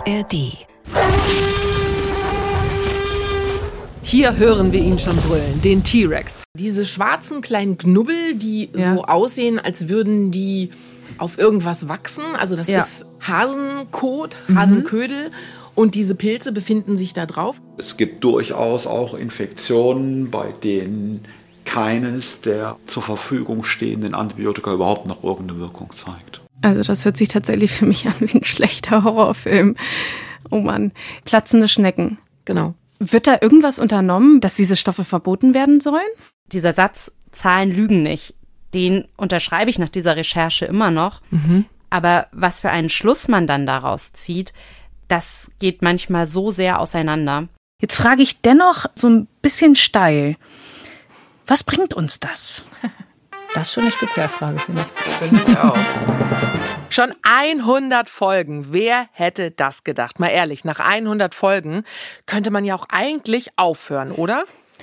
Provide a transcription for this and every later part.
ARD. Hier hören wir ihn schon brüllen, den T-Rex. Diese schwarzen kleinen Knubbel, die so aussehen, als würden die auf irgendwas wachsen. Also das ist Hasenkot, Hasenködel. Und diese Pilze befinden sich da drauf. Es gibt durchaus auch Infektionen, bei denen keines der zur Verfügung stehenden Antibiotika überhaupt noch irgendeine Wirkung zeigt. Also das hört sich tatsächlich für mich an wie ein schlechter Horrorfilm. Oh Mann, platzende Schnecken. Genau. Wird da irgendwas unternommen, dass diese Stoffe verboten werden sollen? Dieser Satz, Zahlen lügen nicht, den unterschreibe ich nach dieser Recherche immer noch. Aber was für einen Schluss man dann daraus zieht, das geht manchmal so sehr auseinander. Jetzt frage ich dennoch so ein bisschen steil. Was bringt uns das? Das ist schon eine Spezialfrage, finde ich. Finde ich auch. Schon 100 Folgen. Wer hätte das gedacht? Mal ehrlich, nach 100 Folgen könnte man ja auch eigentlich aufhören, oder?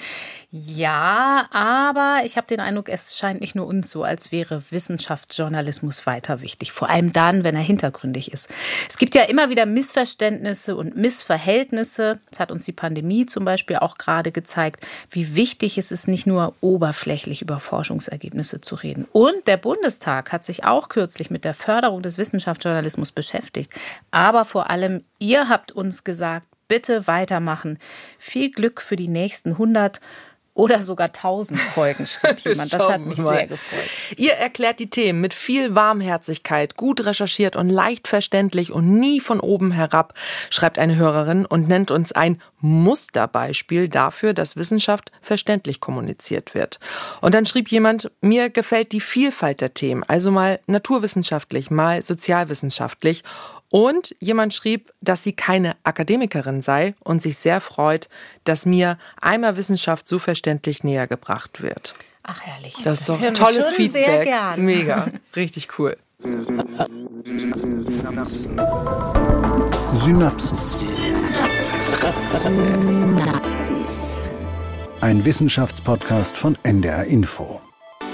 Ja, aber ich habe den Eindruck, es scheint nicht nur uns so, als wäre Wissenschaftsjournalismus weiter wichtig. Vor allem dann, wenn er hintergründig ist. Es gibt ja immer wieder Missverständnisse und Missverhältnisse. Das hat uns die Pandemie zum Beispiel auch gerade gezeigt, wie wichtig es ist, nicht nur oberflächlich über Forschungsergebnisse zu reden. Und der Bundestag hat sich auch kürzlich mit der Förderung des Wissenschaftsjournalismus beschäftigt. Aber vor allem, ihr habt uns gesagt, bitte weitermachen. Viel Glück für die nächsten 100 oder sogar 1000 Folgen, schrieb jemand. Das hat mich sehr gefreut. Ihr erklärt die Themen mit viel Warmherzigkeit, gut recherchiert und leicht verständlich und nie von oben herab, schreibt eine Hörerin und nennt uns ein Musterbeispiel dafür, dass Wissenschaft verständlich kommuniziert wird. Und dann schrieb jemand, mir gefällt die Vielfalt der Themen, also mal naturwissenschaftlich, mal sozialwissenschaftlich. Und jemand schrieb, dass sie keine Akademikerin sei und sich sehr freut, dass mir einmal Wissenschaft so verständlich näher gebracht wird. Ach, herrlich. Das ist doch hören wir tolles schon Feedback. Sehr gern. Mega. Richtig cool. Synapsen. Ein Wissenschaftspodcast von NDR Info.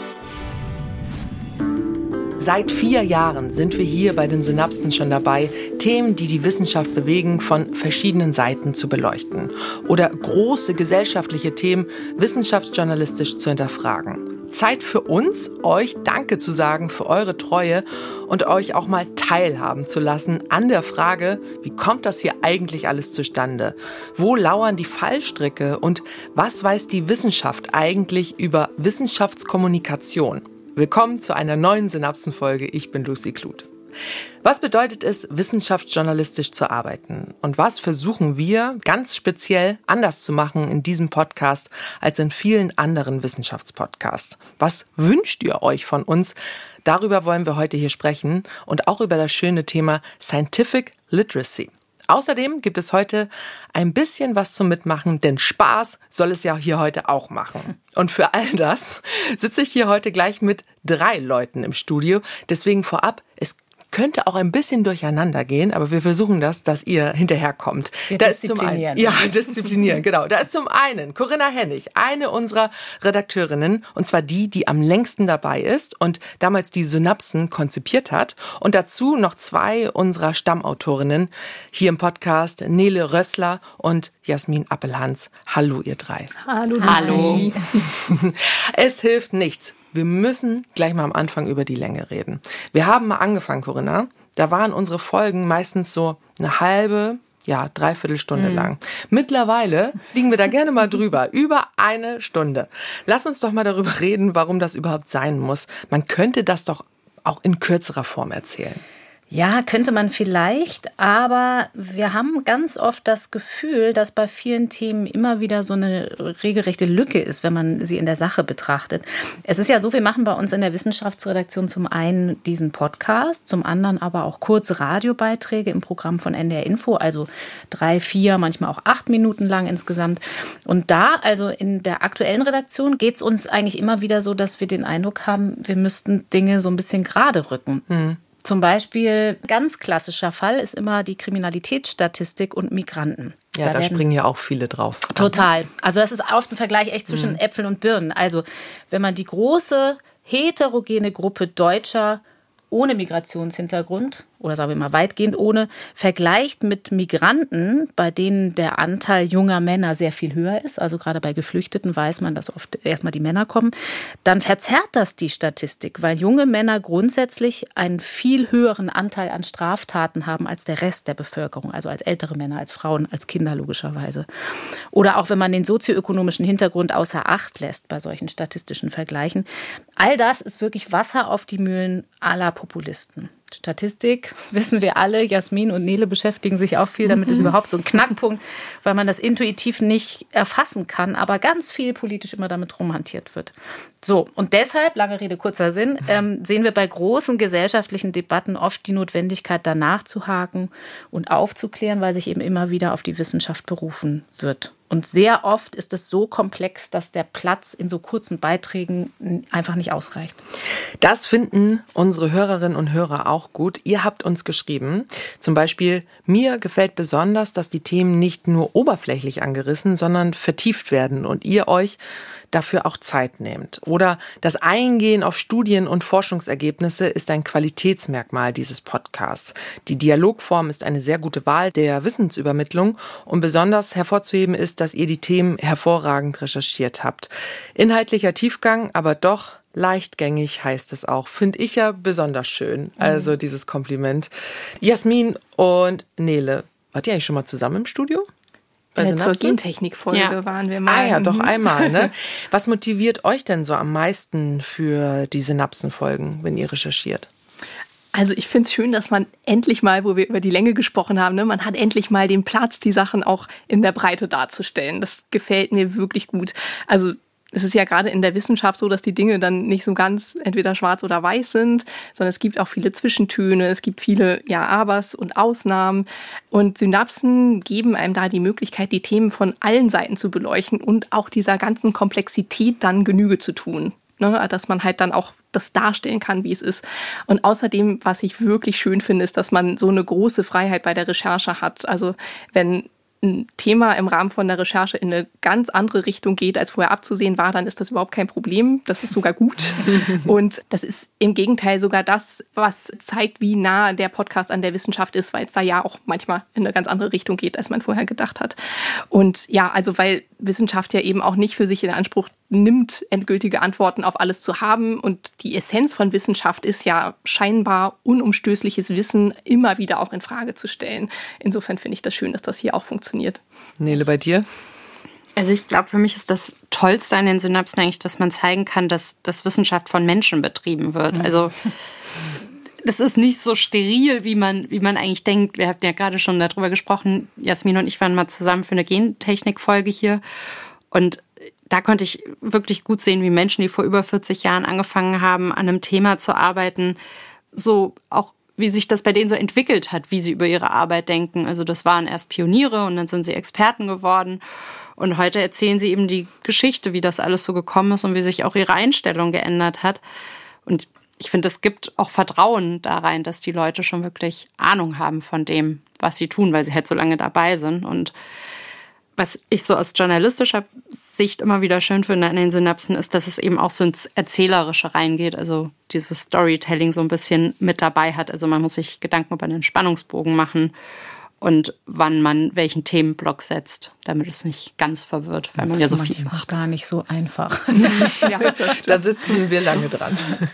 Seit 4 Jahren sind wir hier bei den Synapsen schon dabei, Themen, die die Wissenschaft bewegen, von verschiedenen Seiten zu beleuchten. Oder große gesellschaftliche Themen wissenschaftsjournalistisch zu hinterfragen. Zeit für uns, euch Danke zu sagen für eure Treue und euch auch mal teilhaben zu lassen an der Frage, wie kommt das hier eigentlich alles zustande? Wo lauern die Fallstricke und was weiß die Wissenschaft eigentlich über Wissenschaftskommunikation? Willkommen zu einer neuen Synapsenfolge. Ich bin Lucy Kluth. Was bedeutet es, wissenschaftsjournalistisch zu arbeiten? Und was versuchen wir ganz speziell anders zu machen in diesem Podcast als in vielen anderen Wissenschaftspodcasts? Was wünscht ihr euch von uns? Darüber wollen wir heute hier sprechen und auch über das schöne Thema Scientific Literacy. Außerdem gibt es heute ein bisschen was zum Mitmachen, denn Spaß soll es ja hier heute auch machen. Und für all das sitze ich hier heute gleich mit 3 Leuten im Studio. Deswegen vorab, es könnte auch ein bisschen durcheinander gehen, aber wir versuchen das, dass ihr hinterherkommt. Wir disziplinieren. Disziplinieren, genau. Da ist zum einen Corinna Hennig, eine unserer Redakteurinnen, und zwar die am längsten dabei ist und damals die Synapsen konzipiert hat. Und dazu noch 2 unserer Stammautorinnen hier im Podcast, Nele Rössler und Jasmin Appelhans. Hallo, ihr 3. Hallo. Hallo. Es hilft nichts. Wir müssen gleich mal am Anfang über die Länge reden. Wir haben mal angefangen, Corinna. Da waren unsere Folgen meistens so eine halbe, dreiviertel Stunde lang. Mittlerweile liegen wir da gerne mal drüber. Über 1 Stunde. Lass uns doch mal darüber reden, warum das überhaupt sein muss. Man könnte das doch auch in kürzerer Form erzählen. Ja, könnte man vielleicht, aber wir haben ganz oft das Gefühl, dass bei vielen Themen immer wieder so eine regelrechte Lücke ist, wenn man sie in der Sache betrachtet. Es ist ja so, wir machen bei uns in der Wissenschaftsredaktion zum einen diesen Podcast, zum anderen aber auch kurze Radiobeiträge im Programm von NDR Info, also 3, 4, manchmal auch 8 Minuten lang insgesamt. Und da, also in der aktuellen Redaktion, geht es uns eigentlich immer wieder so, dass wir den Eindruck haben, wir müssten Dinge so ein bisschen gerade rücken. Zum Beispiel, ganz klassischer Fall ist immer die Kriminalitätsstatistik und Migranten. Ja, da springen ja auch viele drauf. Total. Also das ist oft ein Vergleich echt zwischen Äpfeln und Birnen. Also wenn man die große heterogene Gruppe Deutscher ohne Migrationshintergrund oder sagen wir mal weitgehend ohne, vergleicht mit Migranten, bei denen der Anteil junger Männer sehr viel höher ist, also gerade bei Geflüchteten weiß man, dass oft erstmal die Männer kommen, dann verzerrt das die Statistik, weil junge Männer grundsätzlich einen viel höheren Anteil an Straftaten haben als der Rest der Bevölkerung, also als ältere Männer, als Frauen, als Kinder logischerweise. Oder auch wenn man den sozioökonomischen Hintergrund außer Acht lässt bei solchen statistischen Vergleichen. All das ist wirklich Wasser auf die Mühlen aller Populisten. Statistik, wissen wir alle, Jasmin und Nele beschäftigen sich auch viel damit, ist überhaupt so ein Knackpunkt, weil man das intuitiv nicht erfassen kann, aber ganz viel politisch immer damit rumhantiert wird. So, und deshalb, lange Rede, kurzer Sinn, sehen wir bei großen gesellschaftlichen Debatten oft die Notwendigkeit, danach zu haken und aufzuklären, weil sich eben immer wieder auf die Wissenschaft berufen wird. Und sehr oft ist es so komplex, dass der Platz in so kurzen Beiträgen einfach nicht ausreicht. Das finden unsere Hörerinnen und Hörer auch gut. Ihr habt uns geschrieben, zum Beispiel, mir gefällt besonders, dass die Themen nicht nur oberflächlich angerissen, sondern vertieft werden und ihr euch dafür auch Zeit nehmt. Oder das Eingehen auf Studien und Forschungsergebnisse ist ein Qualitätsmerkmal dieses Podcasts. Die Dialogform ist eine sehr gute Wahl der Wissensübermittlung und besonders hervorzuheben ist, dass ihr die Themen hervorragend recherchiert habt. Inhaltlicher Tiefgang, aber doch leichtgängig heißt es auch. Finde ich ja besonders schön. Also dieses Kompliment. Jasmin und Nele, wart ihr eigentlich schon mal zusammen im Studio? Zur Gentechnik-Folge waren wir mal. Ah ja, doch einmal, ne? Was motiviert euch denn so am meisten für die Synapsen-Folgen, wenn ihr recherchiert? Also ich finde es schön, dass man endlich mal, wo wir über die Länge gesprochen haben, ne, man hat endlich mal den Platz, die Sachen auch in der Breite darzustellen. Das gefällt mir wirklich gut. Also es ist ja gerade in der Wissenschaft so, dass die Dinge dann nicht so ganz entweder schwarz oder weiß sind, sondern es gibt auch viele Zwischentöne, es gibt viele Ja-Abers und Ausnahmen. Und Synapsen geben einem da die Möglichkeit, die Themen von allen Seiten zu beleuchten und auch dieser ganzen Komplexität dann Genüge zu tun. Ne? Dass man halt dann auch das darstellen kann, wie es ist. Und außerdem, was ich wirklich schön finde, ist, dass man so eine große Freiheit bei der Recherche hat. Also wenn ein Thema im Rahmen von der Recherche in eine ganz andere Richtung geht, als vorher abzusehen war, dann ist das überhaupt kein Problem. Das ist sogar gut. Und das ist im Gegenteil sogar das, was zeigt, wie nah der Podcast an der Wissenschaft ist, weil es da ja auch manchmal in eine ganz andere Richtung geht, als man vorher gedacht hat. Und ja, also weil Wissenschaft ja eben auch nicht für sich in Anspruch nimmt, endgültige Antworten auf alles zu haben. Und die Essenz von Wissenschaft ist ja scheinbar unumstößliches Wissen immer wieder auch in Frage zu stellen. Insofern finde ich das schön, dass das hier auch funktioniert. Nele, bei dir? Also ich glaube, für mich ist das Tollste an den Synapsen eigentlich, dass man zeigen kann, dass Wissenschaft von Menschen betrieben wird. Also das ist nicht so steril, wie man eigentlich denkt. Wir hatten ja gerade schon darüber gesprochen. Jasmin und ich waren mal zusammen für eine Gentechnik-Folge hier. Und da konnte ich wirklich gut sehen, wie Menschen, die vor über 40 Jahren angefangen haben, an einem Thema zu arbeiten, so auch wie sich das bei denen so entwickelt hat, wie sie über ihre Arbeit denken. Also das waren erst Pioniere und dann sind sie Experten geworden. Und heute erzählen sie eben die Geschichte, wie das alles so gekommen ist und wie sich auch ihre Einstellung geändert hat. Und ich finde, es gibt auch Vertrauen da rein, dass die Leute schon wirklich Ahnung haben von dem, was sie tun, weil sie halt so lange dabei sind. Und was ich so aus journalistischer Sicht immer wieder schön finde an den Synapsen, ist, dass es eben auch so ins Erzählerische reingeht, also dieses Storytelling so ein bisschen mit dabei hat. Also man muss sich Gedanken über einen Spannungsbogen machen und wann man welchen Themenblock setzt, damit es nicht ganz verwirrt, weil man ja so viel macht. Gar nicht so einfach. Ja, da sitzen wir lange dran.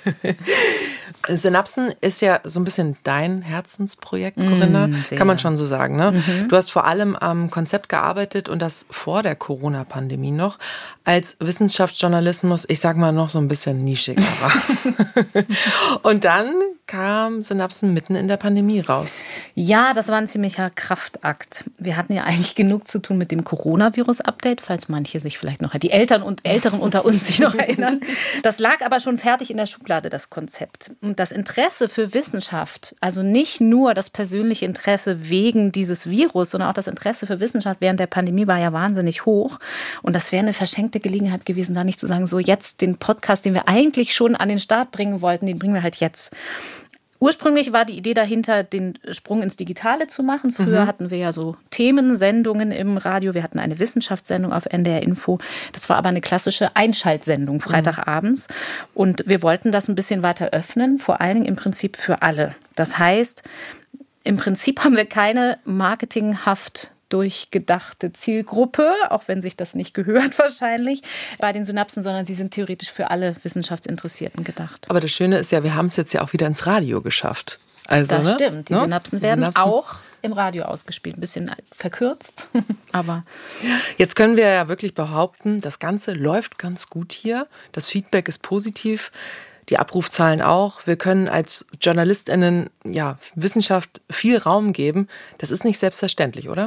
Synapsen ist ja so ein bisschen dein Herzensprojekt, Corinna, kann man schon so sagen, ne? Du hast vor allem am Konzept gearbeitet und das vor der Corona-Pandemie noch, als Wissenschaftsjournalismus, ich sag mal, noch so ein bisschen nischiger war. Und dann kam Synapsen mitten in der Pandemie raus. Ja, das war ein ziemlicher Kraftakt. Wir hatten ja eigentlich genug zu tun mit dem Coronavirus-Update, falls manche sich vielleicht noch, die Eltern und Älteren unter uns sich noch erinnern. Das lag aber schon fertig in der Schublade, das Konzept. Und das Interesse für Wissenschaft, also nicht nur das persönliche Interesse wegen dieses Virus, sondern auch das Interesse für Wissenschaft während der Pandemie war ja wahnsinnig hoch. Und das wäre eine verschenkte Gelegenheit gewesen, da nicht zu sagen, so jetzt den Podcast, den wir eigentlich schon an den Start bringen wollten, den bringen wir halt jetzt. Ursprünglich war die Idee dahinter, den Sprung ins Digitale zu machen. Früher hatten wir ja so Themensendungen im Radio. Wir hatten eine Wissenschaftssendung auf NDR Info. Das war aber eine klassische Einschaltsendung, Freitagabends. Und wir wollten das ein bisschen weiter öffnen, vor allen Dingen im Prinzip für alle. Das heißt, im Prinzip haben wir keine marketinghaft durchgedachte Zielgruppe, auch wenn sich das nicht gehört wahrscheinlich, bei den Synapsen, sondern sie sind theoretisch für alle Wissenschaftsinteressierten gedacht. Aber das Schöne ist ja, wir haben es jetzt ja auch wieder ins Radio geschafft. Also, das stimmt. Die Synapsen werden Synapsen auch im Radio ausgespielt. Ein bisschen verkürzt, aber... Jetzt können wir ja wirklich behaupten, das Ganze läuft ganz gut hier. Das Feedback ist positiv. Die Abrufzahlen auch. Wir können als JournalistInnen Wissenschaft viel Raum geben. Das ist nicht selbstverständlich, oder?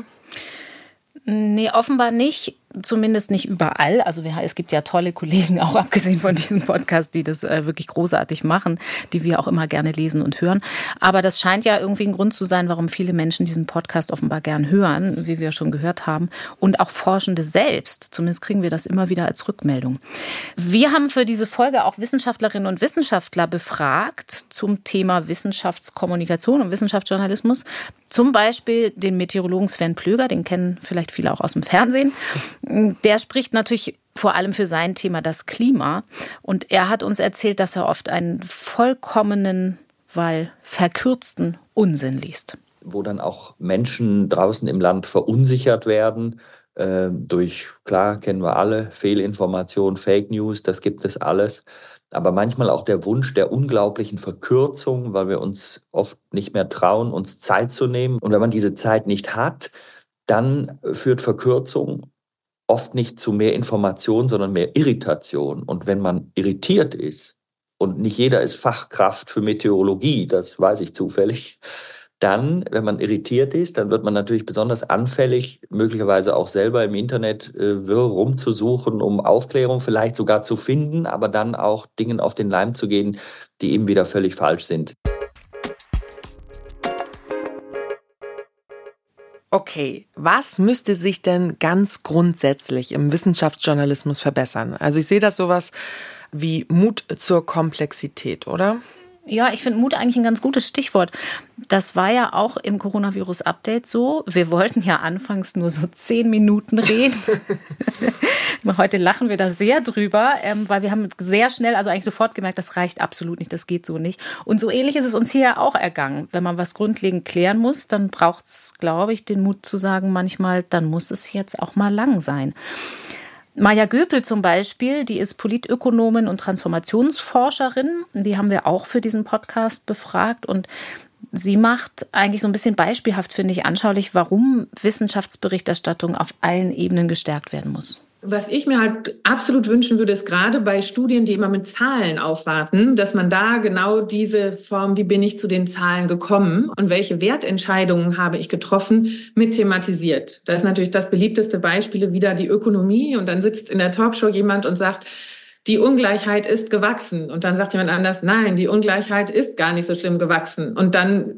Nee, offenbar nicht. Zumindest nicht überall. Also es gibt ja tolle Kollegen, auch abgesehen von diesem Podcast, die das wirklich großartig machen, die wir auch immer gerne lesen und hören. Aber das scheint ja irgendwie ein Grund zu sein, warum viele Menschen diesen Podcast offenbar gern hören, wie wir schon gehört haben. Und auch Forschende selbst. Zumindest kriegen wir das immer wieder als Rückmeldung. Wir haben für diese Folge auch Wissenschaftlerinnen und Wissenschaftler befragt zum Thema Wissenschaftskommunikation und Wissenschaftsjournalismus. Zum Beispiel den Meteorologen Sven Plöger, den kennen vielleicht viele auch aus dem Fernsehen. Der spricht natürlich vor allem für sein Thema das Klima. Und er hat uns erzählt, dass er oft einen vollkommenen, weil verkürzten Unsinn liest. Wo dann auch Menschen draußen im Land verunsichert werden durch, klar, kennen wir alle, Fehlinformation, Fake News, das gibt es alles. Aber manchmal auch der Wunsch der unglaublichen Verkürzung, weil wir uns oft nicht mehr trauen, uns Zeit zu nehmen. Und wenn man diese Zeit nicht hat, dann führt Verkürzung oft nicht zu mehr Information, sondern mehr Irritation. Und wenn man irritiert ist, und nicht jeder ist Fachkraft für Meteorologie, das weiß ich zufällig, dann, wenn man irritiert ist, dann wird man natürlich besonders anfällig, möglicherweise auch selber im Internet wirr rumzusuchen, um Aufklärung vielleicht sogar zu finden, aber dann auch Dingen auf den Leim zu gehen, die eben wieder völlig falsch sind. Okay, was müsste sich denn ganz grundsätzlich im Wissenschaftsjournalismus verbessern? Also ich sehe das sowas wie Mut zur Komplexität, oder? Ja, ich finde Mut eigentlich ein ganz gutes Stichwort. Das war ja auch im Coronavirus-Update so. Wir wollten ja anfangs nur so 10 Minuten reden. Heute lachen wir da sehr drüber, weil wir haben sehr schnell, also eigentlich sofort gemerkt, das reicht absolut nicht, das geht so nicht. Und so ähnlich ist es uns hier ja auch ergangen. Wenn man was grundlegend klären muss, dann braucht es, glaube ich, den Mut zu sagen manchmal, dann muss es jetzt auch mal lang sein. Maja Göpel zum Beispiel, die ist Politökonomin und Transformationsforscherin. Die haben wir auch für diesen Podcast befragt. Und sie macht eigentlich so ein bisschen beispielhaft, finde ich, anschaulich, warum Wissenschaftsberichterstattung auf allen Ebenen gestärkt werden muss. Was ich mir halt absolut wünschen würde, ist gerade bei Studien, die immer mit Zahlen aufwarten, dass man da genau diese Form, wie bin ich zu den Zahlen gekommen und welche Wertentscheidungen habe ich getroffen, mit thematisiert. Da ist natürlich das beliebteste Beispiel wieder die Ökonomie und dann sitzt in der Talkshow jemand und sagt, die Ungleichheit ist gewachsen. Und dann sagt jemand anders, nein, die Ungleichheit ist gar nicht so schlimm gewachsen. Und dann,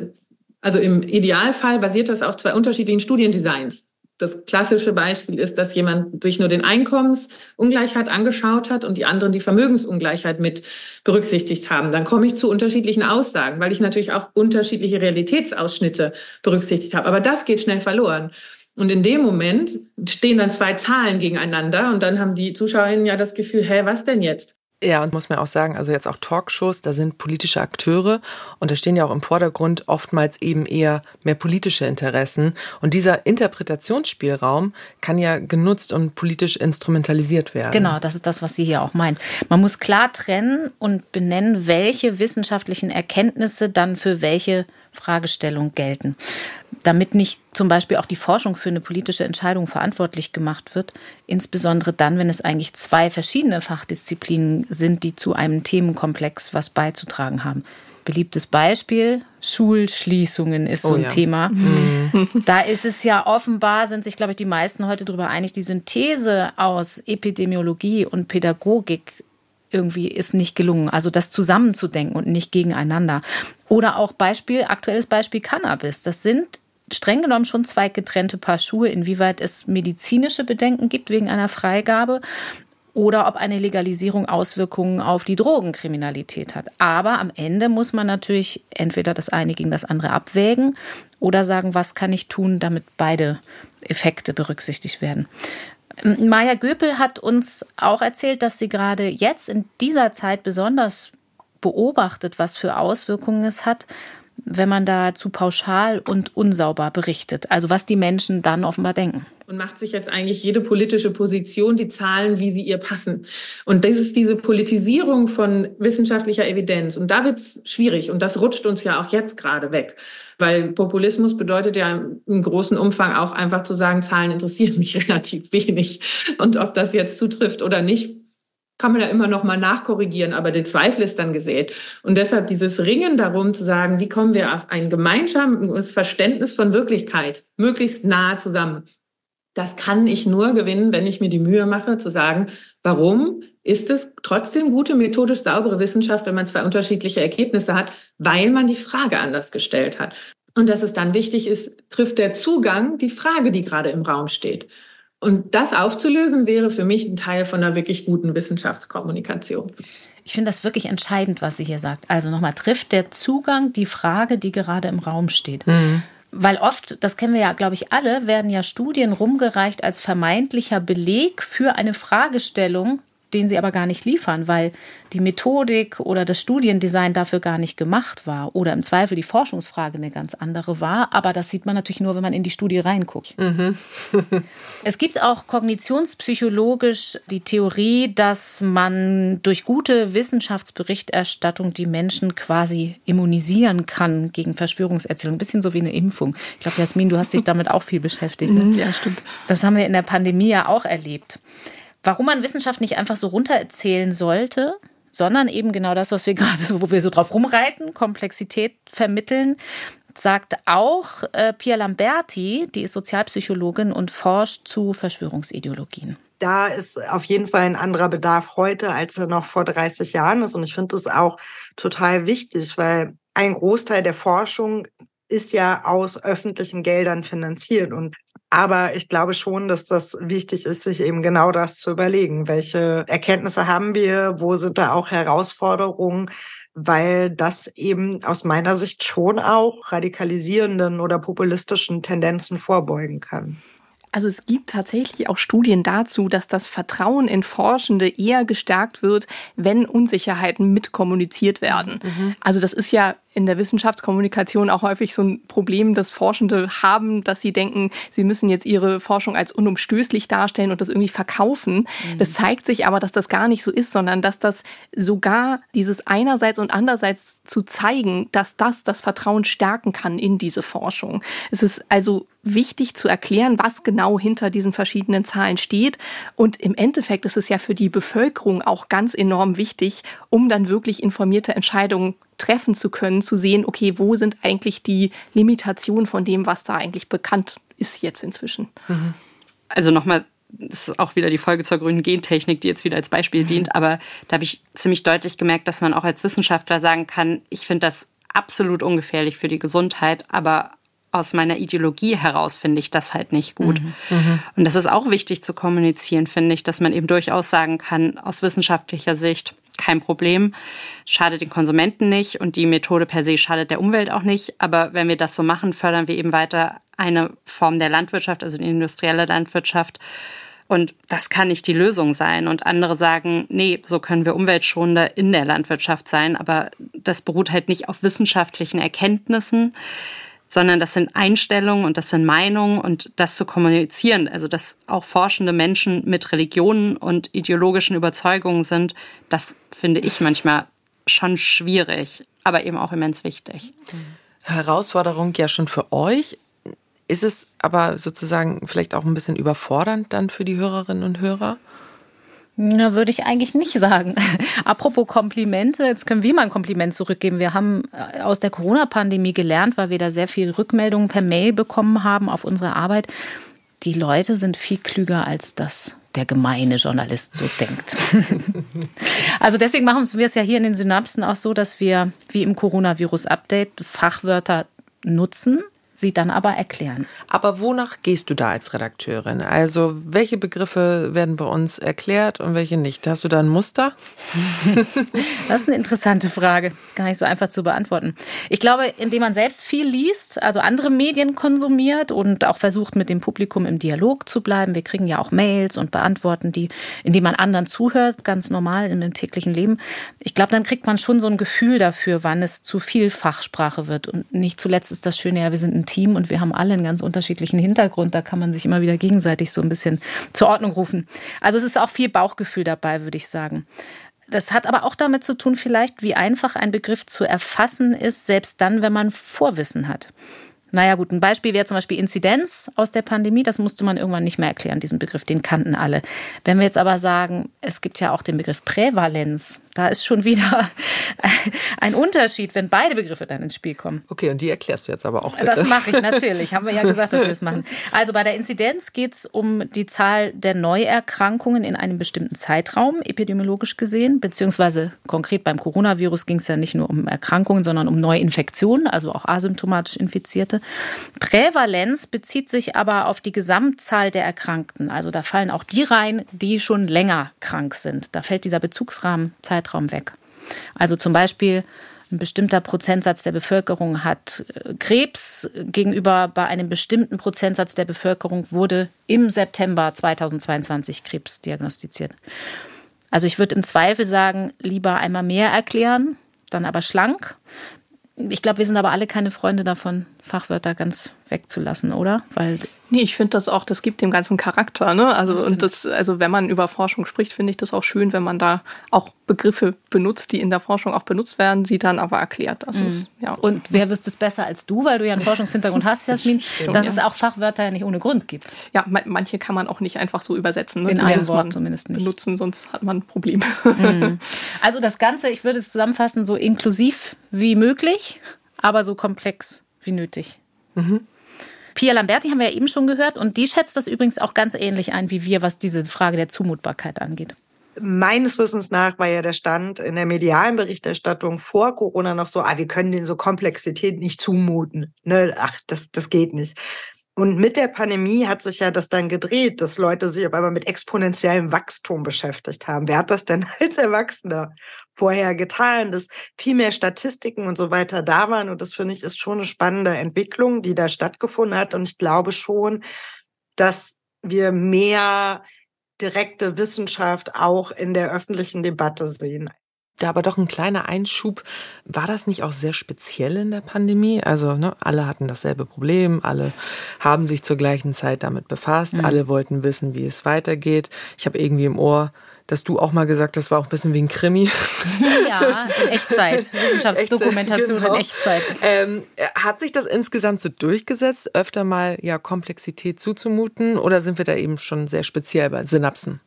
also im Idealfall basiert das auf 2 unterschiedlichen Studiendesigns. Das klassische Beispiel ist, dass jemand sich nur den Einkommensungleichheit angeschaut hat und die anderen die Vermögensungleichheit mit berücksichtigt haben. Dann komme ich zu unterschiedlichen Aussagen, weil ich natürlich auch unterschiedliche Realitätsausschnitte berücksichtigt habe. Aber das geht schnell verloren. Und in dem Moment stehen dann 2 Zahlen gegeneinander und dann haben die ZuschauerInnen ja das Gefühl, was denn jetzt? Ja, und muss man auch sagen, also jetzt auch Talkshows, da sind politische Akteure und da stehen ja auch im Vordergrund oftmals eben eher mehr politische Interessen. Und dieser Interpretationsspielraum kann ja genutzt und politisch instrumentalisiert werden. Genau, das ist das, was sie hier auch meint. Man muss klar trennen und benennen, welche wissenschaftlichen Erkenntnisse dann für welche Fragestellung gelten. Damit nicht zum Beispiel auch die Forschung für eine politische Entscheidung verantwortlich gemacht wird, insbesondere dann, wenn es eigentlich 2 verschiedene Fachdisziplinen sind, die zu einem Themenkomplex was beizutragen haben. Beliebtes Beispiel, Schulschließungen ist so ein Thema. Da ist es ja offenbar, sind sich, glaube ich, die meisten heute darüber einig, die Synthese aus Epidemiologie und Pädagogik irgendwie ist nicht gelungen. Also das zusammenzudenken und nicht gegeneinander. Oder auch aktuelles Beispiel Cannabis. Das sind streng genommen schon 2 getrennte Paar Schuhe, inwieweit es medizinische Bedenken gibt wegen einer Freigabe oder ob eine Legalisierung Auswirkungen auf die Drogenkriminalität hat. Aber am Ende muss man natürlich entweder das eine gegen das andere abwägen oder sagen, was kann ich tun, damit beide Effekte berücksichtigt werden. Maja Göpel hat uns auch erzählt, dass sie gerade jetzt in dieser Zeit besonders beobachtet, was für Auswirkungen es hat, wenn man da zu pauschal und unsauber berichtet. Also was die Menschen dann offenbar denken. Und macht sich jetzt eigentlich jede politische Position die Zahlen, wie sie ihr passen. Und das ist diese Politisierung von wissenschaftlicher Evidenz. Und da wird's schwierig. Und das rutscht uns ja auch jetzt gerade weg. Weil Populismus bedeutet ja im großen Umfang auch einfach zu sagen, Zahlen interessieren mich relativ wenig. Und ob das jetzt zutrifft oder nicht, kann man da immer noch mal nachkorrigieren, aber der Zweifel ist dann gesät. Und deshalb dieses Ringen darum zu sagen, wie kommen wir auf ein gemeinsames Verständnis von Wirklichkeit möglichst nahe zusammen. Das kann ich nur gewinnen, wenn ich mir die Mühe mache, zu sagen, warum ist es trotzdem gute, methodisch saubere Wissenschaft, wenn man zwei unterschiedliche Ergebnisse hat, weil man die Frage anders gestellt hat. Und dass es dann wichtig ist, trifft der Zugang die Frage, die gerade im Raum steht. Und das aufzulösen, wäre für mich ein Teil von einer wirklich guten Wissenschaftskommunikation. Ich finde das wirklich entscheidend, was sie hier sagt. Also nochmal, trifft der Zugang die Frage, die gerade im Raum steht? Mhm. Weil oft, das kennen wir ja, glaube ich, alle, werden ja Studien rumgereicht als vermeintlicher Beleg für eine Fragestellung, den sie aber gar nicht liefern, weil die Methodik oder das Studiendesign dafür gar nicht gemacht war oder im Zweifel die Forschungsfrage eine ganz andere war. Aber das sieht man natürlich nur, wenn man in die Studie reinguckt. Mhm. Es gibt auch kognitionspsychologisch die Theorie, dass man durch gute Wissenschaftsberichterstattung die Menschen quasi immunisieren kann gegen Verschwörungserzählungen. Ein bisschen so wie eine Impfung. Ich glaube, Jasmin, du hast dich damit auch viel beschäftigt. Ne? Ja, stimmt. Das haben wir in der Pandemie ja auch erlebt. Warum man Wissenschaft nicht einfach so runtererzählen sollte, sondern eben genau das, was wir gerade so, wo wir so drauf rumreiten, Komplexität vermitteln, sagt auch Pia Lamberti, die ist Sozialpsychologin und forscht zu Verschwörungsideologien. Da ist auf jeden Fall ein anderer Bedarf heute, als er noch vor 30 Jahren ist. Und ich finde das auch total wichtig, weil ein Großteil der Forschung ist ja aus öffentlichen Geldern finanziert. Aber ich glaube schon, dass das wichtig ist, sich eben genau das zu überlegen. Welche Erkenntnisse haben wir? Wo sind da auch Herausforderungen? Weil das eben aus meiner Sicht schon auch radikalisierenden oder populistischen Tendenzen vorbeugen kann. Also es gibt tatsächlich auch Studien dazu, dass das Vertrauen in Forschende eher gestärkt wird, wenn Unsicherheiten mitkommuniziert werden. Mhm. Also das ist ja in der Wissenschaftskommunikation auch häufig so ein Problem, das Forschende haben, dass sie denken, sie müssen jetzt ihre Forschung als unumstößlich darstellen und das irgendwie verkaufen. Mhm. Das zeigt sich aber, dass das gar nicht so ist, sondern dass das sogar dieses einerseits und andererseits zu zeigen, dass das Vertrauen stärken kann in diese Forschung. Es ist also wichtig zu erklären, was genau hinter diesen verschiedenen Zahlen steht. Und im Endeffekt ist es ja für die Bevölkerung auch ganz enorm wichtig, um dann wirklich informierte Entscheidungen treffen zu können, zu sehen, okay, wo sind eigentlich die Limitationen von dem, was da eigentlich bekannt ist jetzt inzwischen. Also nochmal, das ist auch wieder die Folge zur grünen Gentechnik, die jetzt wieder als Beispiel dient, aber da habe ich ziemlich deutlich gemerkt, dass man auch als Wissenschaftler sagen kann, ich finde das absolut ungefährlich für die Gesundheit, aber aus meiner Ideologie heraus finde ich das halt nicht gut. Und das ist auch wichtig zu kommunizieren, finde ich, dass man eben durchaus sagen kann, aus wissenschaftlicher Sicht, kein Problem, schadet den Konsumenten nicht und die Methode per se schadet der Umwelt auch nicht. Aber wenn wir das so machen, fördern wir eben weiter eine Form der Landwirtschaft, also die industrielle Landwirtschaft. Und das kann nicht die Lösung sein. Und andere sagen, nee, so können wir umweltschonender in der Landwirtschaft sein. Aber das beruht halt nicht auf wissenschaftlichen Erkenntnissen, sondern das sind Einstellungen und das sind Meinungen und das zu kommunizieren, also dass auch forschende Menschen mit Religionen und ideologischen Überzeugungen sind, das finde ich manchmal schon schwierig, aber eben auch immens wichtig. Herausforderung ja schon für euch. Ist es aber sozusagen vielleicht auch ein bisschen überfordernd dann für die Hörerinnen und Hörer? Na, würde ich eigentlich nicht sagen. Apropos Komplimente, jetzt können wir mal ein Kompliment zurückgeben. Wir haben aus der Corona-Pandemie gelernt, weil wir da sehr viel Rückmeldungen per Mail bekommen haben auf unsere Arbeit. Die Leute sind viel klüger, als das der gemeine Journalist so denkt. Also deswegen machen wir es ja hier in den Synapsen auch so, dass wir, wie im Coronavirus-Update, Fachwörter nutzen, sie dann aber erklären. Aber wonach gehst du da als Redakteurin? Also welche Begriffe werden bei uns erklärt und welche nicht? Hast du da ein Muster? Das ist eine interessante Frage. Das ist gar nicht so einfach zu beantworten. Ich glaube, indem man selbst viel liest, also andere Medien konsumiert und auch versucht, mit dem Publikum im Dialog zu bleiben. Wir kriegen ja auch Mails und beantworten die, indem man anderen zuhört, ganz normal in dem täglichen Leben. Ich glaube, dann kriegt man schon so ein Gefühl dafür, wann es zu viel Fachsprache wird. Und nicht zuletzt ist das Schöne, ja, wir sind ein Team und wir haben alle einen ganz unterschiedlichen Hintergrund. Da kann man sich immer wieder gegenseitig so ein bisschen zur Ordnung rufen. Also es ist auch viel Bauchgefühl dabei, würde ich sagen. Das hat aber auch damit zu tun, vielleicht, wie einfach ein Begriff zu erfassen ist, selbst dann, wenn man Vorwissen hat. Naja gut, ein Beispiel wäre zum Beispiel Inzidenz aus der Pandemie. Das musste man irgendwann nicht mehr erklären, diesen Begriff, den kannten alle. Wenn wir jetzt aber sagen, es gibt ja auch den Begriff Prävalenz, da ist schon wieder ein Unterschied, wenn beide Begriffe dann ins Spiel kommen. Okay, und die erklärst du jetzt aber auch bitte. Das mache ich natürlich, haben wir ja gesagt, dass wir es machen. Also bei der Inzidenz geht es um die Zahl der Neuerkrankungen in einem bestimmten Zeitraum, epidemiologisch gesehen, beziehungsweise konkret beim Coronavirus ging es ja nicht nur um Erkrankungen, sondern um Neuinfektionen, also auch asymptomatisch Infizierte. Prävalenz bezieht sich aber auf die Gesamtzahl der Erkrankten. Also da fallen auch die rein, die schon länger krank sind. Da fällt dieser Bezugsrahmen, Zeitraum weg. Also zum Beispiel ein bestimmter Prozentsatz der Bevölkerung hat Krebs, gegenüber bei einem bestimmten Prozentsatz der Bevölkerung wurde im September 2022 Krebs diagnostiziert. Also ich würde im Zweifel sagen, lieber einmal mehr erklären, dann aber schlank. Ich glaube, wir sind aber alle keine Freunde davon, Fachwörter ganz wegzulassen, oder? Nee, ich finde das auch, das gibt dem ganzen Charakter, ne? Also wenn man über Forschung spricht, finde ich das auch schön, wenn man da auch Begriffe benutzt, die in der Forschung auch benutzt werden, sie dann aber erklärt. Ja. Und wer wüsste es besser als du, weil du ja einen Forschungshintergrund hast, Jasmin, dass es auch Fachwörter nicht ohne Grund gibt. Ja, manche kann man auch nicht einfach so übersetzen. Ne? In einem Wort zumindest nicht. Benutzen, sonst hat man ein Problem. Also das Ganze, ich würde es zusammenfassen, so inklusiv wie möglich, aber so komplex wie nötig. Pia Lamberti haben wir ja eben schon gehört und die schätzt das übrigens auch ganz ähnlich ein wie wir, was diese Frage der Zumutbarkeit angeht. Meines Wissens nach war ja der Stand in der medialen Berichterstattung vor Corona noch so, wir können denen so Komplexität nicht zumuten. Ne? Das geht nicht. Und mit der Pandemie hat sich ja das dann gedreht, dass Leute sich auf einmal mit exponentiellem Wachstum beschäftigt haben. Wer hat das denn als Erwachsener vorher getan, dass viel mehr Statistiken und so weiter da waren? Und das, finde ich, ist schon eine spannende Entwicklung, die da stattgefunden hat. Und ich glaube schon, dass wir mehr direkte Wissenschaft auch in der öffentlichen Debatte sehen. Da aber doch ein kleiner Einschub. War das nicht auch sehr speziell in der Pandemie? Also alle hatten dasselbe Problem, alle haben sich zur gleichen Zeit damit befasst, alle wollten wissen, wie es weitergeht. Ich habe irgendwie im Ohr, dass du auch mal gesagt hast, das war auch ein bisschen wie ein Krimi. Ja, in Echtzeit. Wissenschaftsdokumentation in Echtzeit. Hat sich das insgesamt so durchgesetzt, öfter mal Komplexität zuzumuten? Oder sind wir da eben schon sehr speziell bei Synapsen?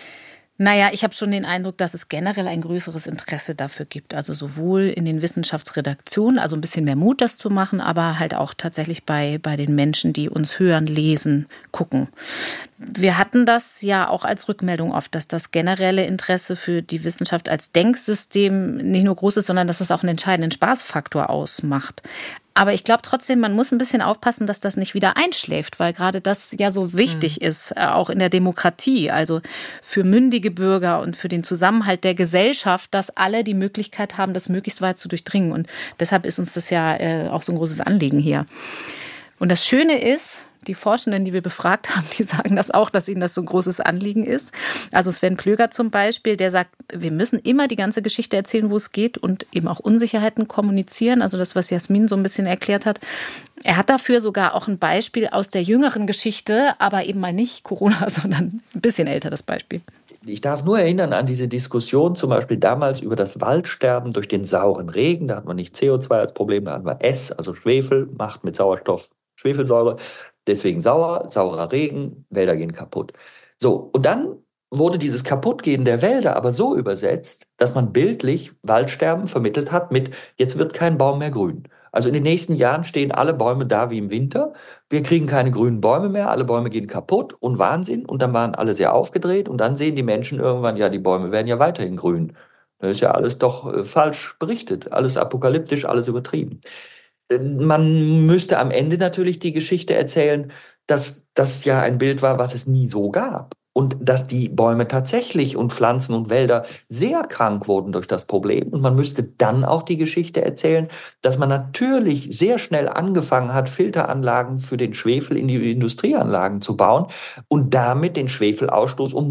Naja, ich habe schon den Eindruck, dass es generell ein größeres Interesse dafür gibt. Also sowohl in den Wissenschaftsredaktionen, also ein bisschen mehr Mut, das zu machen, aber halt auch tatsächlich bei den Menschen, die uns hören, lesen, gucken. Wir hatten das ja auch als Rückmeldung oft, dass das generelle Interesse für die Wissenschaft als Denksystem nicht nur groß ist, sondern dass es auch einen entscheidenden Spaßfaktor ausmacht. Aber ich glaube trotzdem, man muss ein bisschen aufpassen, dass das nicht wieder einschläft, weil gerade das ja so wichtig ist, auch in der Demokratie, also für mündige Bürger und für den Zusammenhalt der Gesellschaft, dass alle die Möglichkeit haben, das möglichst weit zu durchdringen. Und deshalb ist uns das ja auch so ein großes Anliegen hier. Und das Schöne ist, die Forschenden, die wir befragt haben, die sagen das auch, dass ihnen das so ein großes Anliegen ist. Also Sven Plöger zum Beispiel, der sagt, wir müssen immer die ganze Geschichte erzählen, wo es geht und eben auch Unsicherheiten kommunizieren. Also das, was Jasmin so ein bisschen erklärt hat. Er hat dafür sogar auch ein Beispiel aus der jüngeren Geschichte, aber eben mal nicht Corona, sondern ein bisschen älter das Beispiel. Ich darf nur erinnern an diese Diskussion zum Beispiel damals über das Waldsterben durch den sauren Regen. Da hat man nicht CO2 als Problem, da hatten wir S, also Schwefel, macht mit Sauerstoff Schwefelsäure. Deswegen saurer Regen, Wälder gehen kaputt. So, und dann wurde dieses Kaputtgehen der Wälder aber so übersetzt, dass man bildlich Waldsterben vermittelt hat mit, jetzt wird kein Baum mehr grün. Also in den nächsten Jahren stehen alle Bäume da wie im Winter. Wir kriegen keine grünen Bäume mehr, alle Bäume gehen kaputt und Wahnsinn. Und dann waren alle sehr aufgedreht und dann sehen die Menschen irgendwann, ja, die Bäume werden ja weiterhin grün. Das ist ja alles doch falsch berichtet, alles apokalyptisch, alles übertrieben. Man müsste am Ende natürlich die Geschichte erzählen, dass das ja ein Bild war, was es nie so gab. Und dass die Bäume tatsächlich und Pflanzen und Wälder sehr krank wurden durch das Problem. Und man müsste dann auch die Geschichte erzählen, dass man natürlich sehr schnell angefangen hat, Filteranlagen für den Schwefel in die Industrieanlagen zu bauen und damit den Schwefelausstoß um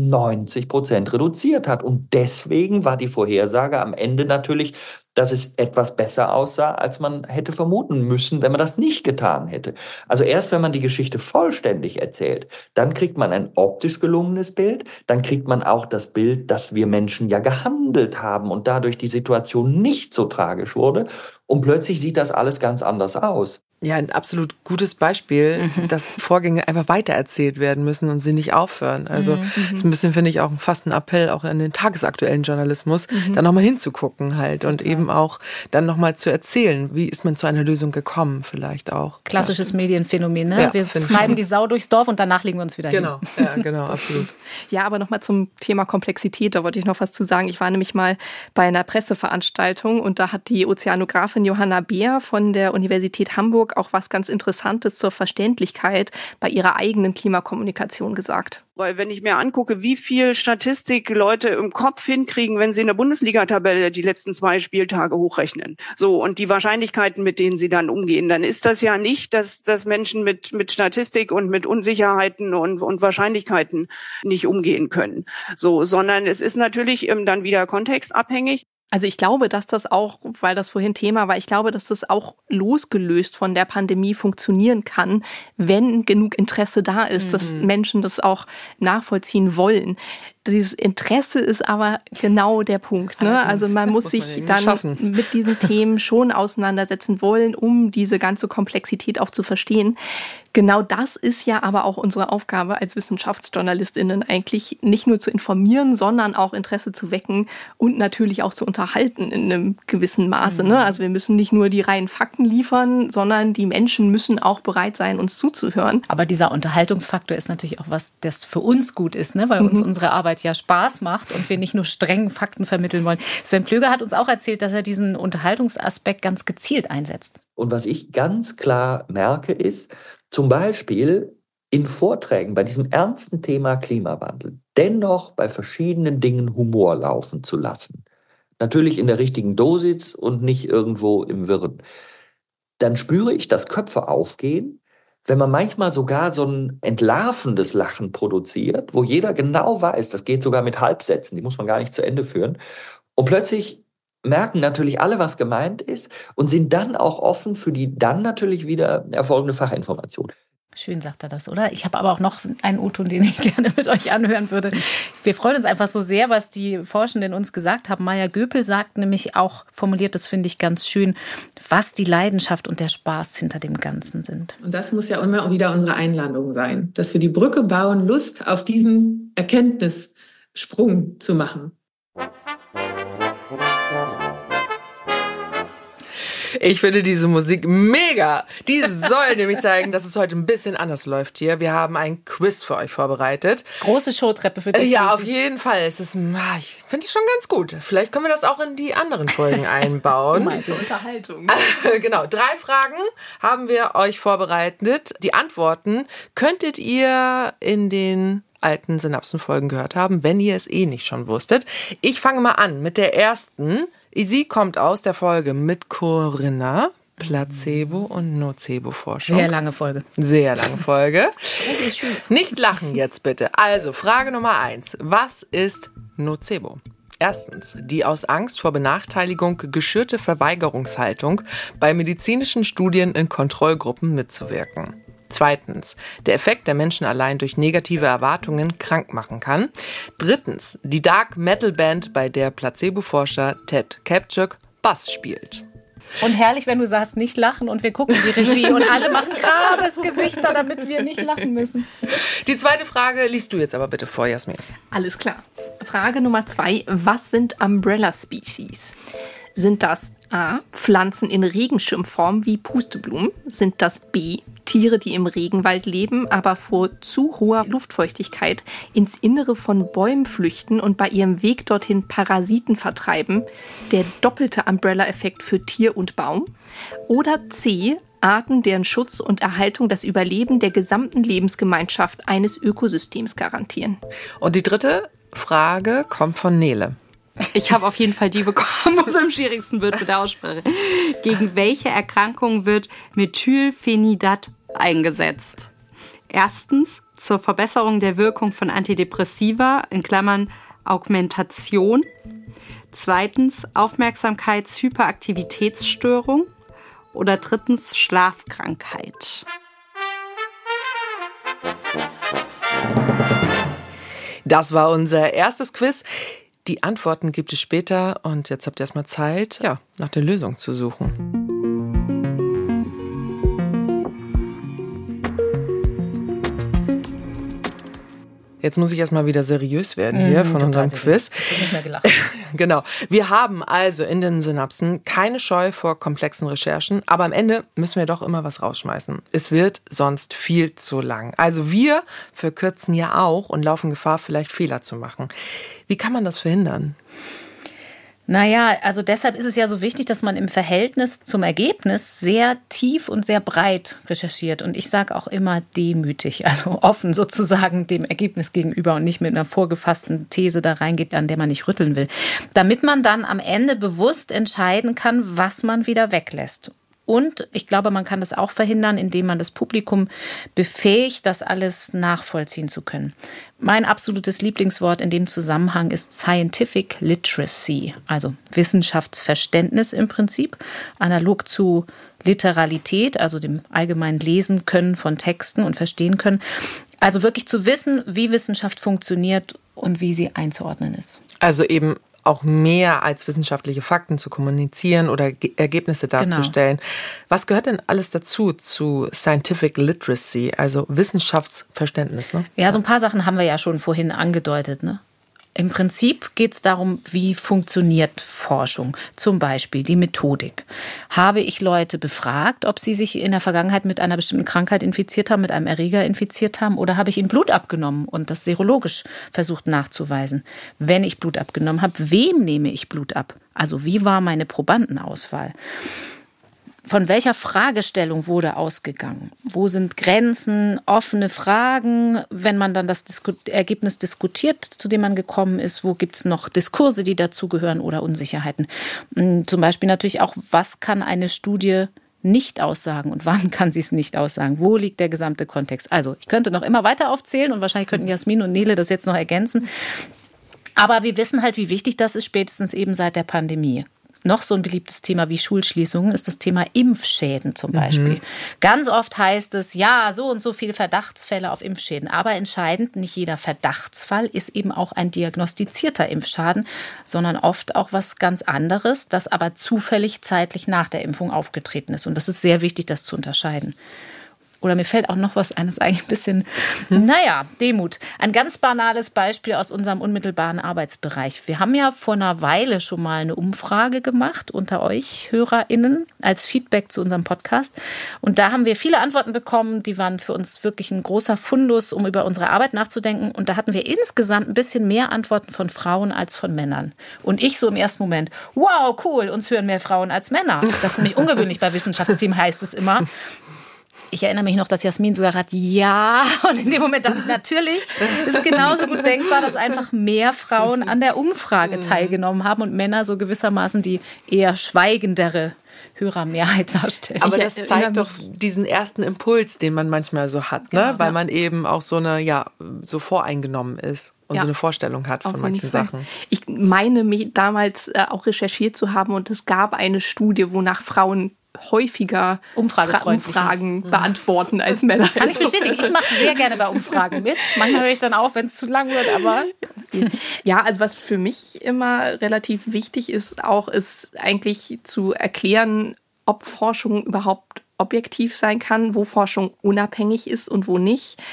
90% reduziert hat. Und deswegen war die Vorhersage am Ende natürlich, dass es etwas besser aussah, als man hätte vermuten müssen, wenn man das nicht getan hätte. Also erst wenn man die Geschichte vollständig erzählt, dann kriegt man ein optisch gelungenes Bild, dann kriegt man auch das Bild, dass wir Menschen ja gehandelt haben und dadurch die Situation nicht so tragisch wurde. Und plötzlich sieht das alles ganz anders aus. Ja, ein absolut gutes Beispiel, dass Vorgänge einfach weitererzählt werden müssen und sie nicht aufhören. Also ist ein bisschen, finde ich, auch fast ein Appell auch an den tagesaktuellen Journalismus, da nochmal hinzugucken halt und eben auch dann nochmal zu erzählen, wie ist man zu einer Lösung gekommen vielleicht auch. Klassisches Medienphänomen, ne? Ja, wir treiben die Sau durchs Dorf und danach legen wir uns wieder hin. Ja, genau, absolut. Ja, aber nochmal zum Thema Komplexität, da wollte ich noch was zu sagen. Ich war nämlich mal bei einer Presseveranstaltung und da hat die Ozeanografin Johanna Beer von der Universität Hamburg auch was ganz Interessantes zur Verständlichkeit bei ihrer eigenen Klimakommunikation gesagt. Weil wenn ich mir angucke, wie viel Statistik Leute im Kopf hinkriegen, wenn sie in der Bundesliga-Tabelle die letzten 2 Spieltage hochrechnen. So, und die Wahrscheinlichkeiten, mit denen sie dann umgehen, dann ist das ja nicht, dass Menschen mit Statistik und mit Unsicherheiten und Wahrscheinlichkeiten nicht umgehen können. So, sondern es ist natürlich dann wieder kontextabhängig. Also ich glaube, dass das auch, weil das vorhin Thema war, ich glaube, dass das auch losgelöst von der Pandemie funktionieren kann, wenn genug Interesse da ist, dass Menschen das auch nachvollziehen wollen. Dieses Interesse ist aber genau der Punkt, ne? Also man muss sich dann mit diesen Themen schon auseinandersetzen wollen, um diese ganze Komplexität auch zu verstehen. Genau das ist ja aber auch unsere Aufgabe als WissenschaftsjournalistInnen eigentlich, nicht nur zu informieren, sondern auch Interesse zu wecken und natürlich auch zu unterhalten in einem gewissen Maße, ne? Also wir müssen nicht nur die reinen Fakten liefern, sondern die Menschen müssen auch bereit sein, uns zuzuhören. Aber dieser Unterhaltungsfaktor ist natürlich auch was, das für uns gut ist, ne? Weil uns unsere Arbeit ja Spaß macht und wir nicht nur strengen Fakten vermitteln wollen. Sven Plöger hat uns auch erzählt, dass er diesen Unterhaltungsaspekt ganz gezielt einsetzt. Und was ich ganz klar merke, ist zum Beispiel in Vorträgen bei diesem ernsten Thema Klimawandel dennoch bei verschiedenen Dingen Humor laufen zu lassen. Natürlich in der richtigen Dosis und nicht irgendwo im Wirren. Dann spüre ich, dass Köpfe aufgehen, wenn man manchmal sogar so ein entlarvendes Lachen produziert, wo jeder genau weiß, das geht sogar mit Halbsätzen, die muss man gar nicht zu Ende führen. Und plötzlich merken natürlich alle, was gemeint ist und sind dann auch offen für die dann natürlich wieder erfolgende Fachinformation. Schön sagt er das, oder? Ich habe aber auch noch einen O-Ton, den ich gerne mit euch anhören würde. Wir freuen uns einfach so sehr, was die Forschenden uns gesagt haben. Maja Göpel sagt nämlich auch, formuliert das finde ich ganz schön, was die Leidenschaft und der Spaß hinter dem Ganzen sind. Und das muss ja immer wieder unsere Einladung sein, dass wir die Brücke bauen, Lust auf diesen Erkenntnissprung zu machen. Ich finde diese Musik mega. Die soll nämlich zeigen, dass es heute ein bisschen anders läuft hier. Wir haben ein Quiz für euch vorbereitet. Große Showtreppe für dich. Ja, auf jeden Fall. Es ist, ich finde ich schon ganz gut. Vielleicht können wir das auch in die anderen Folgen einbauen. So meinst du Unterhaltung. Genau, 3 Fragen haben wir euch vorbereitet. Die Antworten könntet ihr in den alten Synapsenfolgen gehört haben, wenn ihr es eh nicht schon wusstet. Ich fange mal an mit der ersten. Sie kommt aus der Folge mit Corinna, Placebo- und Nocebo-Forschung. Sehr lange Folge. Sehr lange Folge. Nicht lachen jetzt bitte. Also, Frage Nummer 1. Was ist Nocebo? Erstens, die aus Angst vor Benachteiligung geschürte Verweigerungshaltung, bei medizinischen Studien in Kontrollgruppen mitzuwirken. Zweitens, der Effekt, der Menschen allein durch negative Erwartungen krank machen kann. Drittens, die Dark Metal Band, bei der Placebo-Forscher Ted Kaptchuk Bass spielt. Und herrlich, wenn du sagst, nicht lachen und wir gucken die Regie und alle machen Grabesgesichter, damit wir nicht lachen müssen. Die zweite Frage liest du jetzt aber bitte vor, Jasmin. Alles klar. Frage Nummer 2. Was sind Umbrella Species? Sind das A. Pflanzen in Regenschirmform wie Pusteblumen. Sind das B. Tiere, die im Regenwald leben, aber vor zu hoher Luftfeuchtigkeit ins Innere von Bäumen flüchten und bei ihrem Weg dorthin Parasiten vertreiben. Der doppelte Umbrella-Effekt für Tier und Baum. Oder C. Arten, deren Schutz und Erhaltung das Überleben der gesamten Lebensgemeinschaft eines Ökosystems garantieren. Und die dritte Frage kommt von Nele. Ich habe auf jeden Fall die bekommen, wo es am schwierigsten wird mit der Aussprache. Gegen welche Erkrankung wird Methylphenidat eingesetzt? Erstens zur Verbesserung der Wirkung von Antidepressiva, in Klammern Augmentation. Zweitens Aufmerksamkeitshyperaktivitätsstörung. Oder drittens Schlafkrankheit. Das war unser erstes Quiz. Die Antworten gibt es später und jetzt habt ihr erstmal Zeit, nach der Lösung zu suchen. Jetzt muss ich erstmal wieder seriös werden hier von unserem Quiz. Ich habe nicht mehr gelacht. Genau. Wir haben also in den Synapsen keine Scheu vor komplexen Recherchen, aber am Ende müssen wir doch immer was rausschmeißen. Es wird sonst viel zu lang. Also wir verkürzen ja auch und laufen Gefahr, vielleicht Fehler zu machen. Wie kann man das verhindern? Naja, also deshalb ist es ja so wichtig, dass man im Verhältnis zum Ergebnis sehr tief und sehr breit recherchiert. Und ich sage auch immer demütig, also offen sozusagen dem Ergebnis gegenüber und nicht mit einer vorgefassten These da reingeht, an der man nicht rütteln will. Damit man dann am Ende bewusst entscheiden kann, was man wieder weglässt. Und ich glaube, man kann das auch verhindern, indem man das Publikum befähigt, das alles nachvollziehen zu können. Mein absolutes Lieblingswort in dem Zusammenhang ist Scientific Literacy, also Wissenschaftsverständnis im Prinzip, analog zu Literalität, also dem allgemeinen Lesen können von Texten und verstehen können. Also wirklich zu wissen, wie Wissenschaft funktioniert und wie sie einzuordnen ist. Also eben auch mehr als wissenschaftliche Fakten zu kommunizieren oder Ergebnisse darzustellen. Genau. Was gehört denn alles dazu, zu Scientific Literacy, also Wissenschaftsverständnis? Ne? Ja, so ein paar Sachen haben wir ja schon vorhin angedeutet. Ne? Im Prinzip geht es darum, wie funktioniert Forschung. Zum Beispiel die Methodik. Habe ich Leute befragt, ob sie sich in der Vergangenheit mit einer bestimmten Krankheit infiziert haben, mit einem Erreger infiziert haben, oder habe ich ihnen Blut abgenommen und das serologisch versucht nachzuweisen? Wenn ich Blut abgenommen habe, wem nehme ich Blut ab? Also wie war meine Probandenauswahl? Von welcher Fragestellung wurde ausgegangen? Wo sind Grenzen, offene Fragen, wenn man dann das Ergebnis diskutiert, zu dem man gekommen ist? Wo gibt es noch Diskurse, die dazugehören oder Unsicherheiten? Zum Beispiel natürlich auch, was kann eine Studie nicht aussagen und wann kann sie es nicht aussagen? Wo liegt der gesamte Kontext? Also ich könnte noch immer weiter aufzählen und wahrscheinlich könnten Jasmin und Nele das jetzt noch ergänzen. Aber wir wissen halt, wie wichtig das ist, spätestens eben seit der Pandemie. Noch so ein beliebtes Thema wie Schulschließungen ist das Thema Impfschäden zum Beispiel. Ganz oft heißt es, ja, so und so viele Verdachtsfälle auf Impfschäden. Aber entscheidend, nicht jeder Verdachtsfall ist eben auch ein diagnostizierter Impfschaden, sondern oft auch was ganz anderes, das aber zufällig zeitlich nach der Impfung aufgetreten ist. Und das ist sehr wichtig, das zu unterscheiden. Oder mir fällt auch noch was ein, das ist eigentlich ein bisschen, Demut. Ein ganz banales Beispiel aus unserem unmittelbaren Arbeitsbereich. Wir haben ja vor einer Weile schon mal eine Umfrage gemacht unter euch HörerInnen als Feedback zu unserem Podcast. Und da haben wir viele Antworten bekommen, die waren für uns wirklich ein großer Fundus, um über unsere Arbeit nachzudenken. Und da hatten wir insgesamt ein bisschen mehr Antworten von Frauen als von Männern. Und ich so im ersten Moment, wow, cool, uns hören mehr Frauen als Männer. Das ist nämlich ungewöhnlich bei Wissenschaftsteam, heißt es immer. Ich erinnere mich noch, dass Jasmin sogar hat, ja. Und in dem Moment dachte ich, natürlich ist genauso gut denkbar, dass einfach mehr Frauen an der Umfrage teilgenommen haben und Männer so gewissermaßen die eher schweigendere Hörermehrheit darstellen. Aber das zeigt doch diesen ersten Impuls, den man manchmal so hat, ne? Genau, weil man eben auch so so voreingenommen ist und so eine Vorstellung hat von manchen Sachen. Ich meine, mich damals auch recherchiert zu haben und es gab eine Studie, wonach Frauen häufiger Umfragen beantworten als Männer. Kann ich bestätigen. Ich mache sehr gerne bei Umfragen mit. Manchmal höre ich dann auf, wenn es zu lang wird, aber... Ja, also was für mich immer relativ wichtig ist, auch ist eigentlich zu erklären, ob Forschung überhaupt objektiv sein kann, wo Forschung unabhängig ist und wo nicht,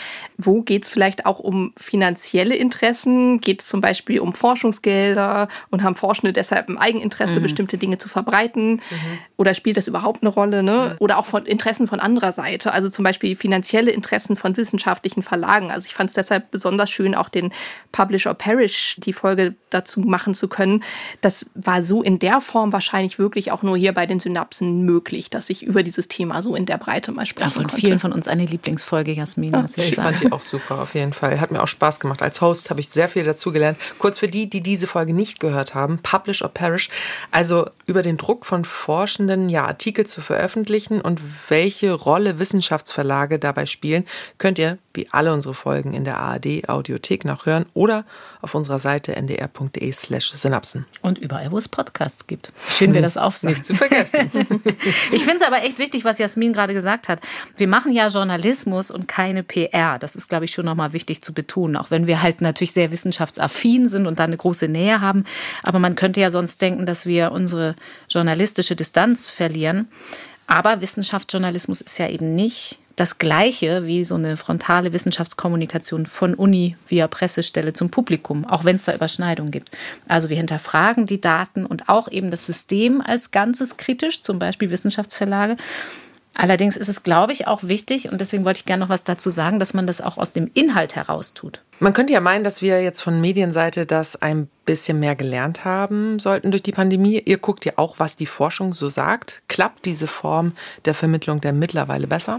wo geht es vielleicht auch um finanzielle Interessen? Geht es zum Beispiel um Forschungsgelder und haben Forschende deshalb ein Eigeninteresse, bestimmte Dinge zu verbreiten? Oder spielt das überhaupt eine Rolle? Ne? Oder auch von Interessen von anderer Seite, also zum Beispiel finanzielle Interessen von wissenschaftlichen Verlagen. Also ich fand es deshalb besonders schön, auch den Publish or Perish, die Folge dazu machen zu können. Das war so in der Form wahrscheinlich wirklich auch nur hier bei den Synapsen möglich, dass ich über dieses Thema so in der Breite mal sprechen konnte. Von vielen von uns eine Lieblingsfolge, Jasmin. Ich fand die auch super, auf jeden Fall. Hat mir auch Spaß gemacht. Als Host habe ich sehr viel dazu gelernt. Kurz für die diese Folge nicht gehört haben, Publish or Perish, also über den Druck von Forschenden, Artikel zu veröffentlichen und welche Rolle Wissenschaftsverlage dabei spielen, könnt ihr, wie alle unsere Folgen, in der ARD-Audiothek nachhören oder auf unserer Seite ndr.de/synapsen. Und überall, wo es Podcasts gibt. Schön, wir das aufsagen. Nicht zu vergessen. Ich finde es aber echt wichtig, was Jasmin gerade gesagt hat. Wir machen ja Journalismus und keine PR. Das ist, glaube ich, schon nochmal wichtig zu betonen. Auch wenn wir halt natürlich sehr wissenschaftsaffin sind und da eine große Nähe haben. Aber man könnte ja sonst denken, dass wir unsere journalistische Distanz verlieren. Aber Wissenschaftsjournalismus ist ja eben nicht das Gleiche wie so eine frontale Wissenschaftskommunikation von Uni via Pressestelle zum Publikum, auch wenn es da Überschneidungen gibt. Also wir hinterfragen die Daten und auch eben das System als Ganzes kritisch, zum Beispiel Wissenschaftsverlage. Allerdings ist es, glaube ich, auch wichtig, und deswegen wollte ich gerne noch was dazu sagen, dass man das auch aus dem Inhalt heraus tut. Man könnte ja meinen, dass wir jetzt von Medienseite das ein bisschen mehr gelernt haben sollten durch die Pandemie. Ihr guckt ja auch, was die Forschung so sagt. Klappt diese Form der Vermittlung denn mittlerweile besser?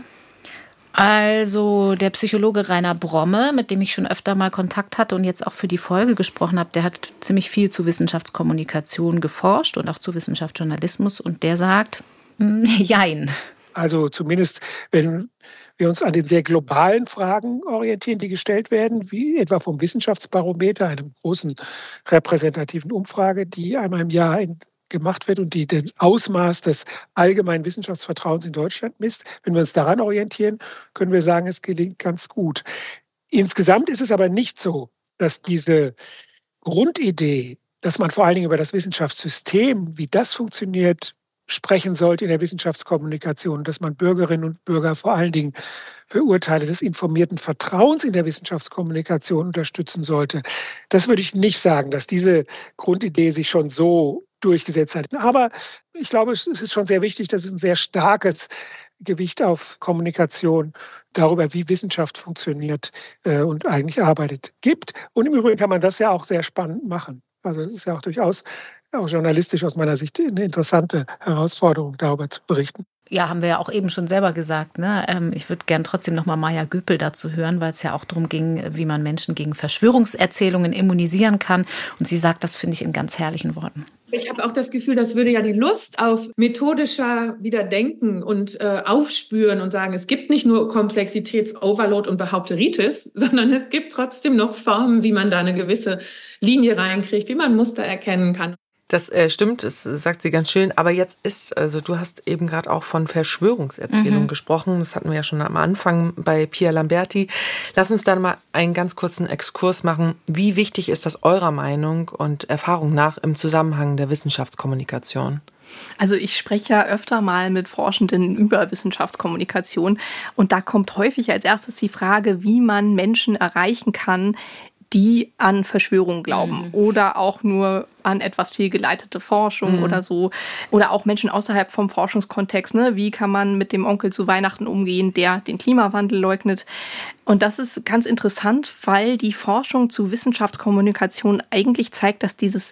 Also der Psychologe Rainer Bromme, mit dem ich schon öfter mal Kontakt hatte und jetzt auch für die Folge gesprochen habe, der hat ziemlich viel zu Wissenschaftskommunikation geforscht und auch zu Wissenschaftsjournalismus, und der sagt, jein. Also zumindest, wenn wir uns an den sehr globalen Fragen orientieren, die gestellt werden, wie etwa vom Wissenschaftsbarometer, einem großen repräsentativen Umfrage, die einmal im Jahr gemacht wird und die das Ausmaß des allgemeinen Wissenschaftsvertrauens in Deutschland misst. Wenn wir uns daran orientieren, können wir sagen, es gelingt ganz gut. Insgesamt ist es aber nicht so, dass diese Grundidee, dass man vor allen Dingen über das Wissenschaftssystem, wie das funktioniert, sprechen sollte in der Wissenschaftskommunikation, dass man Bürgerinnen und Bürger vor allen Dingen für Urteile des informierten Vertrauens in der Wissenschaftskommunikation unterstützen sollte. Das würde ich nicht sagen, dass diese Grundidee sich schon so durchgesetzt hat. Aber ich glaube, es ist schon sehr wichtig, dass es ein sehr starkes Gewicht auf Kommunikation darüber, wie Wissenschaft funktioniert und eigentlich arbeitet, gibt. Und im Übrigen kann man das ja auch sehr spannend machen. Also es ist ja auch durchaus auch journalistisch aus meiner Sicht eine interessante Herausforderung, darüber zu berichten. Ja, haben wir ja auch eben schon selber gesagt. Ne? Ich würde gern trotzdem noch mal Maja Göpel dazu hören, weil es ja auch darum ging, wie man Menschen gegen Verschwörungserzählungen immunisieren kann. Und sie sagt, das finde ich in ganz herrlichen Worten. Ich habe auch das Gefühl, das würde ja die Lust auf methodischer Wiederdenken und Aufspüren und sagen, es gibt nicht nur Komplexitätsoverload und Behaupteritis, sondern es gibt trotzdem noch Formen, wie man da eine gewisse Linie reinkriegt, wie man Muster erkennen kann. Das stimmt, das sagt sie ganz schön. Aber jetzt also du hast eben gerade auch von Verschwörungserzählungen gesprochen. Das hatten wir ja schon am Anfang bei Pierre Lamberti. Lass uns dann mal einen ganz kurzen Exkurs machen. Wie wichtig ist das eurer Meinung und Erfahrung nach im Zusammenhang der Wissenschaftskommunikation? Also ich spreche ja öfter mal mit Forschenden über Wissenschaftskommunikation. Und da kommt häufig als erstes die Frage, wie man Menschen erreichen kann, die an Verschwörungen glauben oder auch nur an etwas fehlgeleitete Forschung oder so. Oder auch Menschen außerhalb vom Forschungskontext. Ne? Wie kann man mit dem Onkel zu Weihnachten umgehen, der den Klimawandel leugnet? Und das ist ganz interessant, weil die Forschung zu Wissenschaftskommunikation eigentlich zeigt, dass dieses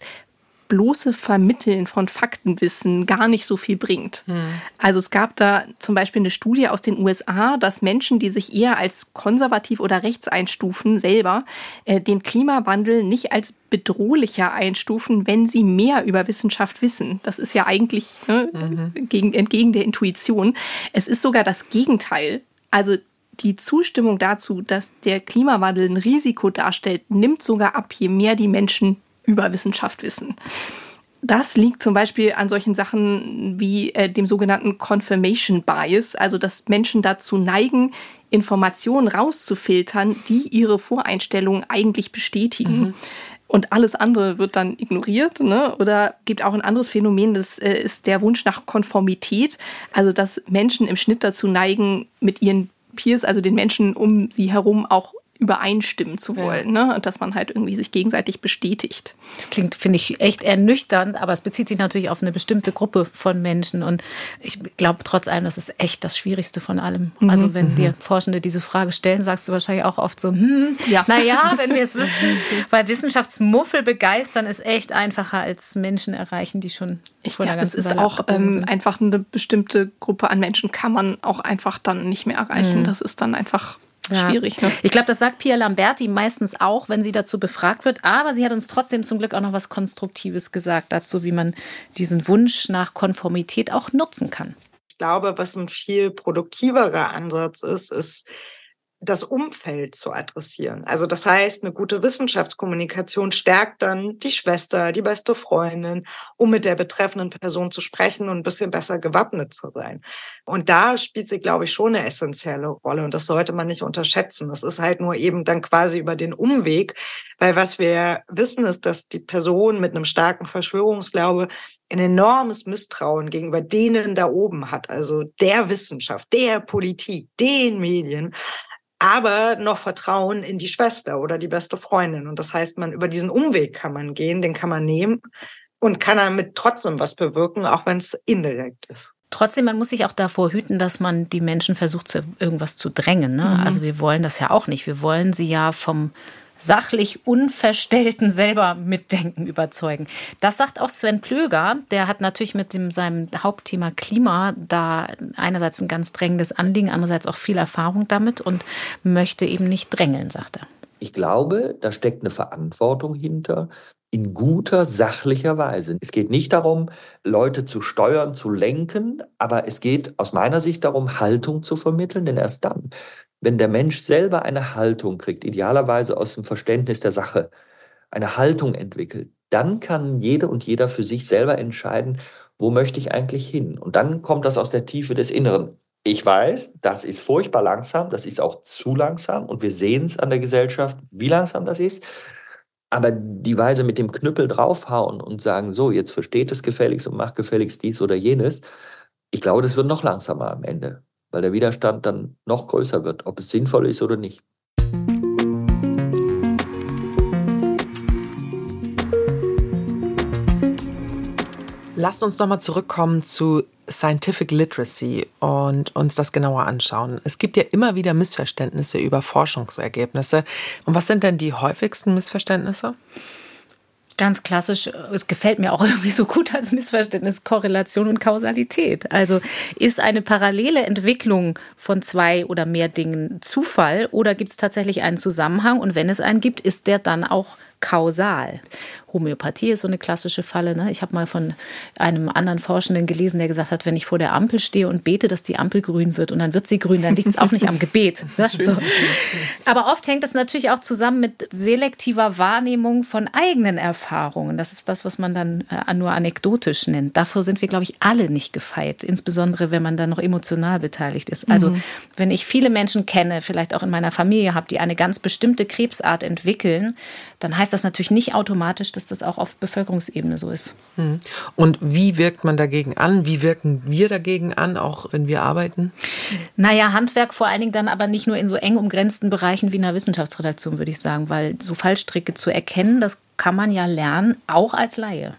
bloße Vermitteln von Faktenwissen gar nicht so viel bringt. Also es gab da zum Beispiel eine Studie aus den USA, dass Menschen, die sich eher als konservativ oder rechts einstufen, selber den Klimawandel nicht als bedrohlicher einstufen, wenn sie mehr über Wissenschaft wissen. Das ist ja eigentlich entgegen der Intuition. Es ist sogar das Gegenteil. Also die Zustimmung dazu, dass der Klimawandel ein Risiko darstellt, nimmt sogar ab, je mehr die Menschen über Wissenschaft wissen. Das liegt zum Beispiel an solchen Sachen wie dem sogenannten Confirmation Bias, also dass Menschen dazu neigen, Informationen rauszufiltern, die ihre Voreinstellungen eigentlich bestätigen. Und alles andere wird dann ignoriert. Ne? Oder gibt auch ein anderes Phänomen, das ist der Wunsch nach Konformität, also dass Menschen im Schnitt dazu neigen, mit ihren Peers, also den Menschen um sie herum, auch übereinstimmen zu wollen, ne? Und dass man halt irgendwie sich gegenseitig bestätigt. Das klingt, finde ich, echt ernüchternd, aber es bezieht sich natürlich auf eine bestimmte Gruppe von Menschen und ich glaube trotz allem, das ist echt das Schwierigste von allem. Also wenn dir Forschende diese Frage stellen, sagst du wahrscheinlich auch oft so, naja, wenn wir es wüssten, weil Wissenschaftsmuffel begeistern ist echt einfacher als Menschen erreichen, die schon vor der ganzen Weile abgebunden sind. Einfach eine bestimmte Gruppe an Menschen kann man auch einfach dann nicht mehr erreichen. Das ist dann einfach schwierig. Ne? Ich glaube, das sagt Pia Lamberti meistens auch, wenn sie dazu befragt wird. Aber sie hat uns trotzdem zum Glück auch noch was Konstruktives gesagt dazu, wie man diesen Wunsch nach Konformität auch nutzen kann. Ich glaube, was ein viel produktiverer Ansatz ist das Umfeld zu adressieren. Also das heißt, eine gute Wissenschaftskommunikation stärkt dann die Schwester, die beste Freundin, um mit der betreffenden Person zu sprechen und ein bisschen besser gewappnet zu sein. Und da spielt sie, glaube ich, schon eine essentielle Rolle und das sollte man nicht unterschätzen. Das ist halt nur eben dann quasi über den Umweg, weil was wir wissen ist, dass die Person mit einem starken Verschwörungsglaube ein enormes Misstrauen gegenüber denen da oben hat, also der Wissenschaft, der Politik, den Medien, aber noch Vertrauen in die Schwester oder die beste Freundin. Und das heißt, über diesen Umweg kann man gehen, den kann man nehmen und kann damit trotzdem was bewirken, auch wenn es indirekt ist. Trotzdem, man muss sich auch davor hüten, dass man die Menschen versucht, zu irgendwas zu drängen. Ne? Also wir wollen das ja auch nicht. Wir wollen sie ja vom sachlich Unverstellten selber mitdenken überzeugen. Das sagt auch Sven Plöger. Der hat natürlich mit seinem Hauptthema Klima da einerseits ein ganz drängendes Anliegen, andererseits auch viel Erfahrung damit und möchte eben nicht drängeln, sagt er. Ich glaube, da steckt eine Verantwortung hinter, in guter, sachlicher Weise. Es geht nicht darum, Leute zu steuern, zu lenken, aber es geht aus meiner Sicht darum, Haltung zu vermitteln, denn erst dann, wenn der Mensch selber eine Haltung kriegt, idealerweise aus dem Verständnis der Sache, eine Haltung entwickelt, dann kann jede und jeder für sich selber entscheiden, wo möchte ich eigentlich hin? Und dann kommt das aus der Tiefe des Inneren. Ich weiß, das ist furchtbar langsam, das ist auch zu langsam und wir sehen es an der Gesellschaft, wie langsam das ist. Aber die Weise mit dem Knüppel draufhauen und sagen, so, jetzt versteht es gefälligst und macht gefälligst dies oder jenes, ich glaube, das wird noch langsamer am Ende, weil der Widerstand dann noch größer wird, ob es sinnvoll ist oder nicht. Lasst uns nochmal zurückkommen zu Scientific Literacy und uns das genauer anschauen. Es gibt ja immer wieder Missverständnisse über Forschungsergebnisse. Und was sind denn die häufigsten Missverständnisse? Ganz klassisch, es gefällt mir auch irgendwie so gut als Missverständnis, Korrelation und Kausalität. Also ist eine parallele Entwicklung von zwei oder mehr Dingen Zufall oder gibt es tatsächlich einen Zusammenhang? Und wenn es einen gibt, ist der dann auch kausal? Homöopathie ist so eine klassische Falle. Ne? Ich habe mal von einem anderen Forschenden gelesen, der gesagt hat, wenn ich vor der Ampel stehe und bete, dass die Ampel grün wird und dann wird sie grün, dann liegt es auch nicht am Gebet. Ne? So. Aber oft hängt das natürlich auch zusammen mit selektiver Wahrnehmung von eigenen Erfahrungen. Das ist das, was man dann nur anekdotisch nennt. Davor sind wir, glaube ich, alle nicht gefeit, insbesondere wenn man dann noch emotional beteiligt ist. Also wenn ich viele Menschen kenne, vielleicht auch in meiner Familie habe, die eine ganz bestimmte Krebsart entwickeln, dann heißt das natürlich nicht automatisch, dass das auch auf Bevölkerungsebene so ist. Und wie wirkt man dagegen an? Wie wirken wir dagegen an, auch wenn wir arbeiten? Naja, Handwerk vor allen Dingen dann aber nicht nur in so eng umgrenzten Bereichen wie einer Wissenschaftsredaktion, würde ich sagen, weil so Fallstricke zu erkennen, das kann man ja lernen, auch als Laie.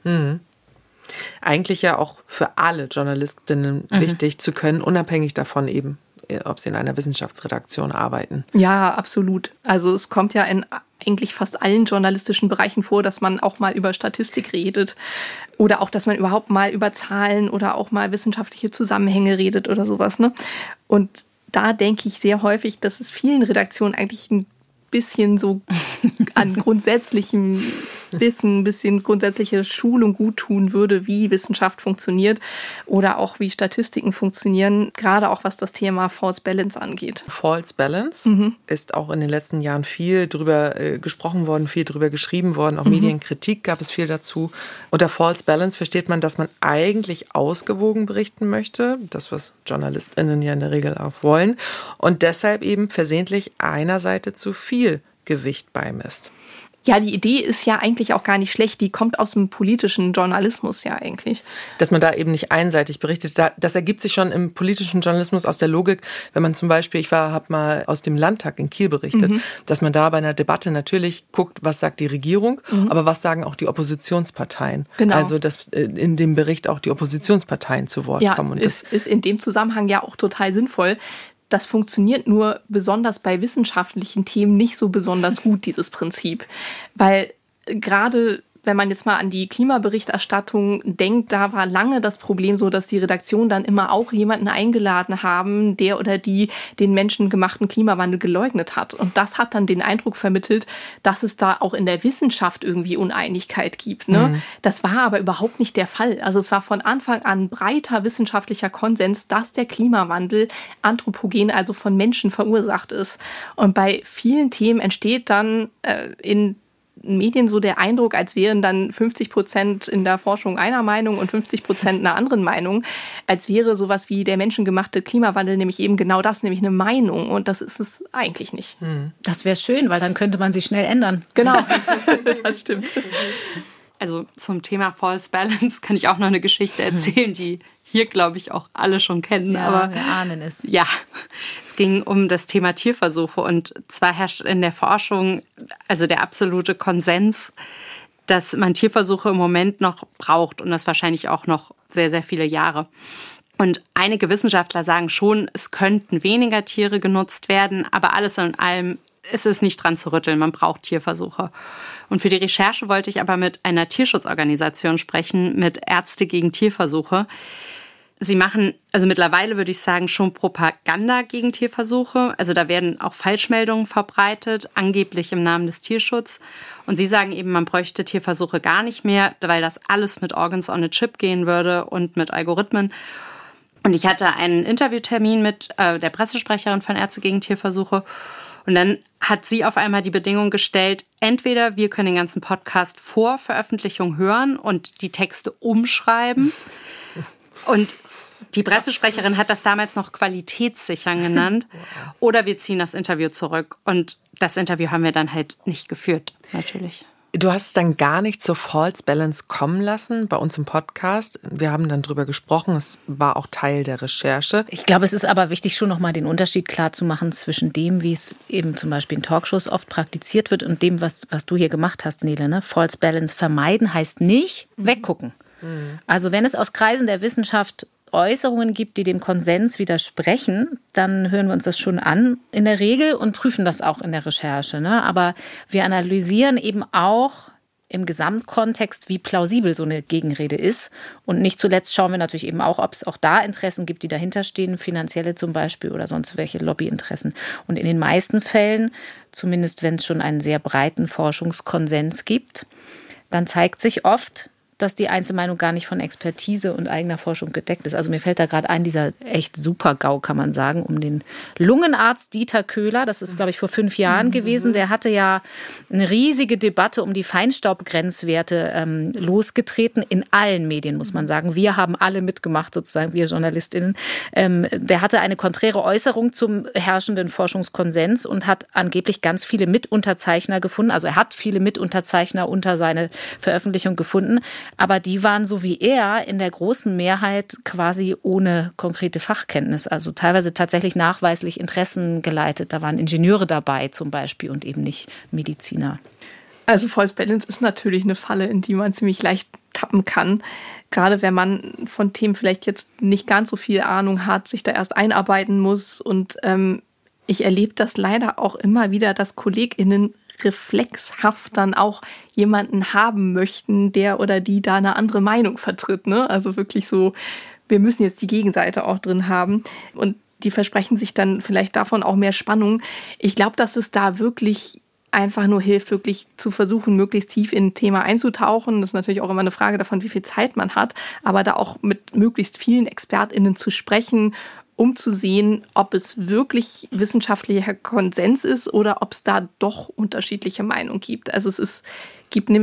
Eigentlich ja auch für alle Journalistinnen wichtig zu können, unabhängig davon eben, ob sie in einer Wissenschaftsredaktion arbeiten. Ja, absolut. Also es kommt ja in eigentlich fast allen journalistischen Bereichen vor, dass man auch mal über Statistik redet oder auch, dass man überhaupt mal über Zahlen oder auch mal wissenschaftliche Zusammenhänge redet oder sowas, ne? Und da denke ich sehr häufig, dass es vielen Redaktionen eigentlich ein bisschen so an grundsätzlichem Wissen, ein bisschen grundsätzliche Schulung gut tun würde, wie Wissenschaft funktioniert oder auch wie Statistiken funktionieren, gerade auch was das Thema False Balance angeht. False Balance ist auch in den letzten Jahren viel drüber gesprochen worden, viel drüber geschrieben worden, auch Medienkritik gab es viel dazu. Unter False Balance versteht man, dass man eigentlich ausgewogen berichten möchte, das, was JournalistInnen ja in der Regel auch wollen, und deshalb eben versehentlich einer Seite zu viel Gewicht beimisst. Ja, die Idee ist ja eigentlich auch gar nicht schlecht. Die kommt aus dem politischen Journalismus ja eigentlich. Dass man da eben nicht einseitig berichtet. Das ergibt sich schon im politischen Journalismus aus der Logik, wenn man zum Beispiel, habe mal aus dem Landtag in Kiel berichtet, dass man da bei einer Debatte natürlich guckt, was sagt die Regierung, aber was sagen auch die Oppositionsparteien. Genau. Also, dass in dem Bericht auch die Oppositionsparteien zu Wort kommen. Und das ist in dem Zusammenhang ja auch total sinnvoll. Das funktioniert nur besonders bei wissenschaftlichen Themen nicht so besonders gut, dieses Prinzip. Weil gerade wenn man jetzt mal an die Klimaberichterstattung denkt, da war lange das Problem so, dass die Redaktion dann immer auch jemanden eingeladen haben, der oder die den menschengemachten Klimawandel geleugnet hat. Und das hat dann den Eindruck vermittelt, dass es da auch in der Wissenschaft irgendwie Uneinigkeit gibt. Ne? Das war aber überhaupt nicht der Fall. Also es war von Anfang an breiter wissenschaftlicher Konsens, dass der Klimawandel anthropogen, also von Menschen verursacht ist. Und bei vielen Themen entsteht dann in Medien so der Eindruck, als wären dann 50% in der Forschung einer Meinung und 50% einer anderen Meinung, als wäre sowas wie der menschengemachte Klimawandel nämlich eben genau das, nämlich eine Meinung. Und das ist es eigentlich nicht. Das wäre schön, weil dann könnte man sie schnell ändern. Genau, das stimmt. Also zum Thema False Balance kann ich auch noch eine Geschichte erzählen, die hier, glaube ich, auch alle schon kennen. Ja, aber wir ahnen es. Ja, es ging um das Thema Tierversuche. Und zwar herrscht in der Forschung also der absolute Konsens, dass man Tierversuche im Moment noch braucht und das wahrscheinlich auch noch sehr, sehr viele Jahre. Und einige Wissenschaftler sagen schon, es könnten weniger Tiere genutzt werden, aber alles in allem ist es nicht dran zu rütteln, man braucht Tierversuche. Und für die Recherche wollte ich aber mit einer Tierschutzorganisation sprechen, mit Ärzte gegen Tierversuche. Sie machen, also mittlerweile würde ich sagen, schon Propaganda gegen Tierversuche. Also da werden auch Falschmeldungen verbreitet, angeblich im Namen des Tierschutzes. Und sie sagen eben, man bräuchte Tierversuche gar nicht mehr, weil das alles mit Organs on a Chip gehen würde und mit Algorithmen. Und ich hatte einen Interviewtermin mit der Pressesprecherin von Ärzte gegen Tierversuche. Und dann hat sie auf einmal die Bedingung gestellt, entweder wir können den ganzen Podcast vor Veröffentlichung hören und die Texte umschreiben. Und die Pressesprecherin hat das damals noch qualitätssichern genannt. Oder wir ziehen das Interview zurück. Und das Interview haben wir dann halt nicht geführt, natürlich. Du hast es dann gar nicht zur False Balance kommen lassen bei uns im Podcast. Wir haben dann drüber gesprochen. Es war auch Teil der Recherche. Ich glaube, es ist aber wichtig, schon nochmal den Unterschied klar zu machen zwischen dem, wie es eben zum Beispiel in Talkshows oft praktiziert wird und dem, was du hier gemacht hast, Nele. Ne? False Balance vermeiden heißt nicht weggucken. Also wenn es aus Kreisen der Wissenschaft Äußerungen gibt, die dem Konsens widersprechen, dann hören wir uns das schon an in der Regel und prüfen das auch in der Recherche. Ne? Aber wir analysieren eben auch im Gesamtkontext, wie plausibel so eine Gegenrede ist. Und nicht zuletzt schauen wir natürlich eben auch, ob es auch da Interessen gibt, die dahinter stehen, finanzielle zum Beispiel oder sonst welche Lobbyinteressen. Und in den meisten Fällen, zumindest wenn es schon einen sehr breiten Forschungskonsens gibt, dann zeigt sich oft, dass die Einzelmeinung gar nicht von Expertise und eigener Forschung gedeckt ist. Also mir fällt da gerade ein, dieser echt Super-GAU, kann man sagen, um den Lungenarzt Dieter Köhler. Das ist, glaube ich, vor 5 Jahren gewesen. Der hatte ja eine riesige Debatte um die Feinstaubgrenzwerte losgetreten. In allen Medien, muss man sagen. Wir haben alle mitgemacht, sozusagen, wir JournalistInnen. Der hatte eine konträre Äußerung zum herrschenden Forschungskonsens und hat angeblich ganz viele Mitunterzeichner gefunden. Also er hat viele Mitunterzeichner unter seine Veröffentlichung gefunden. Aber die waren so wie er in der großen Mehrheit quasi ohne konkrete Fachkenntnis. Also teilweise tatsächlich nachweislich interessengeleitet. Da waren Ingenieure dabei zum Beispiel und eben nicht Mediziner. Also False Balance ist natürlich eine Falle, in die man ziemlich leicht tappen kann. Gerade wenn man von Themen vielleicht jetzt nicht ganz so viel Ahnung hat, sich da erst einarbeiten muss. Und ich erlebe das leider auch immer wieder, dass KollegInnen reflexhaft dann auch jemanden haben möchten, der oder die da eine andere Meinung vertritt. Ne? Also wirklich so, wir müssen jetzt die Gegenseite auch drin haben. Und die versprechen sich dann vielleicht davon auch mehr Spannung. Ich glaube, dass es da wirklich einfach nur hilft, wirklich zu versuchen, möglichst tief in ein Thema einzutauchen. Das ist natürlich auch immer eine Frage davon, wie viel Zeit man hat. Aber da auch mit möglichst vielen ExpertInnen zu sprechen, um zu sehen, ob es wirklich wissenschaftlicher Konsens ist oder ob es da doch unterschiedliche Meinungen gibt. Also gibt nämlich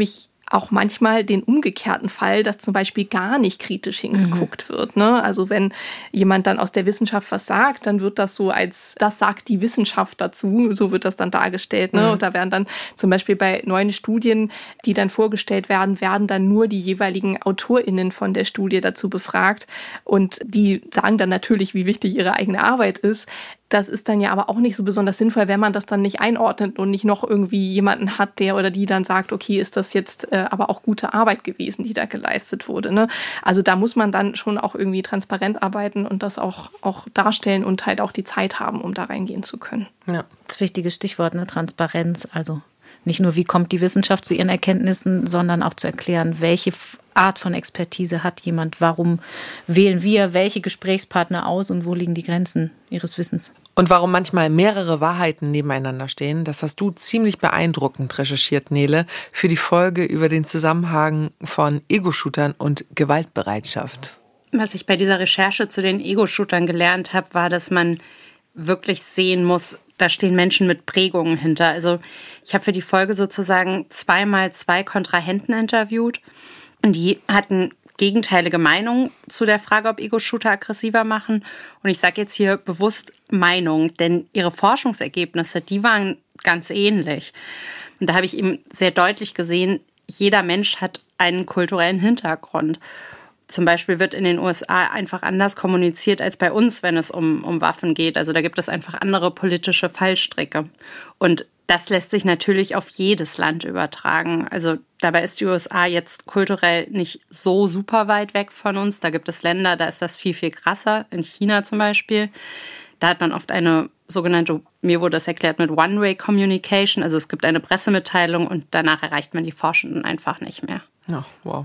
auch manchmal den umgekehrten Fall, dass zum Beispiel gar nicht kritisch hingeguckt wird. Ne? Also wenn jemand dann aus der Wissenschaft was sagt, dann wird das so als, das sagt die Wissenschaft dazu, so wird das dann dargestellt. Ne? Und da werden dann zum Beispiel bei neuen Studien, die dann vorgestellt werden, werden dann nur die jeweiligen AutorInnen von der Studie dazu befragt. Und die sagen dann natürlich, wie wichtig ihre eigene Arbeit ist. Das ist dann ja aber auch nicht so besonders sinnvoll, wenn man das dann nicht einordnet und nicht noch irgendwie jemanden hat, der oder die dann sagt, okay, ist das jetzt aber auch gute Arbeit gewesen, die da geleistet wurde. Ne? Also da muss man dann schon auch irgendwie transparent arbeiten und das auch darstellen und halt auch die Zeit haben, um da reingehen zu können. Ja. Das wichtige Stichwort, ne? Transparenz. Also nicht nur, wie kommt die Wissenschaft zu ihren Erkenntnissen, sondern auch zu erklären, welche Art von Expertise hat jemand, warum wählen wir welche Gesprächspartner aus und wo liegen die Grenzen ihres Wissens. Und warum manchmal mehrere Wahrheiten nebeneinander stehen, das hast du ziemlich beeindruckend recherchiert, Nele, für die Folge über den Zusammenhang von Ego-Shootern und Gewaltbereitschaft. Was ich bei dieser Recherche zu den Ego-Shootern gelernt habe, war, dass man wirklich sehen muss, da stehen Menschen mit Prägungen hinter. Also ich habe für die Folge sozusagen 2x2 Kontrahenten interviewt und die hatten gegenteilige Meinungen zu der Frage, ob Ego-Shooter aggressiver machen. Und ich sage jetzt hier bewusst Meinung, denn ihre Forschungsergebnisse, die waren ganz ähnlich. Und da habe ich eben sehr deutlich gesehen, jeder Mensch hat einen kulturellen Hintergrund. Zum Beispiel wird in den USA einfach anders kommuniziert als bei uns, wenn es um Waffen geht. Also da gibt es einfach andere politische Fallstricke. Und das lässt sich natürlich auf jedes Land übertragen. Also dabei ist die USA jetzt kulturell nicht so super weit weg von uns. Da gibt es Länder, da ist das viel, viel krasser. In China zum Beispiel. Da hat man oft eine sogenannte, mir wurde das erklärt, mit One-Way-Communication. Also es gibt eine Pressemitteilung und danach erreicht man die Forschenden einfach nicht mehr. Ja, wow.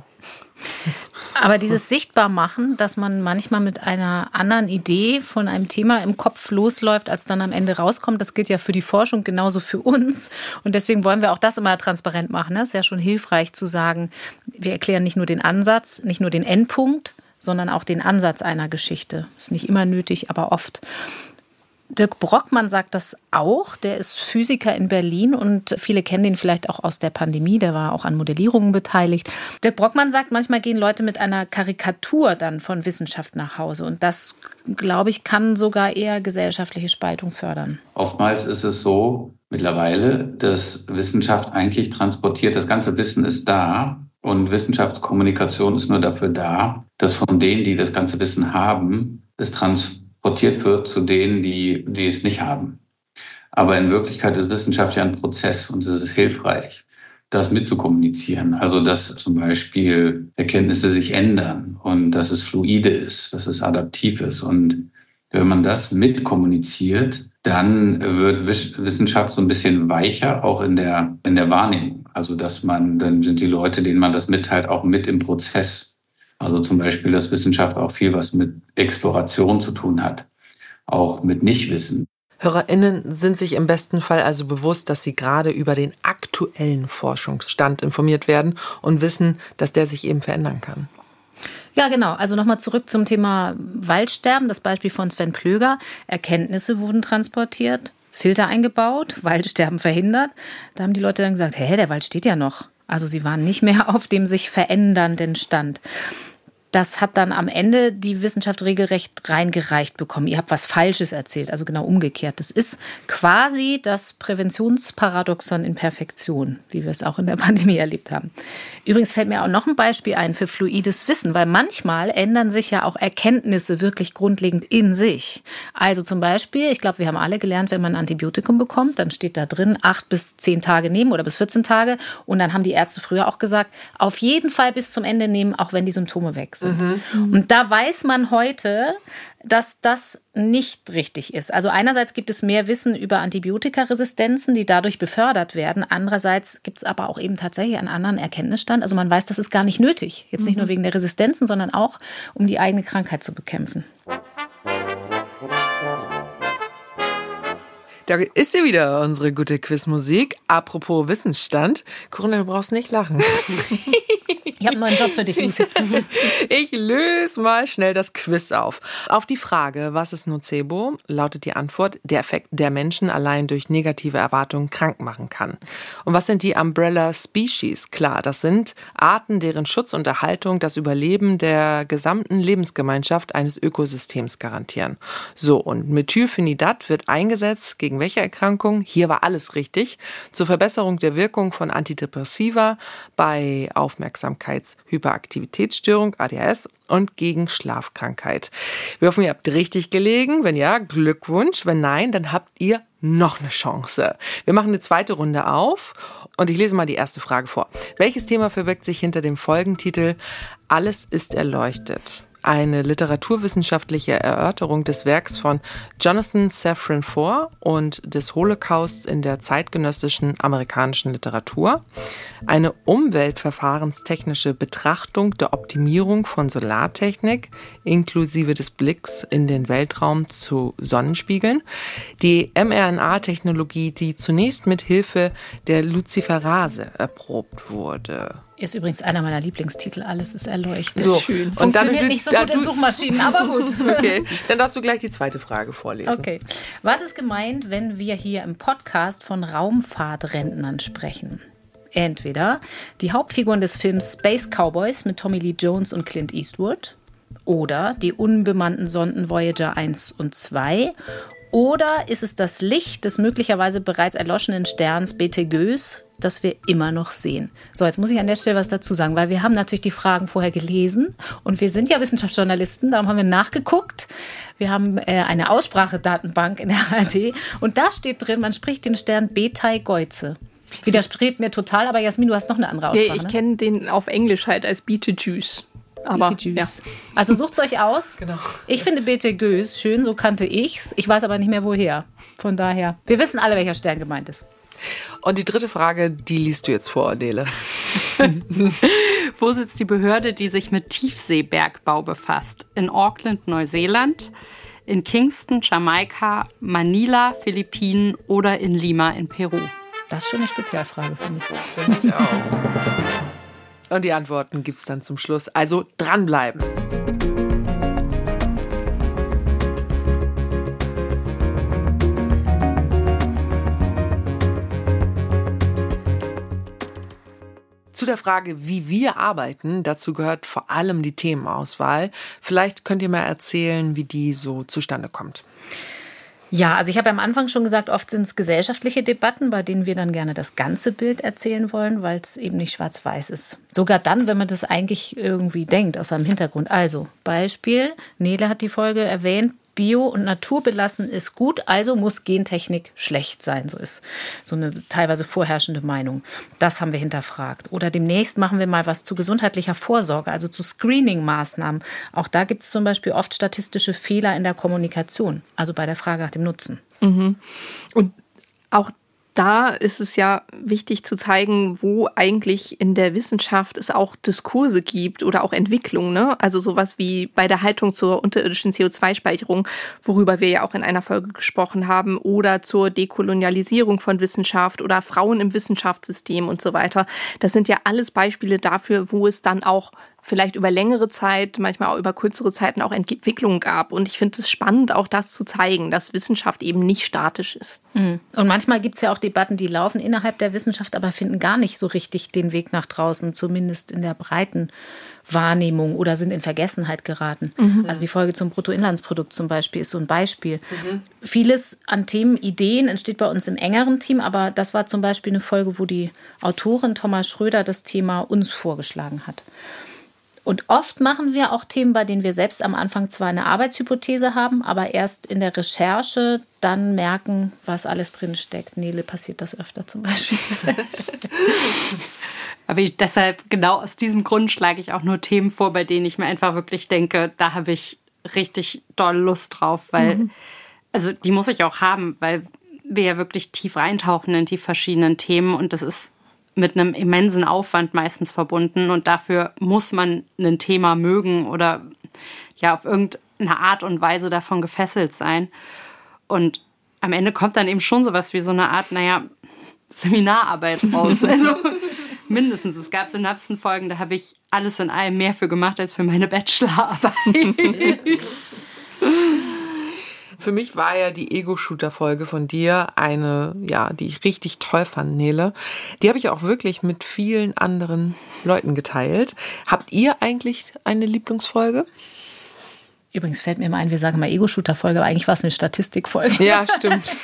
Aber dieses Sichtbarmachen, dass man manchmal mit einer anderen Idee von einem Thema im Kopf losläuft, als dann am Ende rauskommt, das gilt ja für die Forschung genauso für uns. Und deswegen wollen wir auch das immer transparent machen. Es ist ja schon hilfreich zu sagen, wir erklären nicht nur den Ansatz, nicht nur den Endpunkt, sondern auch den Ansatz einer Geschichte. Ist nicht immer nötig, aber oft. Dirk Brockmann sagt das auch. Der ist Physiker in Berlin und viele kennen ihn vielleicht auch aus der Pandemie. Der war auch an Modellierungen beteiligt. Dirk Brockmann sagt, manchmal gehen Leute mit einer Karikatur dann von Wissenschaft nach Hause. Und das, glaube ich, kann sogar eher gesellschaftliche Spaltung fördern. Oftmals ist es so mittlerweile, dass Wissenschaft eigentlich transportiert. Das ganze Wissen ist da. Und Wissenschaftskommunikation ist nur dafür da, dass von denen, die das ganze Wissen haben, es transportiert wird zu denen, die es nicht haben. Aber in Wirklichkeit ist Wissenschaft ja ein Prozess und es ist hilfreich, das mitzukommunizieren. Also dass zum Beispiel Erkenntnisse sich ändern und dass es fluide ist, dass es adaptiv ist. Und wenn man das mitkommuniziert, dann wird Wissenschaft so ein bisschen weicher, auch in der Wahrnehmung. Also dann sind die Leute, denen man das mitteilt, auch mit im Prozess. Also zum Beispiel, dass Wissenschaft auch viel was mit Exploration zu tun hat, auch mit Nichtwissen. HörerInnen sind sich im besten Fall also bewusst, dass sie gerade über den aktuellen Forschungsstand informiert werden und wissen, dass der sich eben verändern kann. Ja, genau. Also nochmal zurück zum Thema Waldsterben, das Beispiel von Sven Plöger. Erkenntnisse wurden transportiert, Filter eingebaut, Waldsterben verhindert. Da haben die Leute dann gesagt, der Wald steht ja noch. Also sie waren nicht mehr auf dem sich verändernden Stand. Das hat dann am Ende die Wissenschaft regelrecht reingereicht bekommen. Ihr habt was Falsches erzählt, also genau umgekehrt. Das ist quasi das Präventionsparadoxon in Perfektion, wie wir es auch in der Pandemie erlebt haben. Übrigens fällt mir auch noch ein Beispiel ein für fluides Wissen, weil manchmal ändern sich ja auch Erkenntnisse wirklich grundlegend in sich. Also zum Beispiel, ich glaube, wir haben alle gelernt, wenn man ein Antibiotikum bekommt, dann steht da drin 8 bis 10 Tage nehmen oder bis 14 Tage. Und dann haben die Ärzte früher auch gesagt, auf jeden Fall bis zum Ende nehmen, auch wenn die Symptome weg sind. Und da weiß man heute, dass das nicht richtig ist. Also einerseits gibt es mehr Wissen über Antibiotikaresistenzen, die dadurch befördert werden. Andererseits gibt es aber auch eben tatsächlich einen anderen Erkenntnisstand. Also man weiß, das ist gar nicht nötig. Jetzt nicht nur wegen der Resistenzen, sondern auch, um die eigene Krankheit zu bekämpfen. Da ist ja wieder unsere gute Quizmusik. Apropos Wissensstand. Corinna, du brauchst nicht lachen. Ich habe einen neuen Job für dich, Lucy. Ich löse mal schnell das Quiz auf. Auf die Frage, was ist Nocebo, lautet die Antwort, der Effekt, der Menschen allein durch negative Erwartungen krank machen kann. Und was sind die Umbrella Species? Klar, das sind Arten, deren Schutz und Erhaltung das Überleben der gesamten Lebensgemeinschaft eines Ökosystems garantieren. So, und Methylphenidat wird eingesetzt gegen welche Erkrankung? Hier war alles richtig. Zur Verbesserung der Wirkung von Antidepressiva bei Aufmerksamkeitshyperaktivitätsstörung, ADHS, und gegen Schlafkrankheit. Wir hoffen, ihr habt richtig gelegen. Wenn ja, Glückwunsch. Wenn nein, dann habt ihr noch eine Chance. Wir machen eine zweite Runde auf und ich lese mal die erste Frage vor. Welches Thema verbirgt sich hinter dem Folgentitel Alles ist erleuchtet? Eine literaturwissenschaftliche Erörterung des Werks von Jonathan Safran Foer und des Holocausts in der zeitgenössischen amerikanischen Literatur, eine umweltverfahrenstechnische Betrachtung der Optimierung von Solartechnik inklusive des Blicks in den Weltraum zu Sonnenspiegeln, die mRNA-Technologie, die zunächst mit Hilfe der Luciferase erprobt wurde. Ist übrigens einer meiner Lieblingstitel, Alles ist erleuchtet. So, schön. Funktioniert nicht so gut in Suchmaschinen, aber gut. Okay, dann darfst du gleich die zweite Frage vorlesen. Okay. Was ist gemeint, wenn wir hier im Podcast von Raumfahrtrentnern sprechen? Entweder die Hauptfiguren des Films Space Cowboys mit Tommy Lee Jones und Clint Eastwood oder die unbemannten Sonden Voyager 1 und 2 oder ist es das Licht des möglicherweise bereits erloschenen Sterns Betelgeuse, das wir immer noch sehen? So, jetzt muss ich an der Stelle was dazu sagen, weil wir haben natürlich die Fragen vorher gelesen und wir sind ja Wissenschaftsjournalisten, darum haben wir nachgeguckt. Wir haben eine Aussprachedatenbank in der ARD und da steht drin, man spricht den Stern Betelgeuse. Widerstrebt mir total, aber Jasmin, du hast noch eine andere Aussprache. Nee, ich kenne den auf Englisch halt als Betelgeuse. Aber ja. Also sucht's euch aus. Genau. Ich finde Betelgeuse schön, so kannte ich's. Ich weiß aber nicht mehr woher. Von daher, wir wissen alle, welcher Stern gemeint ist. Und die dritte Frage, die liest du jetzt vor, Adele. Wo sitzt die Behörde, die sich mit Tiefseebergbau befasst? In Auckland, Neuseeland, in Kingston, Jamaika, Manila, Philippinen oder in Lima in Peru? Das ist schon eine Spezialfrage, finde ich. Finde ich auch. Und die Antworten gibt es dann zum Schluss. Also dranbleiben. Zu der Frage, wie wir arbeiten, dazu gehört vor allem die Themenauswahl. Vielleicht könnt ihr mal erzählen, wie die so zustande kommt. Ja, also ich habe am Anfang schon gesagt, oft sind es gesellschaftliche Debatten, bei denen wir dann gerne das ganze Bild erzählen wollen, weil es eben nicht schwarz-weiß ist. Sogar dann, wenn man das eigentlich irgendwie denkt, aus seinem Hintergrund. Also Beispiel, Nele hat die Folge erwähnt, Bio- und naturbelassen ist gut, also muss Gentechnik schlecht sein. So ist so eine teilweise vorherrschende Meinung. Das haben wir hinterfragt. Oder demnächst machen wir mal was zu gesundheitlicher Vorsorge, also zu Screening-Maßnahmen. Auch da gibt es zum Beispiel oft statistische Fehler in der Kommunikation, also bei der Frage nach dem Nutzen. Mhm. Und auch da ist es ja wichtig zu zeigen, wo eigentlich in der Wissenschaft es auch Diskurse gibt oder auch Entwicklungen, ne? Also sowas wie bei der Haltung zur unterirdischen CO2-Speicherung, worüber wir ja auch in einer Folge gesprochen haben, oder zur Dekolonialisierung von Wissenschaft oder Frauen im Wissenschaftssystem und so weiter. Das sind ja alles Beispiele dafür, wo es dann auch vielleicht über längere Zeit, manchmal auch über kürzere Zeiten auch Entwicklungen gab. Und ich finde es spannend, auch das zu zeigen, dass Wissenschaft eben nicht statisch ist. Und manchmal gibt es ja auch Debatten, die laufen innerhalb der Wissenschaft, aber finden gar nicht so richtig den Weg nach draußen, zumindest in der breiten Wahrnehmung oder sind in Vergessenheit geraten. Also die Folge zum Bruttoinlandsprodukt zum Beispiel ist so ein Beispiel. Vieles an Themen, Ideen entsteht bei uns im engeren Team, aber das war zum Beispiel eine Folge, wo die Autorin Thomas Schröder das Thema uns vorgeschlagen hat. Und oft machen wir auch Themen, bei denen wir selbst am Anfang zwar eine Arbeitshypothese haben, aber erst in der Recherche dann merken, was alles drin steckt. Nele, passiert das öfter zum Beispiel. Aber deshalb, genau aus diesem Grund schlage ich auch nur Themen vor, bei denen ich mir einfach wirklich denke, da habe ich richtig doll Lust drauf, weil, also die muss ich auch haben, weil wir ja wirklich tief reintauchen in die verschiedenen Themen und das ist mit einem immensen Aufwand meistens verbunden und dafür muss man ein Thema mögen oder ja auf irgendeine Art und Weise davon gefesselt sein. Und am Ende kommt dann eben schon sowas wie so eine Art, Seminararbeit raus. Also Mindestens. Es gab Synapsenfolgen, da habe ich alles in allem mehr für gemacht als für meine Bachelorarbeit. Für mich war ja die Ego-Shooter-Folge von dir eine, ja, die ich richtig toll fand, Nele. Die habe ich auch wirklich mit vielen anderen Leuten geteilt. Habt ihr eigentlich eine Lieblingsfolge? Übrigens fällt mir mal ein, wir sagen mal Ego-Shooter-Folge, aber eigentlich war es eine Statistikfolge. Ja, stimmt.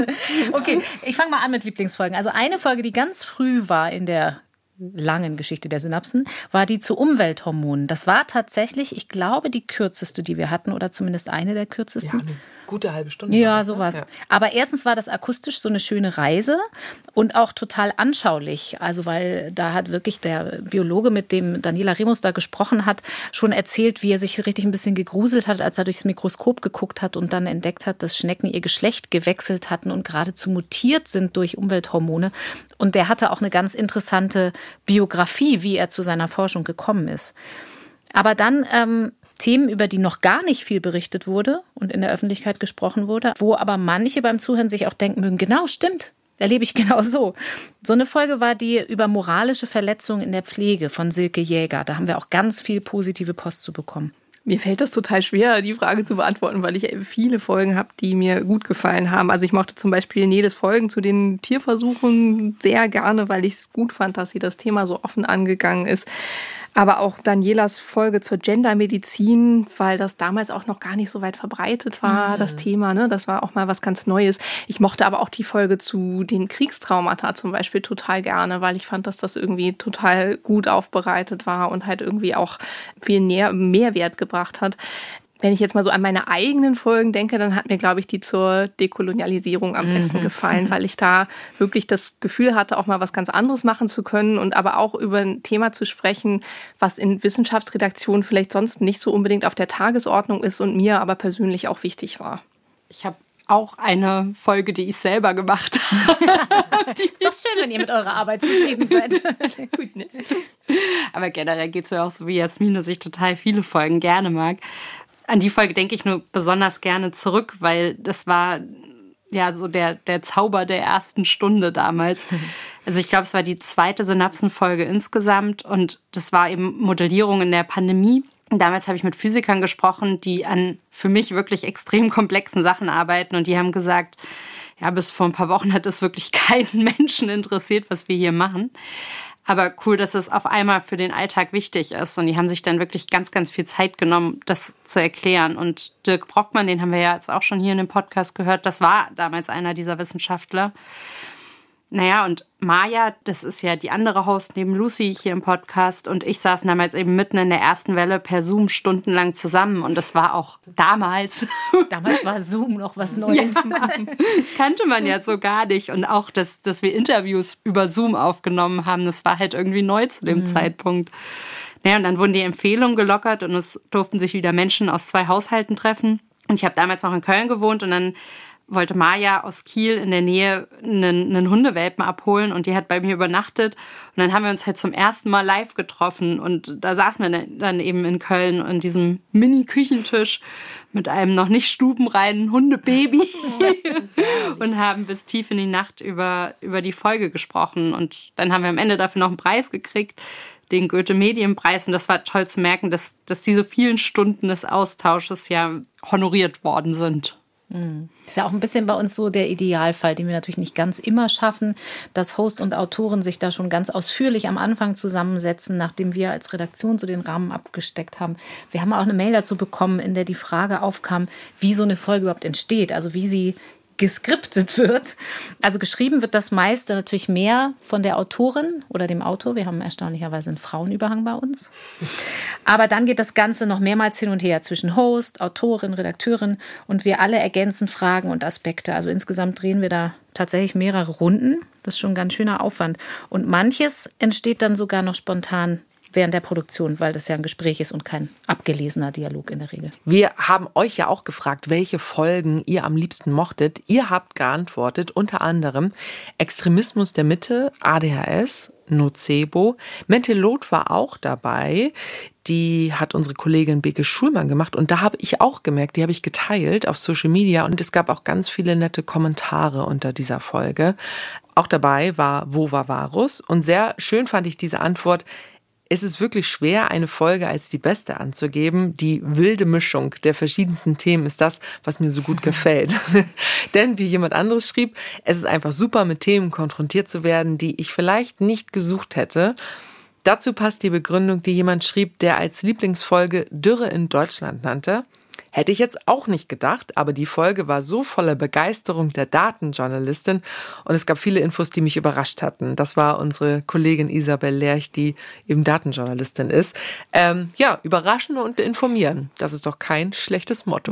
Okay, ich fange mal an mit Lieblingsfolgen. Also eine Folge, die ganz früh war in der langen Geschichte der Synapsen, war die zu Umwelthormonen. Das war tatsächlich, ich glaube, die kürzeste, die wir hatten, oder zumindest eine der kürzesten. Ja, eine gute halbe Stunde. Ja, sowas. Ja. Aber erstens war das akustisch so eine schöne Reise und auch total anschaulich. Also weil da hat wirklich der Biologe, mit dem Daniela Remus da gesprochen hat, schon erzählt, wie er sich richtig ein bisschen gegruselt hat, als er durchs Mikroskop geguckt hat und dann entdeckt hat, dass Schnecken ihr Geschlecht gewechselt hatten und geradezu mutiert sind durch Umwelthormone. Und der hatte auch eine ganz interessante Biografie, wie er zu seiner Forschung gekommen ist. Aber dann Themen, über die noch gar nicht viel berichtet wurde und in der Öffentlichkeit gesprochen wurde, wo aber manche beim Zuhören sich auch denken mögen, genau, stimmt, erlebe ich genau so. So eine Folge war die über moralische Verletzungen in der Pflege von Silke Jäger. Da haben wir auch ganz viel positive Post zu bekommen. Mir fällt das total schwer, die Frage zu beantworten, weil ich viele Folgen habe, die mir gut gefallen haben. Also ich mochte zum Beispiel Neles Folgen zu den Tierversuchen sehr gerne, weil ich es gut fand, dass sie das Thema so offen angegangen ist. Aber auch Danielas Folge zur Gendermedizin, weil das damals auch noch gar nicht so weit verbreitet war, das Thema. Ne? Das war auch mal was ganz Neues. Ich mochte aber auch die Folge zu den Kriegstraumata zum Beispiel total gerne, weil ich fand, dass das irgendwie total gut aufbereitet war und halt irgendwie auch viel Mehrwert gebracht hat. Wenn ich jetzt mal so an meine eigenen Folgen denke, dann hat mir, glaube ich, die zur Dekolonialisierung am besten gefallen, weil ich da wirklich das Gefühl hatte, auch mal was ganz anderes machen zu können und aber auch über ein Thema zu sprechen, was in Wissenschaftsredaktionen vielleicht sonst nicht so unbedingt auf der Tagesordnung ist und mir aber persönlich auch wichtig war. Ich habe auch eine Folge, die ich selber gemacht habe. Ist doch schön, wenn ihr mit eurer Arbeit zufrieden seid. Gut, ne? Aber generell geht es ja auch so wie Jasmin, dass ich total viele Folgen gerne mag. An die Folge denke ich nur besonders gerne zurück, weil das war ja so der Zauber der ersten Stunde damals. Also ich glaube, es war die 2. Synapsenfolge insgesamt und das war eben Modellierung in der Pandemie. Und damals habe ich mit Physikern gesprochen, die an für mich wirklich extrem komplexen Sachen arbeiten und die haben gesagt, ja, bis vor ein paar Wochen hat es wirklich keinen Menschen interessiert, was wir hier machen. Aber cool, dass es auf einmal für den Alltag wichtig ist. Und die haben sich dann wirklich ganz, ganz viel Zeit genommen, das zu erklären. Und Dirk Brockmann, den haben wir ja jetzt auch schon hier in dem Podcast gehört, das war damals einer dieser Wissenschaftler. Naja, und Maja, das ist ja die andere Host neben Lucy hier im Podcast. Und ich saßen damals eben mitten in der ersten Welle per Zoom stundenlang zusammen. Und das war auch damals. Damals war Zoom noch was Neues. Ja, das kannte man ja so gar nicht. Und auch, dass wir Interviews über Zoom aufgenommen haben, das war halt irgendwie neu zu dem Zeitpunkt. Naja, und dann wurden die Empfehlungen gelockert und es durften sich wieder Menschen aus 2 Haushalten treffen. Und ich habe damals noch in Köln gewohnt und dann wollte Maja aus Kiel in der Nähe einen Hundewelpen abholen und die hat bei mir übernachtet. Und dann haben wir uns halt zum ersten Mal live getroffen und da saßen wir dann eben in Köln an diesem Mini-Küchentisch mit einem noch nicht stubenreinen Hundebaby und haben bis tief in die Nacht über die Folge gesprochen. Und dann haben wir am Ende dafür noch einen Preis gekriegt, den Goethe-Medienpreis. Und das war toll zu merken, dass diese vielen Stunden des Austausches ja honoriert worden sind. Das ist ja auch ein bisschen bei uns so der Idealfall, den wir natürlich nicht ganz immer schaffen, dass Host und Autoren sich da schon ganz ausführlich am Anfang zusammensetzen, nachdem wir als Redaktion so den Rahmen abgesteckt haben. Wir haben auch eine Mail dazu bekommen, in der die Frage aufkam, wie so eine Folge überhaupt entsteht, also wie sie geskriptet wird. Also geschrieben wird das meiste natürlich mehr von der Autorin oder dem Autor. Wir haben erstaunlicherweise einen Frauenüberhang bei uns. Aber dann geht das Ganze noch mehrmals hin und her zwischen Host, Autorin, Redakteurin und wir alle ergänzen Fragen und Aspekte. Also insgesamt drehen wir da tatsächlich mehrere Runden. Das ist schon ein ganz schöner Aufwand. Und manches entsteht dann sogar noch spontan während der Produktion, weil das ja ein Gespräch ist und kein abgelesener Dialog in der Regel. Wir haben euch ja auch gefragt, welche Folgen ihr am liebsten mochtet. Ihr habt geantwortet, unter anderem Extremismus der Mitte, ADHS, Nocebo. Mentelot war auch dabei. die hat unsere Kollegin Beke Schulmann gemacht. Und da habe ich auch gemerkt, die habe ich geteilt auf Social Media. Und es gab auch ganz viele nette Kommentare unter dieser Folge. Auch dabei war Wo war Varus? Und sehr schön fand ich diese Antwort: Es ist wirklich schwer, eine Folge als die beste anzugeben. Die wilde Mischung der verschiedensten Themen ist das, was mir so gut gefällt. Denn, wie jemand anderes schrieb, es ist einfach super, mit Themen konfrontiert zu werden, die ich vielleicht nicht gesucht hätte. Dazu passt die Begründung, die jemand schrieb, der als Lieblingsfolge Dürre in Deutschland nannte. Hätte ich jetzt auch nicht gedacht, aber die Folge war so voller Begeisterung der Datenjournalistin und es gab viele Infos, die mich überrascht hatten. Das war unsere Kollegin Isabel Lerch, die eben Datenjournalistin ist. Überraschen und informieren, das ist doch kein schlechtes Motto.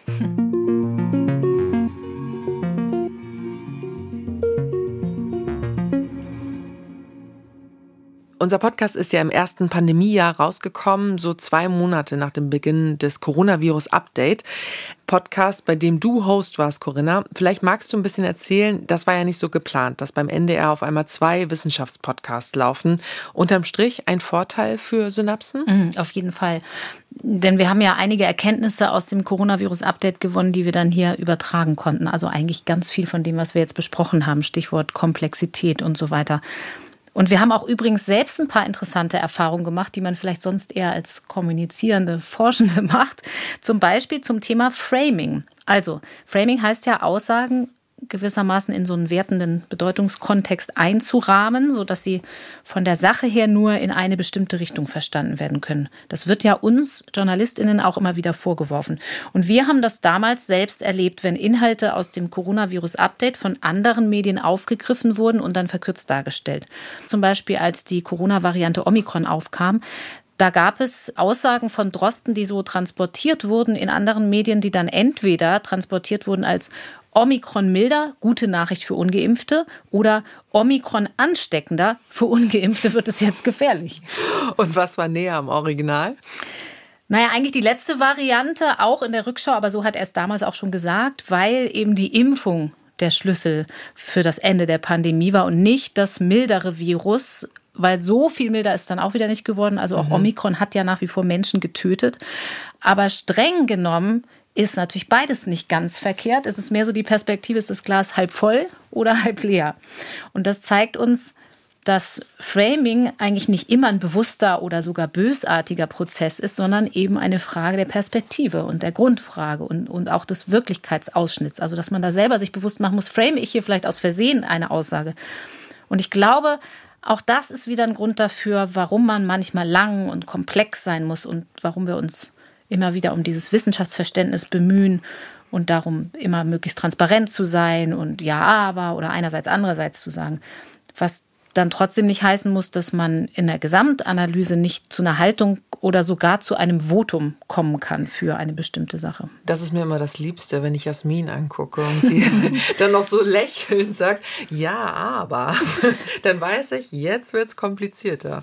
Unser Podcast ist ja im ersten Pandemiejahr rausgekommen, so 2 Monate nach dem Beginn des Coronavirus-Update. Podcast, bei dem du Host warst, Corinna. Vielleicht magst du ein bisschen erzählen, das war ja nicht so geplant, dass beim NDR auf einmal 2 Wissenschaftspodcasts laufen. Unterm Strich ein Vorteil für Synapsen? Auf jeden Fall. Denn wir haben ja einige Erkenntnisse aus dem Coronavirus-Update gewonnen, die wir dann hier übertragen konnten. Also eigentlich ganz viel von dem, was wir jetzt besprochen haben. Stichwort Komplexität und so weiter. Und wir haben auch übrigens selbst ein paar interessante Erfahrungen gemacht, die man vielleicht sonst eher als kommunizierende Forschende macht. Zum Beispiel zum Thema Framing. Also, Framing heißt ja, Aussagen gewissermaßen in so einen wertenden Bedeutungskontext einzurahmen, sodass sie von der Sache her nur in eine bestimmte Richtung verstanden werden können. Das wird ja uns JournalistInnen auch immer wieder vorgeworfen. Und wir haben das damals selbst erlebt, wenn Inhalte aus dem Coronavirus-Update von anderen Medien aufgegriffen wurden und dann verkürzt dargestellt. Zum Beispiel, als die Corona-Variante Omikron aufkam, da gab es Aussagen von Drosten, die so transportiert wurden in anderen Medien, die dann entweder transportiert wurden als Omikron milder, gute Nachricht für Ungeimpfte, oder Omikron ansteckender, für Ungeimpfte wird es jetzt gefährlich. Und was war näher am Original? Naja, eigentlich die letzte Variante, auch in der Rückschau, aber so hat er es damals auch schon gesagt, weil eben die Impfung der Schlüssel für das Ende der Pandemie war und nicht das mildere Virus, weil so viel milder ist dann auch wieder nicht geworden. Also auch Omikron hat ja nach wie vor Menschen getötet. Aber streng genommen ist natürlich beides nicht ganz verkehrt. Es ist mehr so die Perspektive, ist das Glas halb voll oder halb leer. Und das zeigt uns, dass Framing eigentlich nicht immer ein bewusster oder sogar bösartiger Prozess ist, sondern eben eine Frage der Perspektive und der Grundfrage und auch des Wirklichkeitsausschnitts. Also dass man da selber sich bewusst machen muss, frame ich hier vielleicht aus Versehen eine Aussage. Und ich glaube, auch das ist wieder ein Grund dafür, warum man manchmal lang und komplex sein muss und warum wir uns immer wieder um dieses Wissenschaftsverständnis bemühen und darum immer möglichst transparent zu sein und ja, aber oder einerseits, andererseits zu sagen. Was dann trotzdem nicht heißen muss, dass man in der Gesamtanalyse nicht zu einer Haltung oder sogar zu einem Votum kommen kann für eine bestimmte Sache. Das ist mir immer das Liebste, wenn ich Jasmin angucke und sie dann noch so lächelnd sagt, ja, aber. Dann weiß ich, jetzt wird's komplizierter.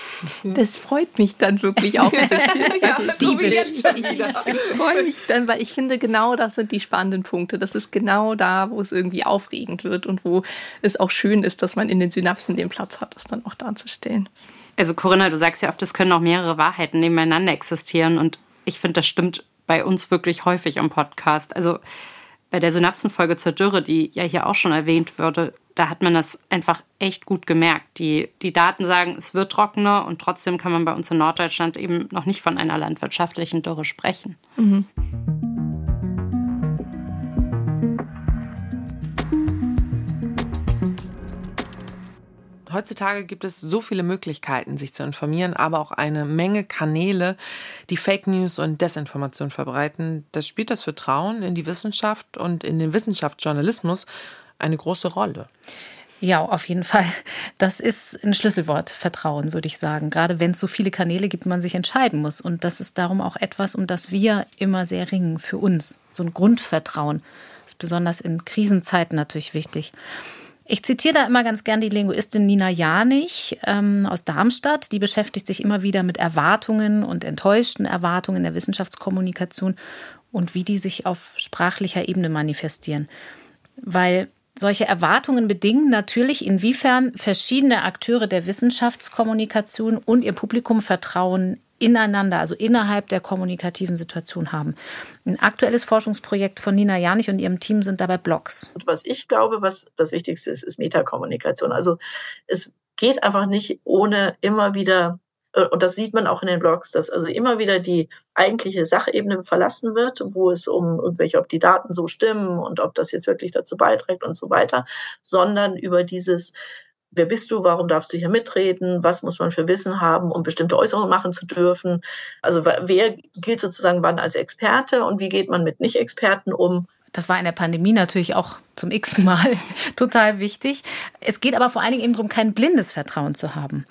Das freut mich dann wirklich auch ein bisschen. Ja, so wie jetzt schon wieder. Ich freue mich dann, weil ich finde, genau das sind die spannenden Punkte. Das ist genau da, wo es irgendwie aufregend wird und wo es auch schön ist, dass man in den Synapsen den Platz hat, das dann auch darzustellen. Also Corinna, du sagst ja oft, es können auch mehrere Wahrheiten nebeneinander existieren und ich finde, das stimmt bei uns wirklich häufig im Podcast. Also bei der Synapsenfolge zur Dürre, die ja hier auch schon erwähnt wurde, da hat man das einfach echt gut gemerkt. Die Daten sagen, es wird trockener und trotzdem kann man bei uns in Norddeutschland eben noch nicht von einer landwirtschaftlichen Dürre sprechen. Mhm. Heutzutage gibt es so viele Möglichkeiten, sich zu informieren, aber auch eine Menge Kanäle, die Fake News und Desinformation verbreiten. Das spielt das Vertrauen in die Wissenschaft und in den Wissenschaftsjournalismus eine große Rolle. Ja, auf jeden Fall. Das ist ein Schlüsselwort, Vertrauen, würde ich sagen. Gerade wenn es so viele Kanäle gibt, man sich entscheiden muss. Und das ist darum auch etwas, um das wir immer sehr ringen für uns. So ein Grundvertrauen. Das ist besonders in Krisenzeiten natürlich wichtig. Ich zitiere da immer ganz gern die Linguistin Nina Janich aus Darmstadt. Die beschäftigt sich immer wieder mit Erwartungen und enttäuschten Erwartungen in der Wissenschaftskommunikation und wie die sich auf sprachlicher Ebene manifestieren. Weil solche Erwartungen bedingen natürlich, inwiefern verschiedene Akteure der Wissenschaftskommunikation und ihr Publikum Vertrauen ineinander, also innerhalb der kommunikativen Situation haben. Ein aktuelles Forschungsprojekt von Nina Janich und ihrem Team sind dabei Blogs. Und was ich glaube, was das Wichtigste ist Metakommunikation. Also es geht einfach nicht ohne immer wieder, und das sieht man auch in den Blogs, dass also immer wieder die eigentliche Sachebene verlassen wird, wo es um irgendwelche, ob die Daten so stimmen und ob das jetzt wirklich dazu beiträgt und so weiter, sondern über dieses, wer bist du, warum darfst du hier mitreden, was muss man für Wissen haben, um bestimmte Äußerungen machen zu dürfen. Also wer gilt sozusagen wann als Experte und wie geht man mit Nicht-Experten um. Das war in der Pandemie natürlich auch zum x-ten Mal total wichtig. Es geht aber vor allen Dingen eben darum, kein blindes Vertrauen zu haben.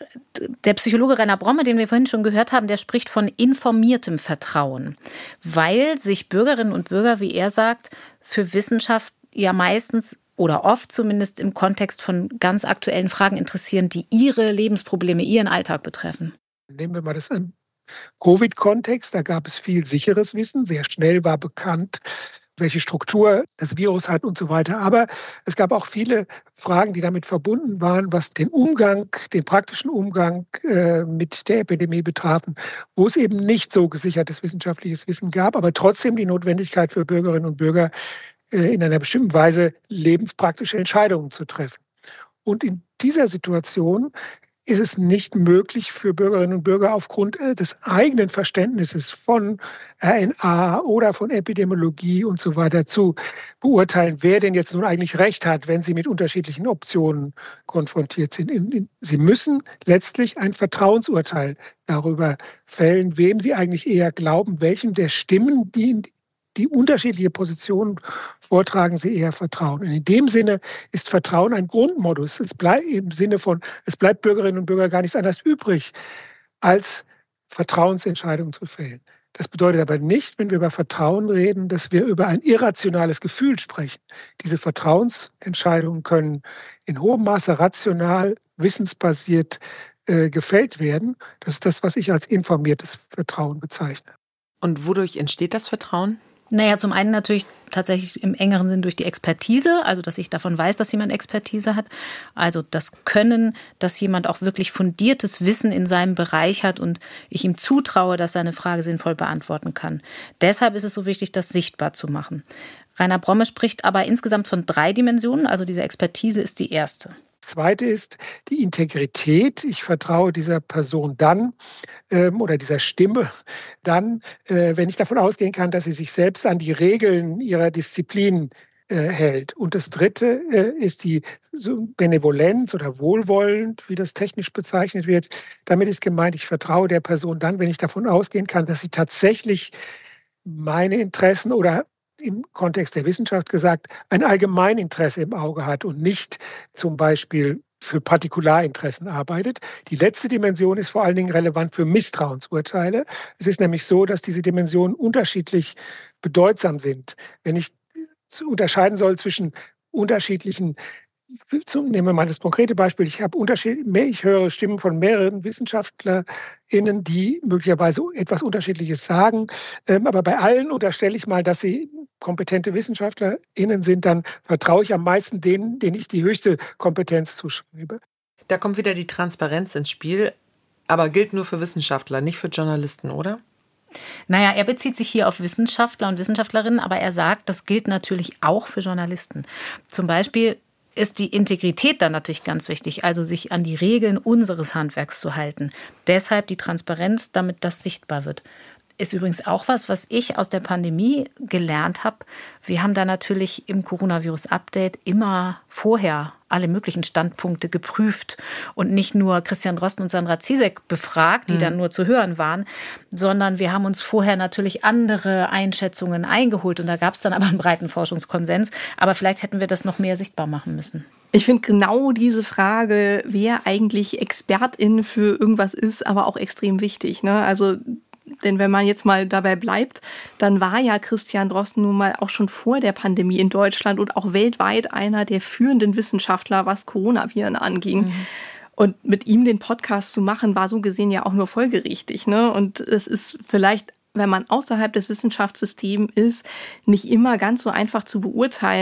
Der Psychologe Rainer Bromme, den wir vorhin schon gehört haben, der spricht von informiertem Vertrauen, weil sich Bürgerinnen und Bürger, wie er sagt, für Wissenschaft ja meistens oder oft zumindest im Kontext von ganz aktuellen Fragen interessieren, die ihre Lebensprobleme, ihren Alltag betreffen. Nehmen wir mal das im Covid-Kontext. Da gab es viel sicheres Wissen. Sehr schnell war bekannt, welche Struktur das Virus hat und so weiter. Aber es gab auch viele Fragen, die damit verbunden waren, was den Umgang, den praktischen Umgang mit der Epidemie betrafen, wo es eben nicht so gesichertes wissenschaftliches Wissen gab, aber trotzdem die Notwendigkeit für Bürgerinnen und Bürger in einer bestimmten Weise lebenspraktische Entscheidungen zu treffen. Und in dieser Situation ist es nicht möglich für Bürgerinnen und Bürger aufgrund des eigenen Verständnisses von RNA oder von Epidemiologie und so weiter zu beurteilen, wer denn jetzt nun eigentlich recht hat, wenn sie mit unterschiedlichen Optionen konfrontiert sind. Sie müssen letztlich ein Vertrauensurteil darüber fällen, wem sie eigentlich eher glauben, welchem der Stimmen, die unterschiedliche Positionen vortragen, sie eher vertrauen. Und in dem Sinne ist Vertrauen ein Grundmodus. Es bleibt im Sinne von, es bleibt Bürgerinnen und Bürgern gar nichts anderes übrig, als Vertrauensentscheidungen zu fällen. Das bedeutet aber nicht, wenn wir über Vertrauen reden, dass wir über ein irrationales Gefühl sprechen. Diese Vertrauensentscheidungen können in hohem Maße rational, wissensbasiert gefällt werden. Das ist das, was ich als informiertes Vertrauen bezeichne. Und wodurch entsteht das Vertrauen? Naja, zum einen natürlich tatsächlich im engeren Sinn durch die Expertise, also dass ich davon weiß, dass jemand Expertise hat. Also das Können, dass jemand auch wirklich fundiertes Wissen in seinem Bereich hat und ich ihm zutraue, dass er eine Frage sinnvoll beantworten kann. Deshalb ist es so wichtig, das sichtbar zu machen. Rainer Bromme spricht aber insgesamt von 3 Dimensionen, also diese Expertise ist die erste. Zweite ist die Integrität. Ich vertraue dieser Person dann oder dieser Stimme dann, wenn ich davon ausgehen kann, dass sie sich selbst an die Regeln ihrer Disziplin hält. Und das Dritte ist die Benevolenz oder wohlwollend, wie das technisch bezeichnet wird. Damit ist gemeint, ich vertraue der Person dann, wenn ich davon ausgehen kann, dass sie tatsächlich meine Interessen oder im Kontext der Wissenschaft gesagt, ein Allgemeininteresse im Auge hat und nicht zum Beispiel für Partikularinteressen arbeitet. Die letzte Dimension ist vor allen Dingen relevant für Misstrauensurteile. Es ist nämlich so, dass diese Dimensionen unterschiedlich bedeutsam sind. Wenn ich unterscheiden soll zwischen unterschiedlichen, nehmen wir mal das konkrete Beispiel, ich höre Stimmen von mehreren WissenschaftlerInnen, die möglicherweise etwas Unterschiedliches sagen, aber bei allen unterstelle ich mal, dass sie kompetente WissenschaftlerInnen sind, dann vertraue ich am meisten denen ich die höchste Kompetenz zuschreibe. Da kommt wieder die Transparenz ins Spiel, aber gilt nur für Wissenschaftler, nicht für Journalisten, oder? Naja, er bezieht sich hier auf Wissenschaftler und Wissenschaftlerinnen, aber er sagt, das gilt natürlich auch für Journalisten. Zum Beispiel ist die Integrität dann natürlich ganz wichtig, also sich an die Regeln unseres Handwerks zu halten. Deshalb die Transparenz, damit das sichtbar wird. Ist übrigens auch was ich aus der Pandemie gelernt habe. Wir haben da natürlich im Coronavirus-Update immer vorher alle möglichen Standpunkte geprüft und nicht nur Christian Drosten und Sandra Ziesek befragt, die dann nur zu hören waren, sondern wir haben uns vorher natürlich andere Einschätzungen eingeholt und da gab es dann aber einen breiten Forschungskonsens. Aber vielleicht hätten wir das noch mehr sichtbar machen müssen. Ich finde genau diese Frage, wer eigentlich ExpertIn für irgendwas ist, aber auch extrem wichtig, ne? Also denn wenn man jetzt mal dabei bleibt, dann war ja Christian Drosten nun mal auch schon vor der Pandemie in Deutschland und auch weltweit einer der führenden Wissenschaftler, was Coronaviren anging. Und mit ihm den Podcast zu machen, war so gesehen ja auch nur folgerichtig, ne? Und es ist vielleicht, wenn man außerhalb des Wissenschaftssystems ist, nicht immer ganz so einfach zu beurteilen,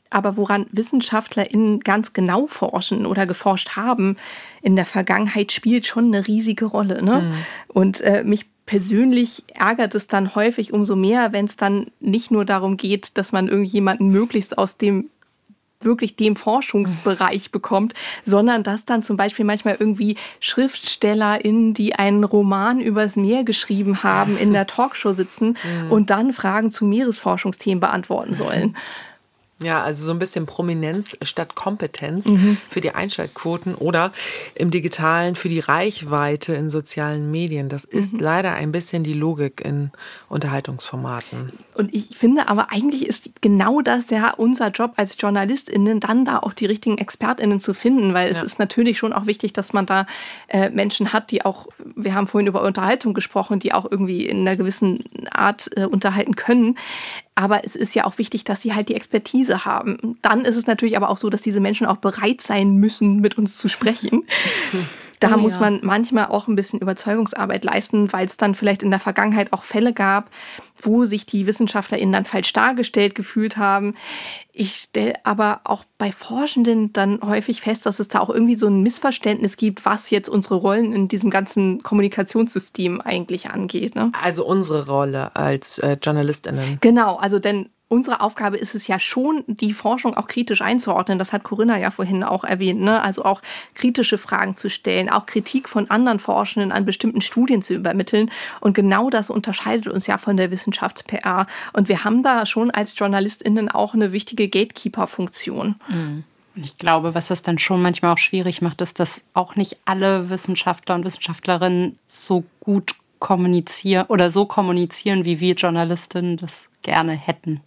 Aber woran WissenschaftlerInnen ganz genau forschen oder geforscht haben in der Vergangenheit, spielt schon eine riesige Rolle. Ne? Und mich persönlich ärgert es dann häufig umso mehr, wenn es dann nicht nur darum geht, dass man irgendjemanden möglichst aus dem Forschungsbereich bekommt, sondern dass dann zum Beispiel manchmal irgendwie SchriftstellerInnen, die einen Roman übers Meer geschrieben haben, in der Talkshow sitzen und dann Fragen zu Meeresforschungsthemen beantworten sollen. Ja, also so ein bisschen Prominenz statt Kompetenz für die Einschaltquoten oder im Digitalen für die Reichweite in sozialen Medien. Das ist leider ein bisschen die Logik in Unterhaltungsformaten. Und ich finde aber eigentlich ist genau das ja unser Job als JournalistInnen, dann da auch die richtigen ExpertInnen zu finden, weil es ist natürlich schon auch wichtig, dass man da Menschen hat, die auch, wir haben vorhin über Unterhaltung gesprochen, die auch irgendwie in einer gewissen Art unterhalten können. Aber es ist ja auch wichtig, dass sie halt die Expertise haben. Dann ist es natürlich aber auch so, dass diese Menschen auch bereit sein müssen, mit uns zu sprechen. Da muss man manchmal auch ein bisschen Überzeugungsarbeit leisten, weil es dann vielleicht in der Vergangenheit auch Fälle gab, wo sich die WissenschaftlerInnen dann falsch dargestellt gefühlt haben. Ich stelle aber auch bei Forschenden dann häufig fest, dass es da auch irgendwie so ein Missverständnis gibt, was jetzt unsere Rollen in diesem ganzen Kommunikationssystem eigentlich angeht. Ne? Also unsere Rolle als JournalistInnen. Genau, also denn unsere Aufgabe ist es ja schon, die Forschung auch kritisch einzuordnen. Das hat Corinna ja vorhin auch erwähnt, ne? Also auch kritische Fragen zu stellen, auch Kritik von anderen Forschenden an bestimmten Studien zu übermitteln. Und genau das unterscheidet uns ja von der Wissenschafts-PR. Und wir haben da schon als JournalistInnen auch eine wichtige Gatekeeper-Funktion. Ich glaube, was das dann schon manchmal auch schwierig macht, ist, dass auch nicht alle Wissenschaftler und Wissenschaftlerinnen so gut kommunizieren oder so kommunizieren, wie wir Journalistinnen das gerne hätten.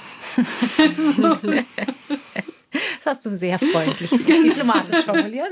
Das hast du sehr freundlich, diplomatisch formuliert.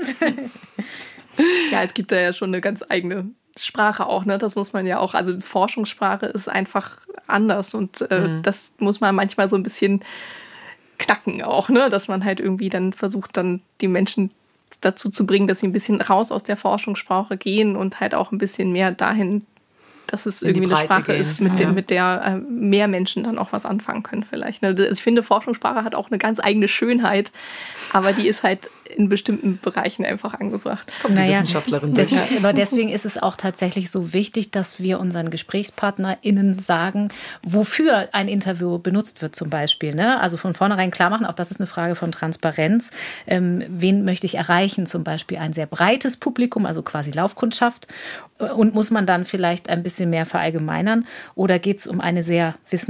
Ja, es gibt da ja schon eine ganz eigene Sprache auch, ne? Das muss man ja auch, also Forschungssprache ist einfach anders und das muss man manchmal so ein bisschen knacken auch, ne? Dass man halt irgendwie dann versucht, dann die Menschen dazu zu bringen, dass sie ein bisschen raus aus der Forschungssprache gehen und halt auch ein bisschen mehr dahin, dass es irgendwie eine Sprache ist, mit der mehr Menschen dann auch was anfangen können vielleicht. Ich finde, Forschungssprache hat auch eine ganz eigene Schönheit, aber die ist halt in bestimmten Bereichen einfach angebracht. Kommt die Wissenschaftlerin durch. Aber deswegen ist es auch tatsächlich so wichtig, dass wir unseren GesprächspartnerInnen sagen, wofür ein Interview benutzt wird zum Beispiel. Ne? Also von vornherein klar machen, auch das ist eine Frage von Transparenz. Wen möchte ich erreichen? Zum Beispiel ein sehr breites Publikum, also quasi Laufkundschaft. Und muss man dann vielleicht ein bisschen mehr verallgemeinern? Oder geht es um eine sehr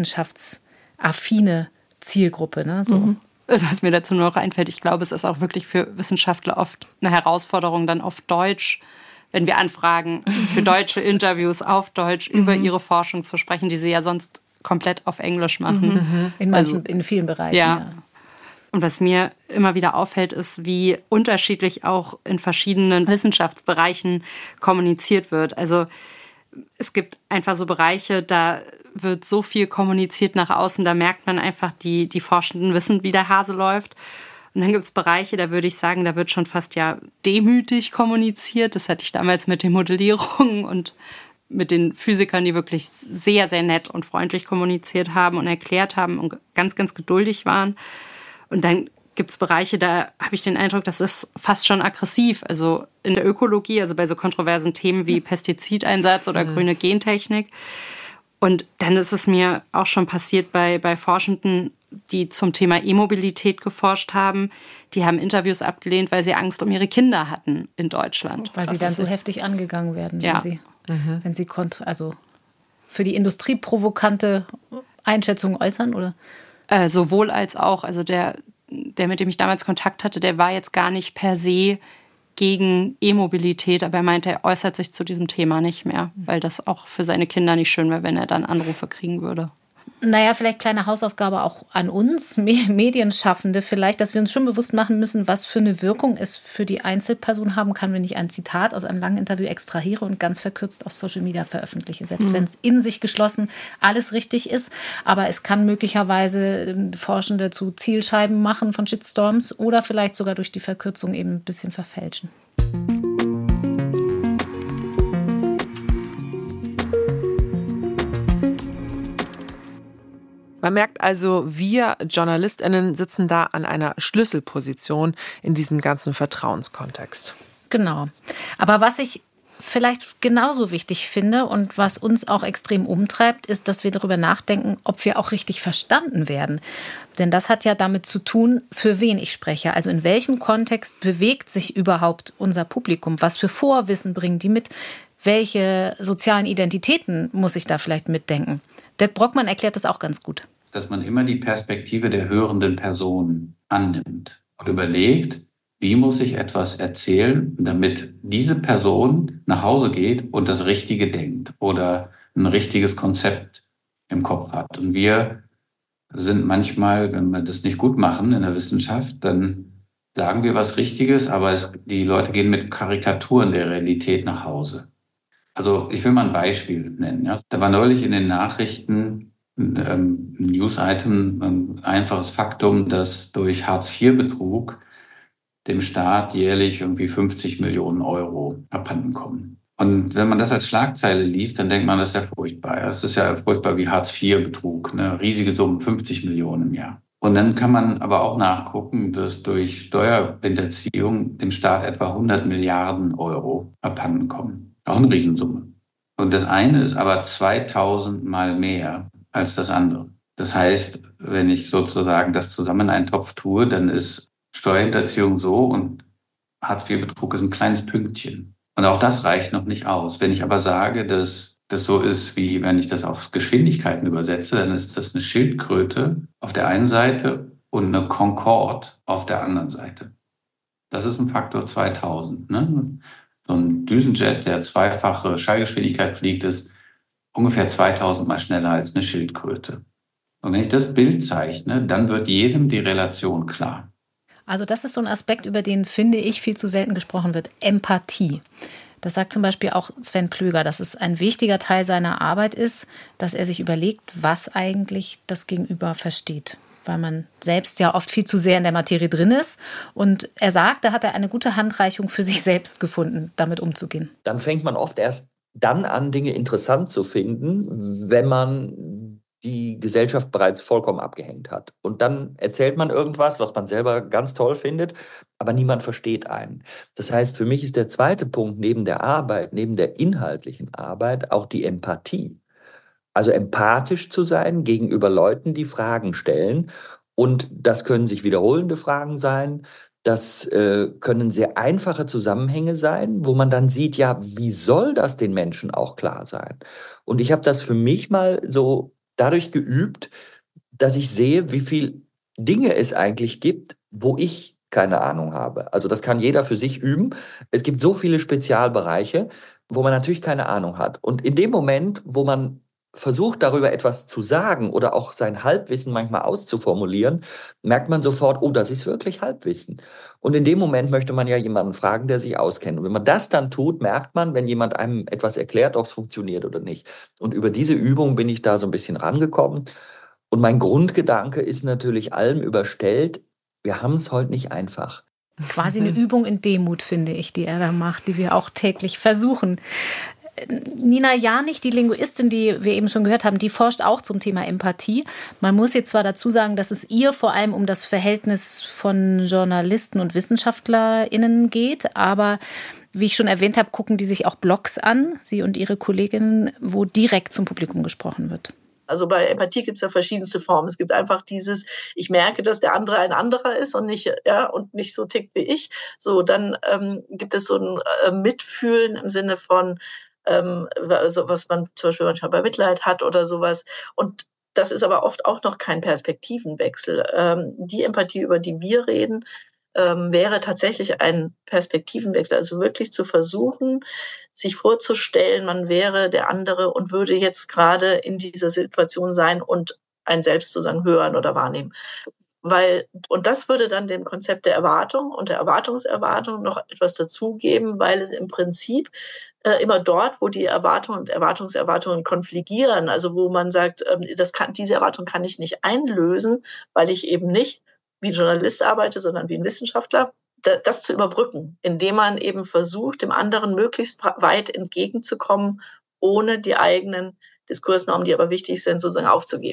wissenschaftsaffine Zielgruppe? Ne? So. Also was mir dazu noch einfällt, ich glaube, es ist auch wirklich für Wissenschaftler oft eine Herausforderung, dann auf Deutsch, wenn wir anfragen, für deutsche Interviews auf Deutsch über ihre Forschung zu sprechen, die sie ja sonst komplett auf Englisch machen. In vielen Bereichen, ja. Und was mir immer wieder auffällt, ist, wie unterschiedlich auch in verschiedenen Wissenschaftsbereichen kommuniziert wird. Also es gibt einfach so Bereiche, da wird so viel kommuniziert nach außen, da merkt man einfach, die Forschenden wissen, wie der Hase läuft. Und dann gibt es Bereiche, da würde ich sagen, da wird schon fast ja demütig kommuniziert. Das hatte ich damals mit den Modellierungen und mit den Physikern, die wirklich sehr, sehr nett und freundlich kommuniziert haben und erklärt haben und ganz, ganz geduldig waren. Und dann gibt es Bereiche, da habe ich den Eindruck, das ist fast schon aggressiv. Also in der Ökologie, also bei so kontroversen Themen wie Pestizideinsatz oder grüne Gentechnik. Und dann ist es mir auch schon passiert bei Forschenden, die zum Thema E-Mobilität geforscht haben. Die haben Interviews abgelehnt, weil sie Angst um ihre Kinder hatten in Deutschland. Weil sie dann so heftig angegangen werden, wenn sie also für die Industrie provokante Einschätzungen äußern, oder? Sowohl als auch. Also der, mit dem ich damals Kontakt hatte, der war jetzt gar nicht per se gegen E-Mobilität, aber er meinte, er äußert sich zu diesem Thema nicht mehr, weil das auch für seine Kinder nicht schön wäre, wenn er dann Anrufe kriegen würde. Naja, vielleicht kleine Hausaufgabe auch an uns, Medienschaffende vielleicht, dass wir uns schon bewusst machen müssen, was für eine Wirkung es für die Einzelperson haben kann, wenn ich ein Zitat aus einem langen Interview extrahiere und ganz verkürzt auf Social Media veröffentliche. Selbst wenn es in sich geschlossen alles richtig ist. Aber es kann möglicherweise Forschende zu Zielscheiben machen von Shitstorms oder vielleicht sogar durch die Verkürzung eben ein bisschen verfälschen. Man merkt also, wir JournalistInnen sitzen da an einer Schlüsselposition in diesem ganzen Vertrauenskontext. Genau. Aber was ich vielleicht genauso wichtig finde und was uns auch extrem umtreibt, ist, dass wir darüber nachdenken, ob wir auch richtig verstanden werden. Denn das hat ja damit zu tun, für wen ich spreche. Also in welchem Kontext bewegt sich überhaupt unser Publikum? Was für Vorwissen bringen die mit? Welche sozialen Identitäten muss ich da vielleicht mitdenken? Dirk Brockmann erklärt das auch ganz gut. Dass man immer die Perspektive der hörenden Person annimmt und überlegt, wie muss ich etwas erzählen, damit diese Person nach Hause geht und das Richtige denkt oder ein richtiges Konzept im Kopf hat. Und wir sind manchmal, wenn wir das nicht gut machen in der Wissenschaft, dann sagen wir was Richtiges, aber die Leute gehen mit Karikaturen der Realität nach Hause. Also ich will mal ein Beispiel nennen. Ja. Da war neulich in den Nachrichten ein News-Item, ein einfaches Faktum, dass durch Hartz-IV-Betrug dem Staat jährlich irgendwie 50 Millionen Euro abhanden kommen. Und wenn man das als Schlagzeile liest, dann denkt man, das ist ja furchtbar. Das ist ja furchtbar wie Hartz-IV-Betrug, ne? Riesige Summen, 50 Millionen im Jahr. Und dann kann man aber auch nachgucken, dass durch Steuerhinterziehung dem Staat etwa 100 Milliarden Euro abhanden kommen. Auch eine Riesensumme. Und das eine ist aber 2000 Mal mehr als das andere. Das heißt, wenn ich sozusagen das zusammen in einen Topf tue, dann ist Steuerhinterziehung so und Hartz-IV-Betrug ist ein kleines Pünktchen. Und auch das reicht noch nicht aus. Wenn ich aber sage, dass das so ist, wie wenn ich das auf Geschwindigkeiten übersetze, dann ist das eine Schildkröte auf der einen Seite und eine Concorde auf der anderen Seite. Das ist ein Faktor 2000. Ne? So ein Düsenjet, der zweifache Schallgeschwindigkeit fliegt, ist ungefähr 2000 Mal schneller als eine Schildkröte. Und wenn ich das Bild zeichne, dann wird jedem die Relation klar. Also das ist so ein Aspekt, über den, finde ich, viel zu selten gesprochen wird. Empathie. Das sagt zum Beispiel auch Sven Plöger, dass es ein wichtiger Teil seiner Arbeit ist, dass er sich überlegt, was eigentlich das Gegenüber versteht. Weil man selbst ja oft viel zu sehr in der Materie drin ist. Und er sagt, da hat er eine gute Handreichung für sich selbst gefunden, damit umzugehen. Dann fängt man oft erst dann an, Dinge interessant zu finden, wenn man die Gesellschaft bereits vollkommen abgehängt hat. Und dann erzählt man irgendwas, was man selber ganz toll findet, aber niemand versteht einen. Das heißt, für mich ist der zweite Punkt neben der Arbeit, neben der inhaltlichen Arbeit, auch die Empathie. Also empathisch zu sein gegenüber Leuten, die Fragen stellen. Und das können sich wiederholende Fragen sein. Das können sehr einfache Zusammenhänge sein, wo man dann sieht, ja, wie soll das den Menschen auch klar sein? Und ich habe das für mich mal so dadurch geübt, dass ich sehe, wie viel Dinge es eigentlich gibt, wo ich keine Ahnung habe. Also das kann jeder für sich üben. Es gibt so viele Spezialbereiche, wo man natürlich keine Ahnung hat. Und in dem Moment, wo man versucht, darüber etwas zu sagen oder auch sein Halbwissen manchmal auszuformulieren, merkt man sofort, oh, das ist wirklich Halbwissen. Und in dem Moment möchte man ja jemanden fragen, der sich auskennt. Und wenn man das dann tut, merkt man, wenn jemand einem etwas erklärt, ob es funktioniert oder nicht. Und über diese Übung bin ich da so ein bisschen rangekommen. Und mein Grundgedanke ist natürlich allem überstellt, wir haben es heute nicht einfach. Quasi eine Übung in Demut, finde ich, die er da macht, die wir auch täglich versuchen. Nina Janich, die Linguistin, die wir eben schon gehört haben, die forscht auch zum Thema Empathie. Man muss jetzt zwar dazu sagen, dass es ihr vor allem um das Verhältnis von Journalisten und WissenschaftlerInnen geht, aber wie ich schon erwähnt habe, gucken die sich auch Blogs an, sie und ihre Kolleginnen, wo direkt zum Publikum gesprochen wird. Also bei Empathie gibt es ja verschiedenste Formen. Es gibt einfach dieses, ich merke, dass der andere ein anderer ist und nicht so tickt wie ich. So, dann gibt es so ein Mitfühlen im Sinne von also was man zum Beispiel manchmal bei Mitleid hat oder sowas. Und das ist aber oft auch noch kein Perspektivenwechsel. Die Empathie, über die wir reden, wäre tatsächlich ein Perspektivenwechsel. Also wirklich zu versuchen, sich vorzustellen, man wäre der andere und würde jetzt gerade in dieser Situation sein und einen selbst sozusagen hören oder wahrnehmen. Und das würde dann dem Konzept der Erwartung und der Erwartungserwartung noch etwas dazugeben, weil es im Prinzip immer dort, wo die Erwartungen und Erwartungserwartungen konfligieren, also wo man sagt, diese Erwartung kann ich nicht einlösen, weil ich eben nicht wie ein Journalist arbeite, sondern wie ein Wissenschaftler, das zu überbrücken, indem man eben versucht, dem anderen möglichst weit entgegenzukommen, ohne die eigenen Diskursnormen, die aber wichtig sind, sozusagen aufzugeben.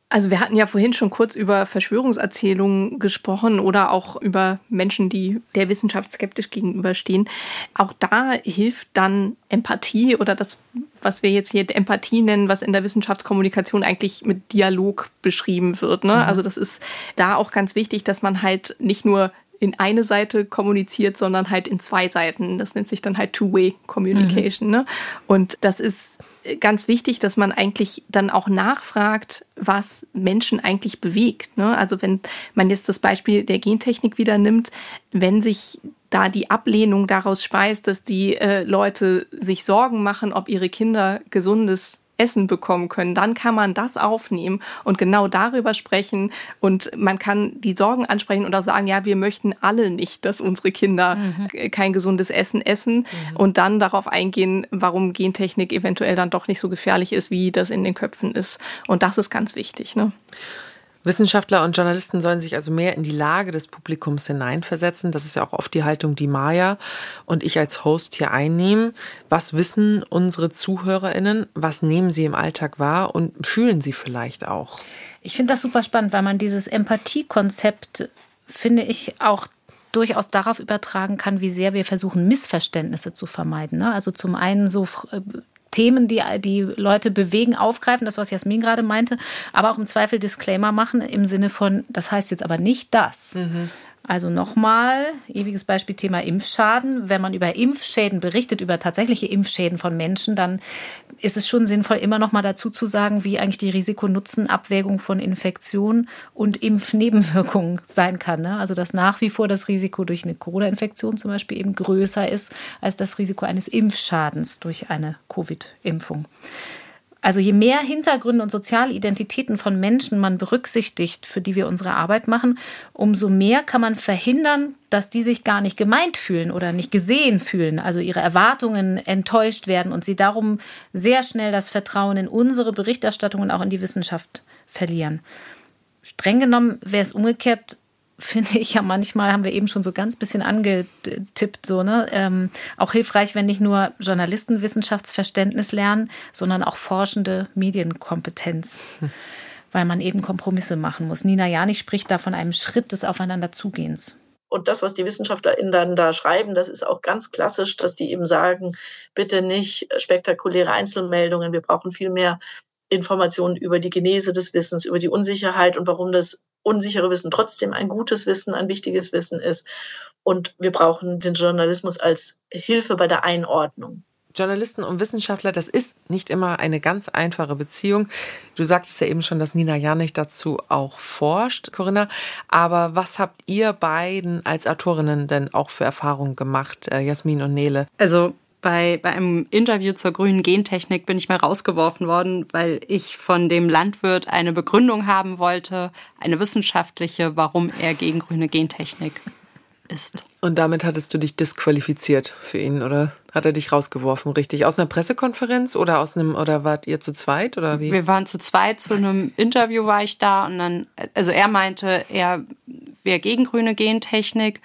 Also wir hatten ja vorhin schon kurz über Verschwörungserzählungen gesprochen oder auch über Menschen, die der Wissenschaft skeptisch gegenüberstehen. Auch da hilft dann Empathie oder das, was wir jetzt hier Empathie nennen, was in der Wissenschaftskommunikation eigentlich mit Dialog beschrieben wird. Ne? Also das ist da auch ganz wichtig, dass man halt nicht nur in eine Seite kommuniziert, sondern halt in zwei Seiten. Das nennt sich dann halt Two-Way-Communication. Ne? Und das ist ganz wichtig, dass man eigentlich dann auch nachfragt, was Menschen eigentlich bewegt. Ne? Also wenn man jetzt das Beispiel der Gentechnik wieder nimmt, wenn sich da die Ablehnung daraus speist, dass die Leute sich Sorgen machen, ob ihre Kinder gesundes Essen bekommen können, dann kann man das aufnehmen und genau darüber sprechen und man kann die Sorgen ansprechen und auch sagen, ja, wir möchten alle nicht, dass unsere Kinder kein gesundes Essen essen und dann darauf eingehen, warum Gentechnik eventuell dann doch nicht so gefährlich ist, wie das in den Köpfen ist. Und das ist ganz wichtig, ne? Wissenschaftler und Journalisten sollen sich also mehr in die Lage des Publikums hineinversetzen. Das ist ja auch oft die Haltung, die Maja und ich als Host hier einnehmen. Was wissen unsere ZuhörerInnen? Was nehmen sie im Alltag wahr und fühlen sie vielleicht auch? Ich finde das super spannend, weil man dieses Empathiekonzept, finde ich, auch durchaus darauf übertragen kann, wie sehr wir versuchen, Missverständnisse zu vermeiden. Also zum einen so Themen, die Leute bewegen, aufgreifen, das, was Jasmin gerade meinte, aber auch im Zweifel Disclaimer machen im Sinne von, das heißt jetzt aber nicht das. Also nochmal, ewiges Beispiel Thema Impfschaden. Wenn man über Impfschäden berichtet, über tatsächliche Impfschäden von Menschen, dann ist es schon sinnvoll, immer noch mal dazu zu sagen, wie eigentlich die Risiko-Nutzen-Abwägung von Infektion und Impfnebenwirkungen sein kann. Ne? Also dass nach wie vor das Risiko durch eine Corona-Infektion zum Beispiel eben größer ist als das Risiko eines Impfschadens durch eine Covid-Impfung. Also je mehr Hintergründe und soziale Identitäten von Menschen man berücksichtigt, für die wir unsere Arbeit machen, umso mehr kann man verhindern, dass die sich gar nicht gemeint fühlen oder nicht gesehen fühlen, also ihre Erwartungen enttäuscht werden und sie darum sehr schnell das Vertrauen in unsere Berichterstattung und auch in die Wissenschaft verlieren. Streng genommen wäre es umgekehrt, finde ich ja manchmal, haben wir eben schon so ganz bisschen angetippt, so, ne? Auch hilfreich, wenn nicht nur Journalisten Wissenschaftsverständnis lernen, sondern auch Forschende Medienkompetenz, weil man eben Kompromisse machen muss. Nina Janich spricht da von einem Schritt des Aufeinanderzugehens. Und das, was die WissenschaftlerInnen dann da schreiben, das ist auch ganz klassisch, dass die eben sagen, bitte nicht spektakuläre Einzelmeldungen, wir brauchen viel mehr Informationen über die Genese des Wissens, über die Unsicherheit und warum das unsichere Wissen trotzdem ein gutes Wissen, ein wichtiges Wissen ist. Und wir brauchen den Journalismus als Hilfe bei der Einordnung. Journalisten und Wissenschaftler, das ist nicht immer eine ganz einfache Beziehung. Du sagtest ja eben schon, dass Nina Janich dazu auch forscht, Corinna. Aber was habt ihr beiden als Autorinnen denn auch für Erfahrungen gemacht, Jasmin und Nele? Also bei einem Interview zur grünen Gentechnik bin ich mal rausgeworfen worden, weil ich von dem Landwirt eine Begründung haben wollte, eine wissenschaftliche, warum er gegen grüne Gentechnik ist. Und damit hattest du dich disqualifiziert für ihn, oder hat er dich rausgeworfen, richtig? Aus einer Pressekonferenz oder oder wart ihr zu zweit oder wie? Wir waren zu zweit, zu einem Interview war ich da und dann, also er meinte, er wäre gegen grüne Gentechnik,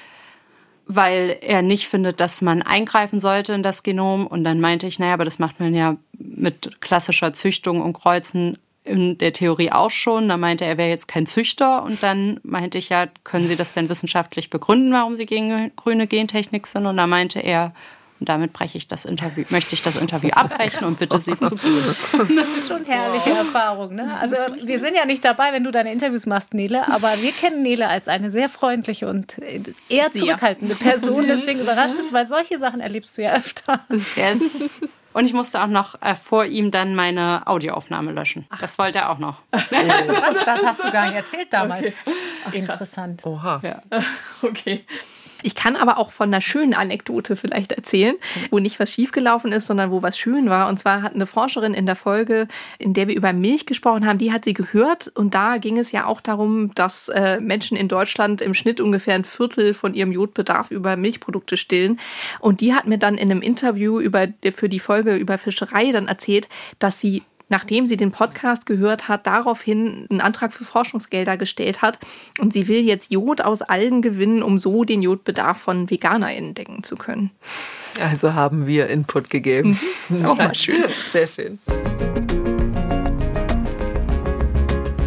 weil er nicht findet, dass man eingreifen sollte in das Genom. Und dann meinte ich, naja, aber das macht man ja mit klassischer Züchtung und Kreuzen in der Theorie auch schon. Da meinte er wäre jetzt kein Züchter. Und dann meinte ich, ja, können Sie das denn wissenschaftlich begründen, warum Sie gegen grüne Gentechnik sind? Und da meinte er, und damit möchte ich das Interview abbrechen und bitte Sie zu gehen. Das ist schon herrliche Erfahrung, ne? Also wir sind ja nicht dabei, wenn du deine Interviews machst, Nele, aber wir kennen Nele als eine sehr freundliche und eher zurückhaltende Person. Deswegen überrascht es, weil solche Sachen erlebst du ja öfter. Yes. Und ich musste auch noch vor ihm dann meine Audioaufnahme löschen. Das wollte er auch noch. Das hast du gar nicht erzählt damals. Okay. Ach, interessant. Oha. Ja. Okay. Ich kann aber auch von einer schönen Anekdote vielleicht erzählen, wo nicht was schiefgelaufen ist, sondern wo was schön war. Und zwar hat eine Forscherin in der Folge, in der wir über Milch gesprochen haben, die hat sie gehört. Und da ging es ja auch darum, dass Menschen in Deutschland im Schnitt ungefähr 1/4 von ihrem Jodbedarf über Milchprodukte stillen. Und die hat mir dann in einem Interview für die Folge über Fischerei dann erzählt, dass sie, nachdem sie den Podcast gehört hat, daraufhin einen Antrag für Forschungsgelder gestellt hat. Und sie will jetzt Jod aus Algen gewinnen, um so den Jodbedarf von VeganerInnen decken zu können. Also haben wir Input gegeben. Auch mal schön. Sehr schön.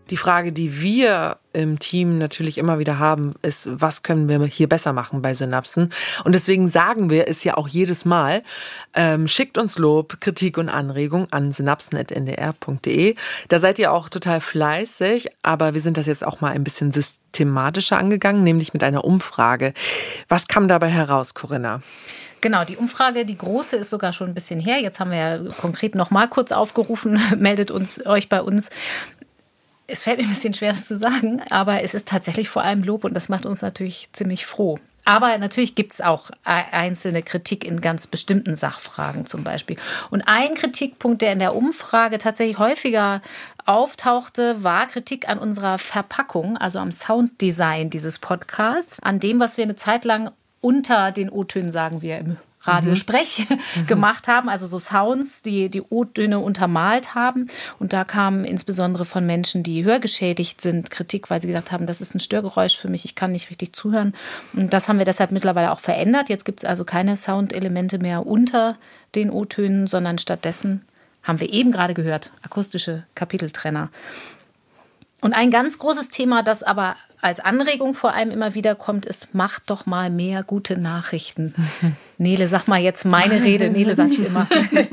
Die Frage, die wir im Team natürlich immer wieder haben, ist, was können wir hier besser machen bei Synapsen? Und deswegen sagen wir es ja auch jedes Mal, schickt uns Lob, Kritik und Anregung an synapsen@ndr.de. Da seid ihr auch total fleißig, aber wir sind das jetzt auch mal ein bisschen systematischer angegangen, nämlich mit einer Umfrage. Was kam dabei heraus, Corinna? Genau, die Umfrage, die große, ist sogar schon ein bisschen her. Jetzt haben wir ja konkret noch mal kurz aufgerufen, meldet euch bei uns. Es fällt mir ein bisschen schwer, das zu sagen, aber es ist tatsächlich vor allem Lob und das macht uns natürlich ziemlich froh. Aber natürlich gibt es auch einzelne Kritik in ganz bestimmten Sachfragen zum Beispiel. Und ein Kritikpunkt, der in der Umfrage tatsächlich häufiger auftauchte, war Kritik an unserer Verpackung, also am Sounddesign dieses Podcasts, an dem, was wir eine Zeit lang unter den O-Tönen, sagen wir im Radiosprech, gemacht haben, also so Sounds, die O-Töne untermalt haben. Und da kam insbesondere von Menschen, die hörgeschädigt sind, Kritik, weil sie gesagt haben, das ist ein Störgeräusch für mich, ich kann nicht richtig zuhören. Und das haben wir deshalb mittlerweile auch verändert. Jetzt gibt es also keine Soundelemente mehr unter den O-Tönen, sondern stattdessen haben wir eben gerade gehört, akustische Kapiteltrenner. Und ein ganz großes Thema, das aber als Anregung vor allem immer wieder kommt, ist, macht doch mal mehr gute Nachrichten. Nele, sag mal jetzt meine Rede. Nele sagt es immer.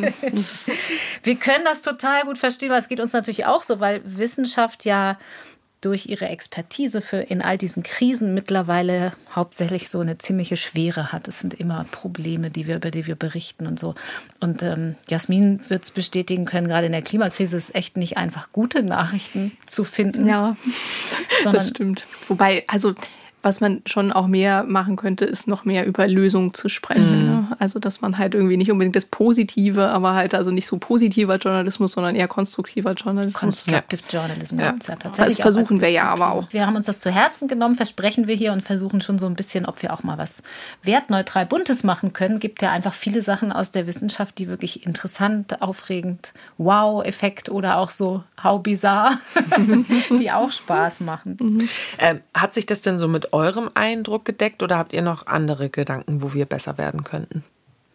Wir können das total gut verstehen, weil es geht uns natürlich auch so, weil Wissenschaft ja durch ihre Expertise in all diesen Krisen mittlerweile hauptsächlich so eine ziemliche Schwere hat. Es sind immer Probleme, über die wir berichten und so. Und Jasmin wird es bestätigen können, gerade in der Klimakrise ist echt nicht einfach gute Nachrichten zu finden. Ja, das stimmt. Wobei, also was man schon auch mehr machen könnte, ist noch mehr über Lösungen zu sprechen. Ne? Also, dass man halt irgendwie nicht unbedingt das Positive, aber halt also nicht so positiver Journalismus, sondern eher konstruktiver Journalismus. Constructive Journalism. Ja. Ja tatsächlich. Das versuchen wir ja aber auch. Wir haben uns das zu Herzen genommen, versprechen wir hier und versuchen schon so ein bisschen, ob wir auch mal was wertneutral Buntes machen können. Gibt ja einfach viele Sachen aus der Wissenschaft, die wirklich interessant, aufregend, Wow-Effekt oder auch so how bizarre, die auch Spaß machen. Hat sich das denn so mit eurem Eindruck gedeckt oder habt ihr noch andere Gedanken, wo wir besser werden könnten?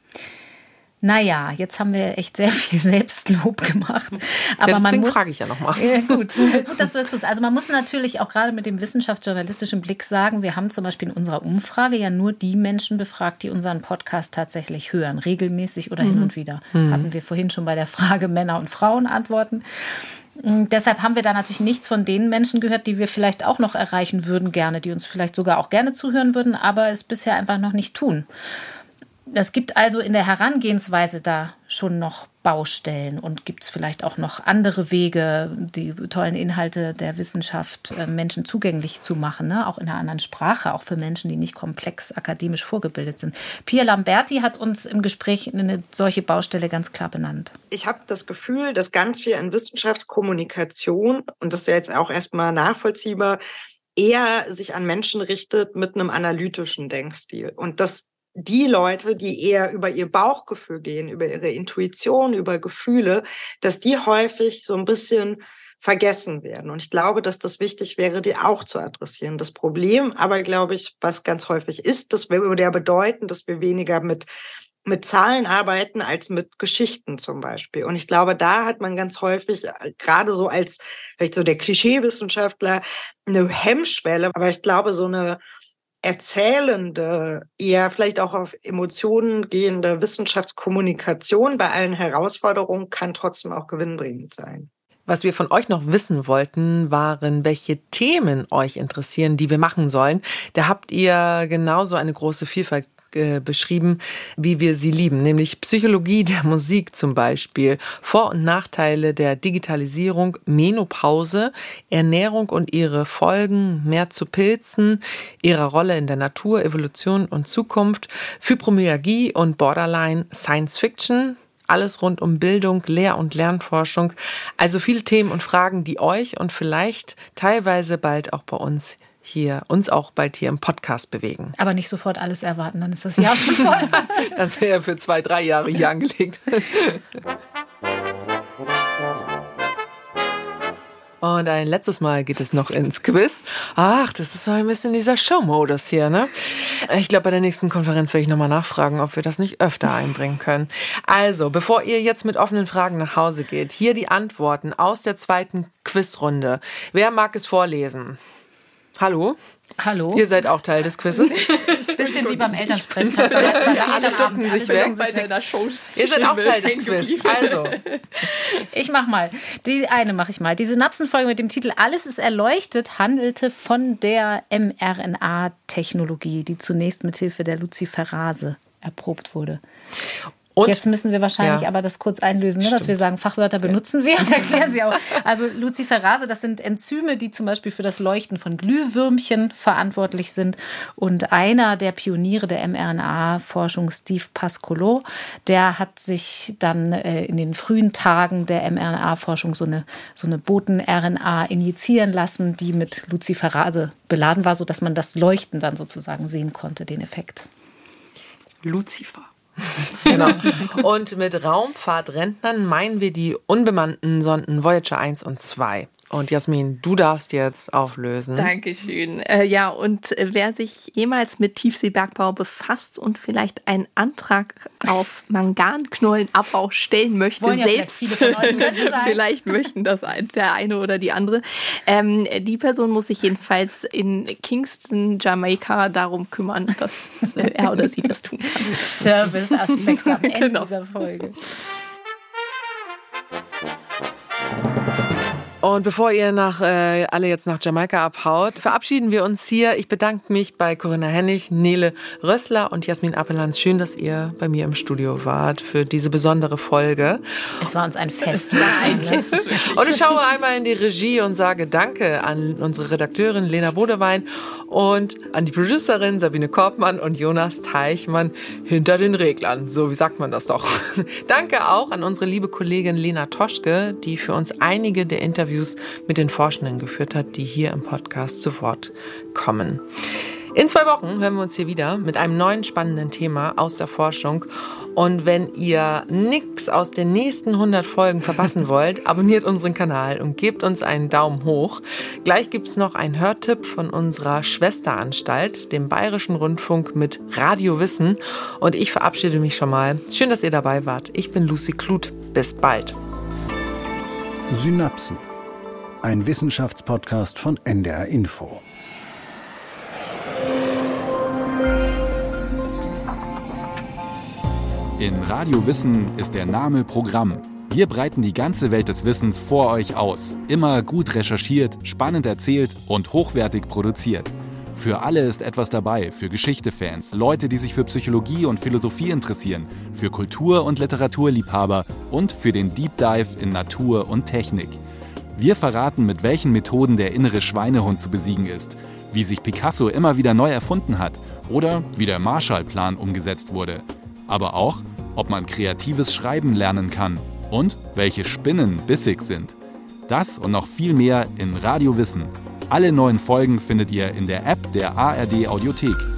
Naja, jetzt haben wir echt sehr viel Selbstlob gemacht. Aber ja, deswegen frage ich ja nochmal. Gut, dass du das tust. Also man muss natürlich auch gerade mit dem wissenschaftsjournalistischen Blick sagen, wir haben zum Beispiel in unserer Umfrage ja nur die Menschen befragt, die unseren Podcast tatsächlich hören, regelmäßig oder hin und wieder. Hatten wir vorhin schon bei der Frage Männer und Frauen antworten. Deshalb haben wir da natürlich nichts von den Menschen gehört, die wir vielleicht auch noch erreichen würden gerne, die uns vielleicht sogar auch gerne zuhören würden, aber es bisher einfach noch nicht tun. Es gibt also in der Herangehensweise da schon noch Baustellen und gibt es vielleicht auch noch andere Wege, die tollen Inhalte der Wissenschaft Menschen zugänglich zu machen, ne? Auch in einer anderen Sprache, auch für Menschen, die nicht komplex akademisch vorgebildet sind. Pia Lamberti hat uns im Gespräch eine solche Baustelle ganz klar benannt. Ich habe das Gefühl, dass ganz viel in Wissenschaftskommunikation, und das ist ja jetzt auch erstmal nachvollziehbar, eher sich an Menschen richtet mit einem analytischen Denkstil. Und dass die Leute, die eher über ihr Bauchgefühl gehen, über ihre Intuition, über Gefühle, dass die häufig so ein bisschen vergessen werden. Und ich glaube, dass das wichtig wäre, die auch zu adressieren. Das Problem aber, glaube ich, was ganz häufig ist, das würde ja bedeuten, dass wir weniger mit Zahlen arbeiten als mit Geschichten zum Beispiel. Und ich glaube, da hat man ganz häufig, gerade so als vielleicht so der Klischeewissenschaftler, eine Hemmschwelle. Aber ich glaube, so eine erzählende, eher vielleicht auch auf Emotionen gehende Wissenschaftskommunikation bei allen Herausforderungen kann trotzdem auch gewinnbringend sein. Was wir von euch noch wissen wollten, waren, welche Themen euch interessieren, die wir machen sollen. Da habt ihr genauso eine große Vielfalt beschrieben, wie wir sie lieben, nämlich Psychologie der Musik zum Beispiel, Vor- und Nachteile der Digitalisierung, Menopause, Ernährung und ihre Folgen, mehr zu Pilzen, ihrer Rolle in der Natur, Evolution und Zukunft, Fibromyalgie und Borderline, Science Fiction, alles rund um Bildung, Lehr- und Lernforschung. Also viele Themen und Fragen, die euch und vielleicht teilweise bald auch bei uns auch bald hier im Podcast bewegen. Aber nicht sofort alles erwarten, dann ist das Jahr schon voll. Das wäre ja für 2-3 Jahre hier angelegt. Und ein letztes Mal geht es noch ins Quiz. Ach, das ist so ein bisschen dieser Show-Modus hier, ne? Ich glaube, bei der nächsten Konferenz werde ich nochmal nachfragen, ob wir das nicht öfter einbringen können. Also, bevor ihr jetzt mit offenen Fragen nach Hause geht, hier die Antworten aus der 2. Quizrunde. Wer mag es vorlesen? Hallo? Hallo. Ihr seid auch Teil des Quizzes. Das ist ein bisschen wie beim Elternsprechen. Alle ducken sich weg. Ihr seid auch Teil des Quizzes. Also. Ich mach mal. Die eine mache ich mal. Die Synapsenfolge mit dem Titel Alles ist erleuchtet handelte von der mRNA-Technologie, die zunächst mit Hilfe der Luciferase erprobt wurde. Und jetzt müssen wir wahrscheinlich aber das kurz einlösen, ne, dass wir sagen, Fachwörter benutzen wir und erklären sie auch. Also Luciferase, das sind Enzyme, die zum Beispiel für das Leuchten von Glühwürmchen verantwortlich sind. Und einer der Pioniere der mRNA-Forschung, Steve Pascolo, der hat sich dann in den frühen Tagen der mRNA-Forschung so eine Boten-RNA injizieren lassen, die mit Luciferase beladen war, sodass man das Leuchten dann sozusagen sehen konnte, den Effekt. Lucifer. Genau. Und mit Raumfahrtrentnern meinen wir die unbemannten Sonden Voyager 1 und 2. Und Jasmin, du darfst jetzt auflösen. Dankeschön. Ja, und wer sich jemals mit Tiefseebergbau befasst und vielleicht einen Antrag auf Manganknollenabbau stellen möchte, ja selbst, vielleicht möchten das der eine oder die andere, die Person muss sich jedenfalls in Kingston, Jamaika darum kümmern, dass er oder sie das tun kann. Service-Aspekt am Ende dieser Folge. Und bevor ihr alle jetzt nach Jamaika abhaut, verabschieden wir uns hier. Ich bedanke mich bei Corinna Hennig, Nele Rössler und Jasmin Appelans. Schön, dass ihr bei mir im Studio wart für diese besondere Folge. Es war uns ein Fest. Und ich schaue einmal in die Regie und sage Danke an unsere Redakteurin Lena Bodewein und an die Producerin Sabine Korbmann und Jonas Teichmann hinter den Reglern. So, wie sagt man das doch? Danke auch an unsere liebe Kollegin Lena Toschke, die für uns einige der Interviews mit den Forschenden geführt hat, die hier im Podcast zu Wort kommen. In 2 Wochen hören wir uns hier wieder mit einem neuen spannenden Thema aus der Forschung. Und wenn ihr nichts aus den nächsten 100 Folgen verpassen wollt, abonniert unseren Kanal und gebt uns einen Daumen hoch. Gleich gibt's noch einen Hörtipp von unserer Schwesteranstalt, dem Bayerischen Rundfunk mit Radio Wissen. Und ich verabschiede mich schon mal. Schön, dass ihr dabei wart. Ich bin Lucy Kluth. Bis bald. Synapsen. Ein Wissenschaftspodcast von NDR Info. In Radio Wissen ist der Name Programm. Wir breiten die ganze Welt des Wissens vor euch aus. Immer gut recherchiert, spannend erzählt und hochwertig produziert. Für alle ist etwas dabei, für Geschichte-Fans, Leute, die sich für Psychologie und Philosophie interessieren, für Kultur- und Literaturliebhaber und für den Deep Dive in Natur und Technik. Wir verraten, mit welchen Methoden der innere Schweinehund zu besiegen ist, wie sich Picasso immer wieder neu erfunden hat oder wie der Marshallplan umgesetzt wurde. Aber auch, ob man kreatives Schreiben lernen kann und welche Spinnen bissig sind. Das und noch viel mehr in Radio Wissen. Alle neuen Folgen findet ihr in der App der ARD Audiothek.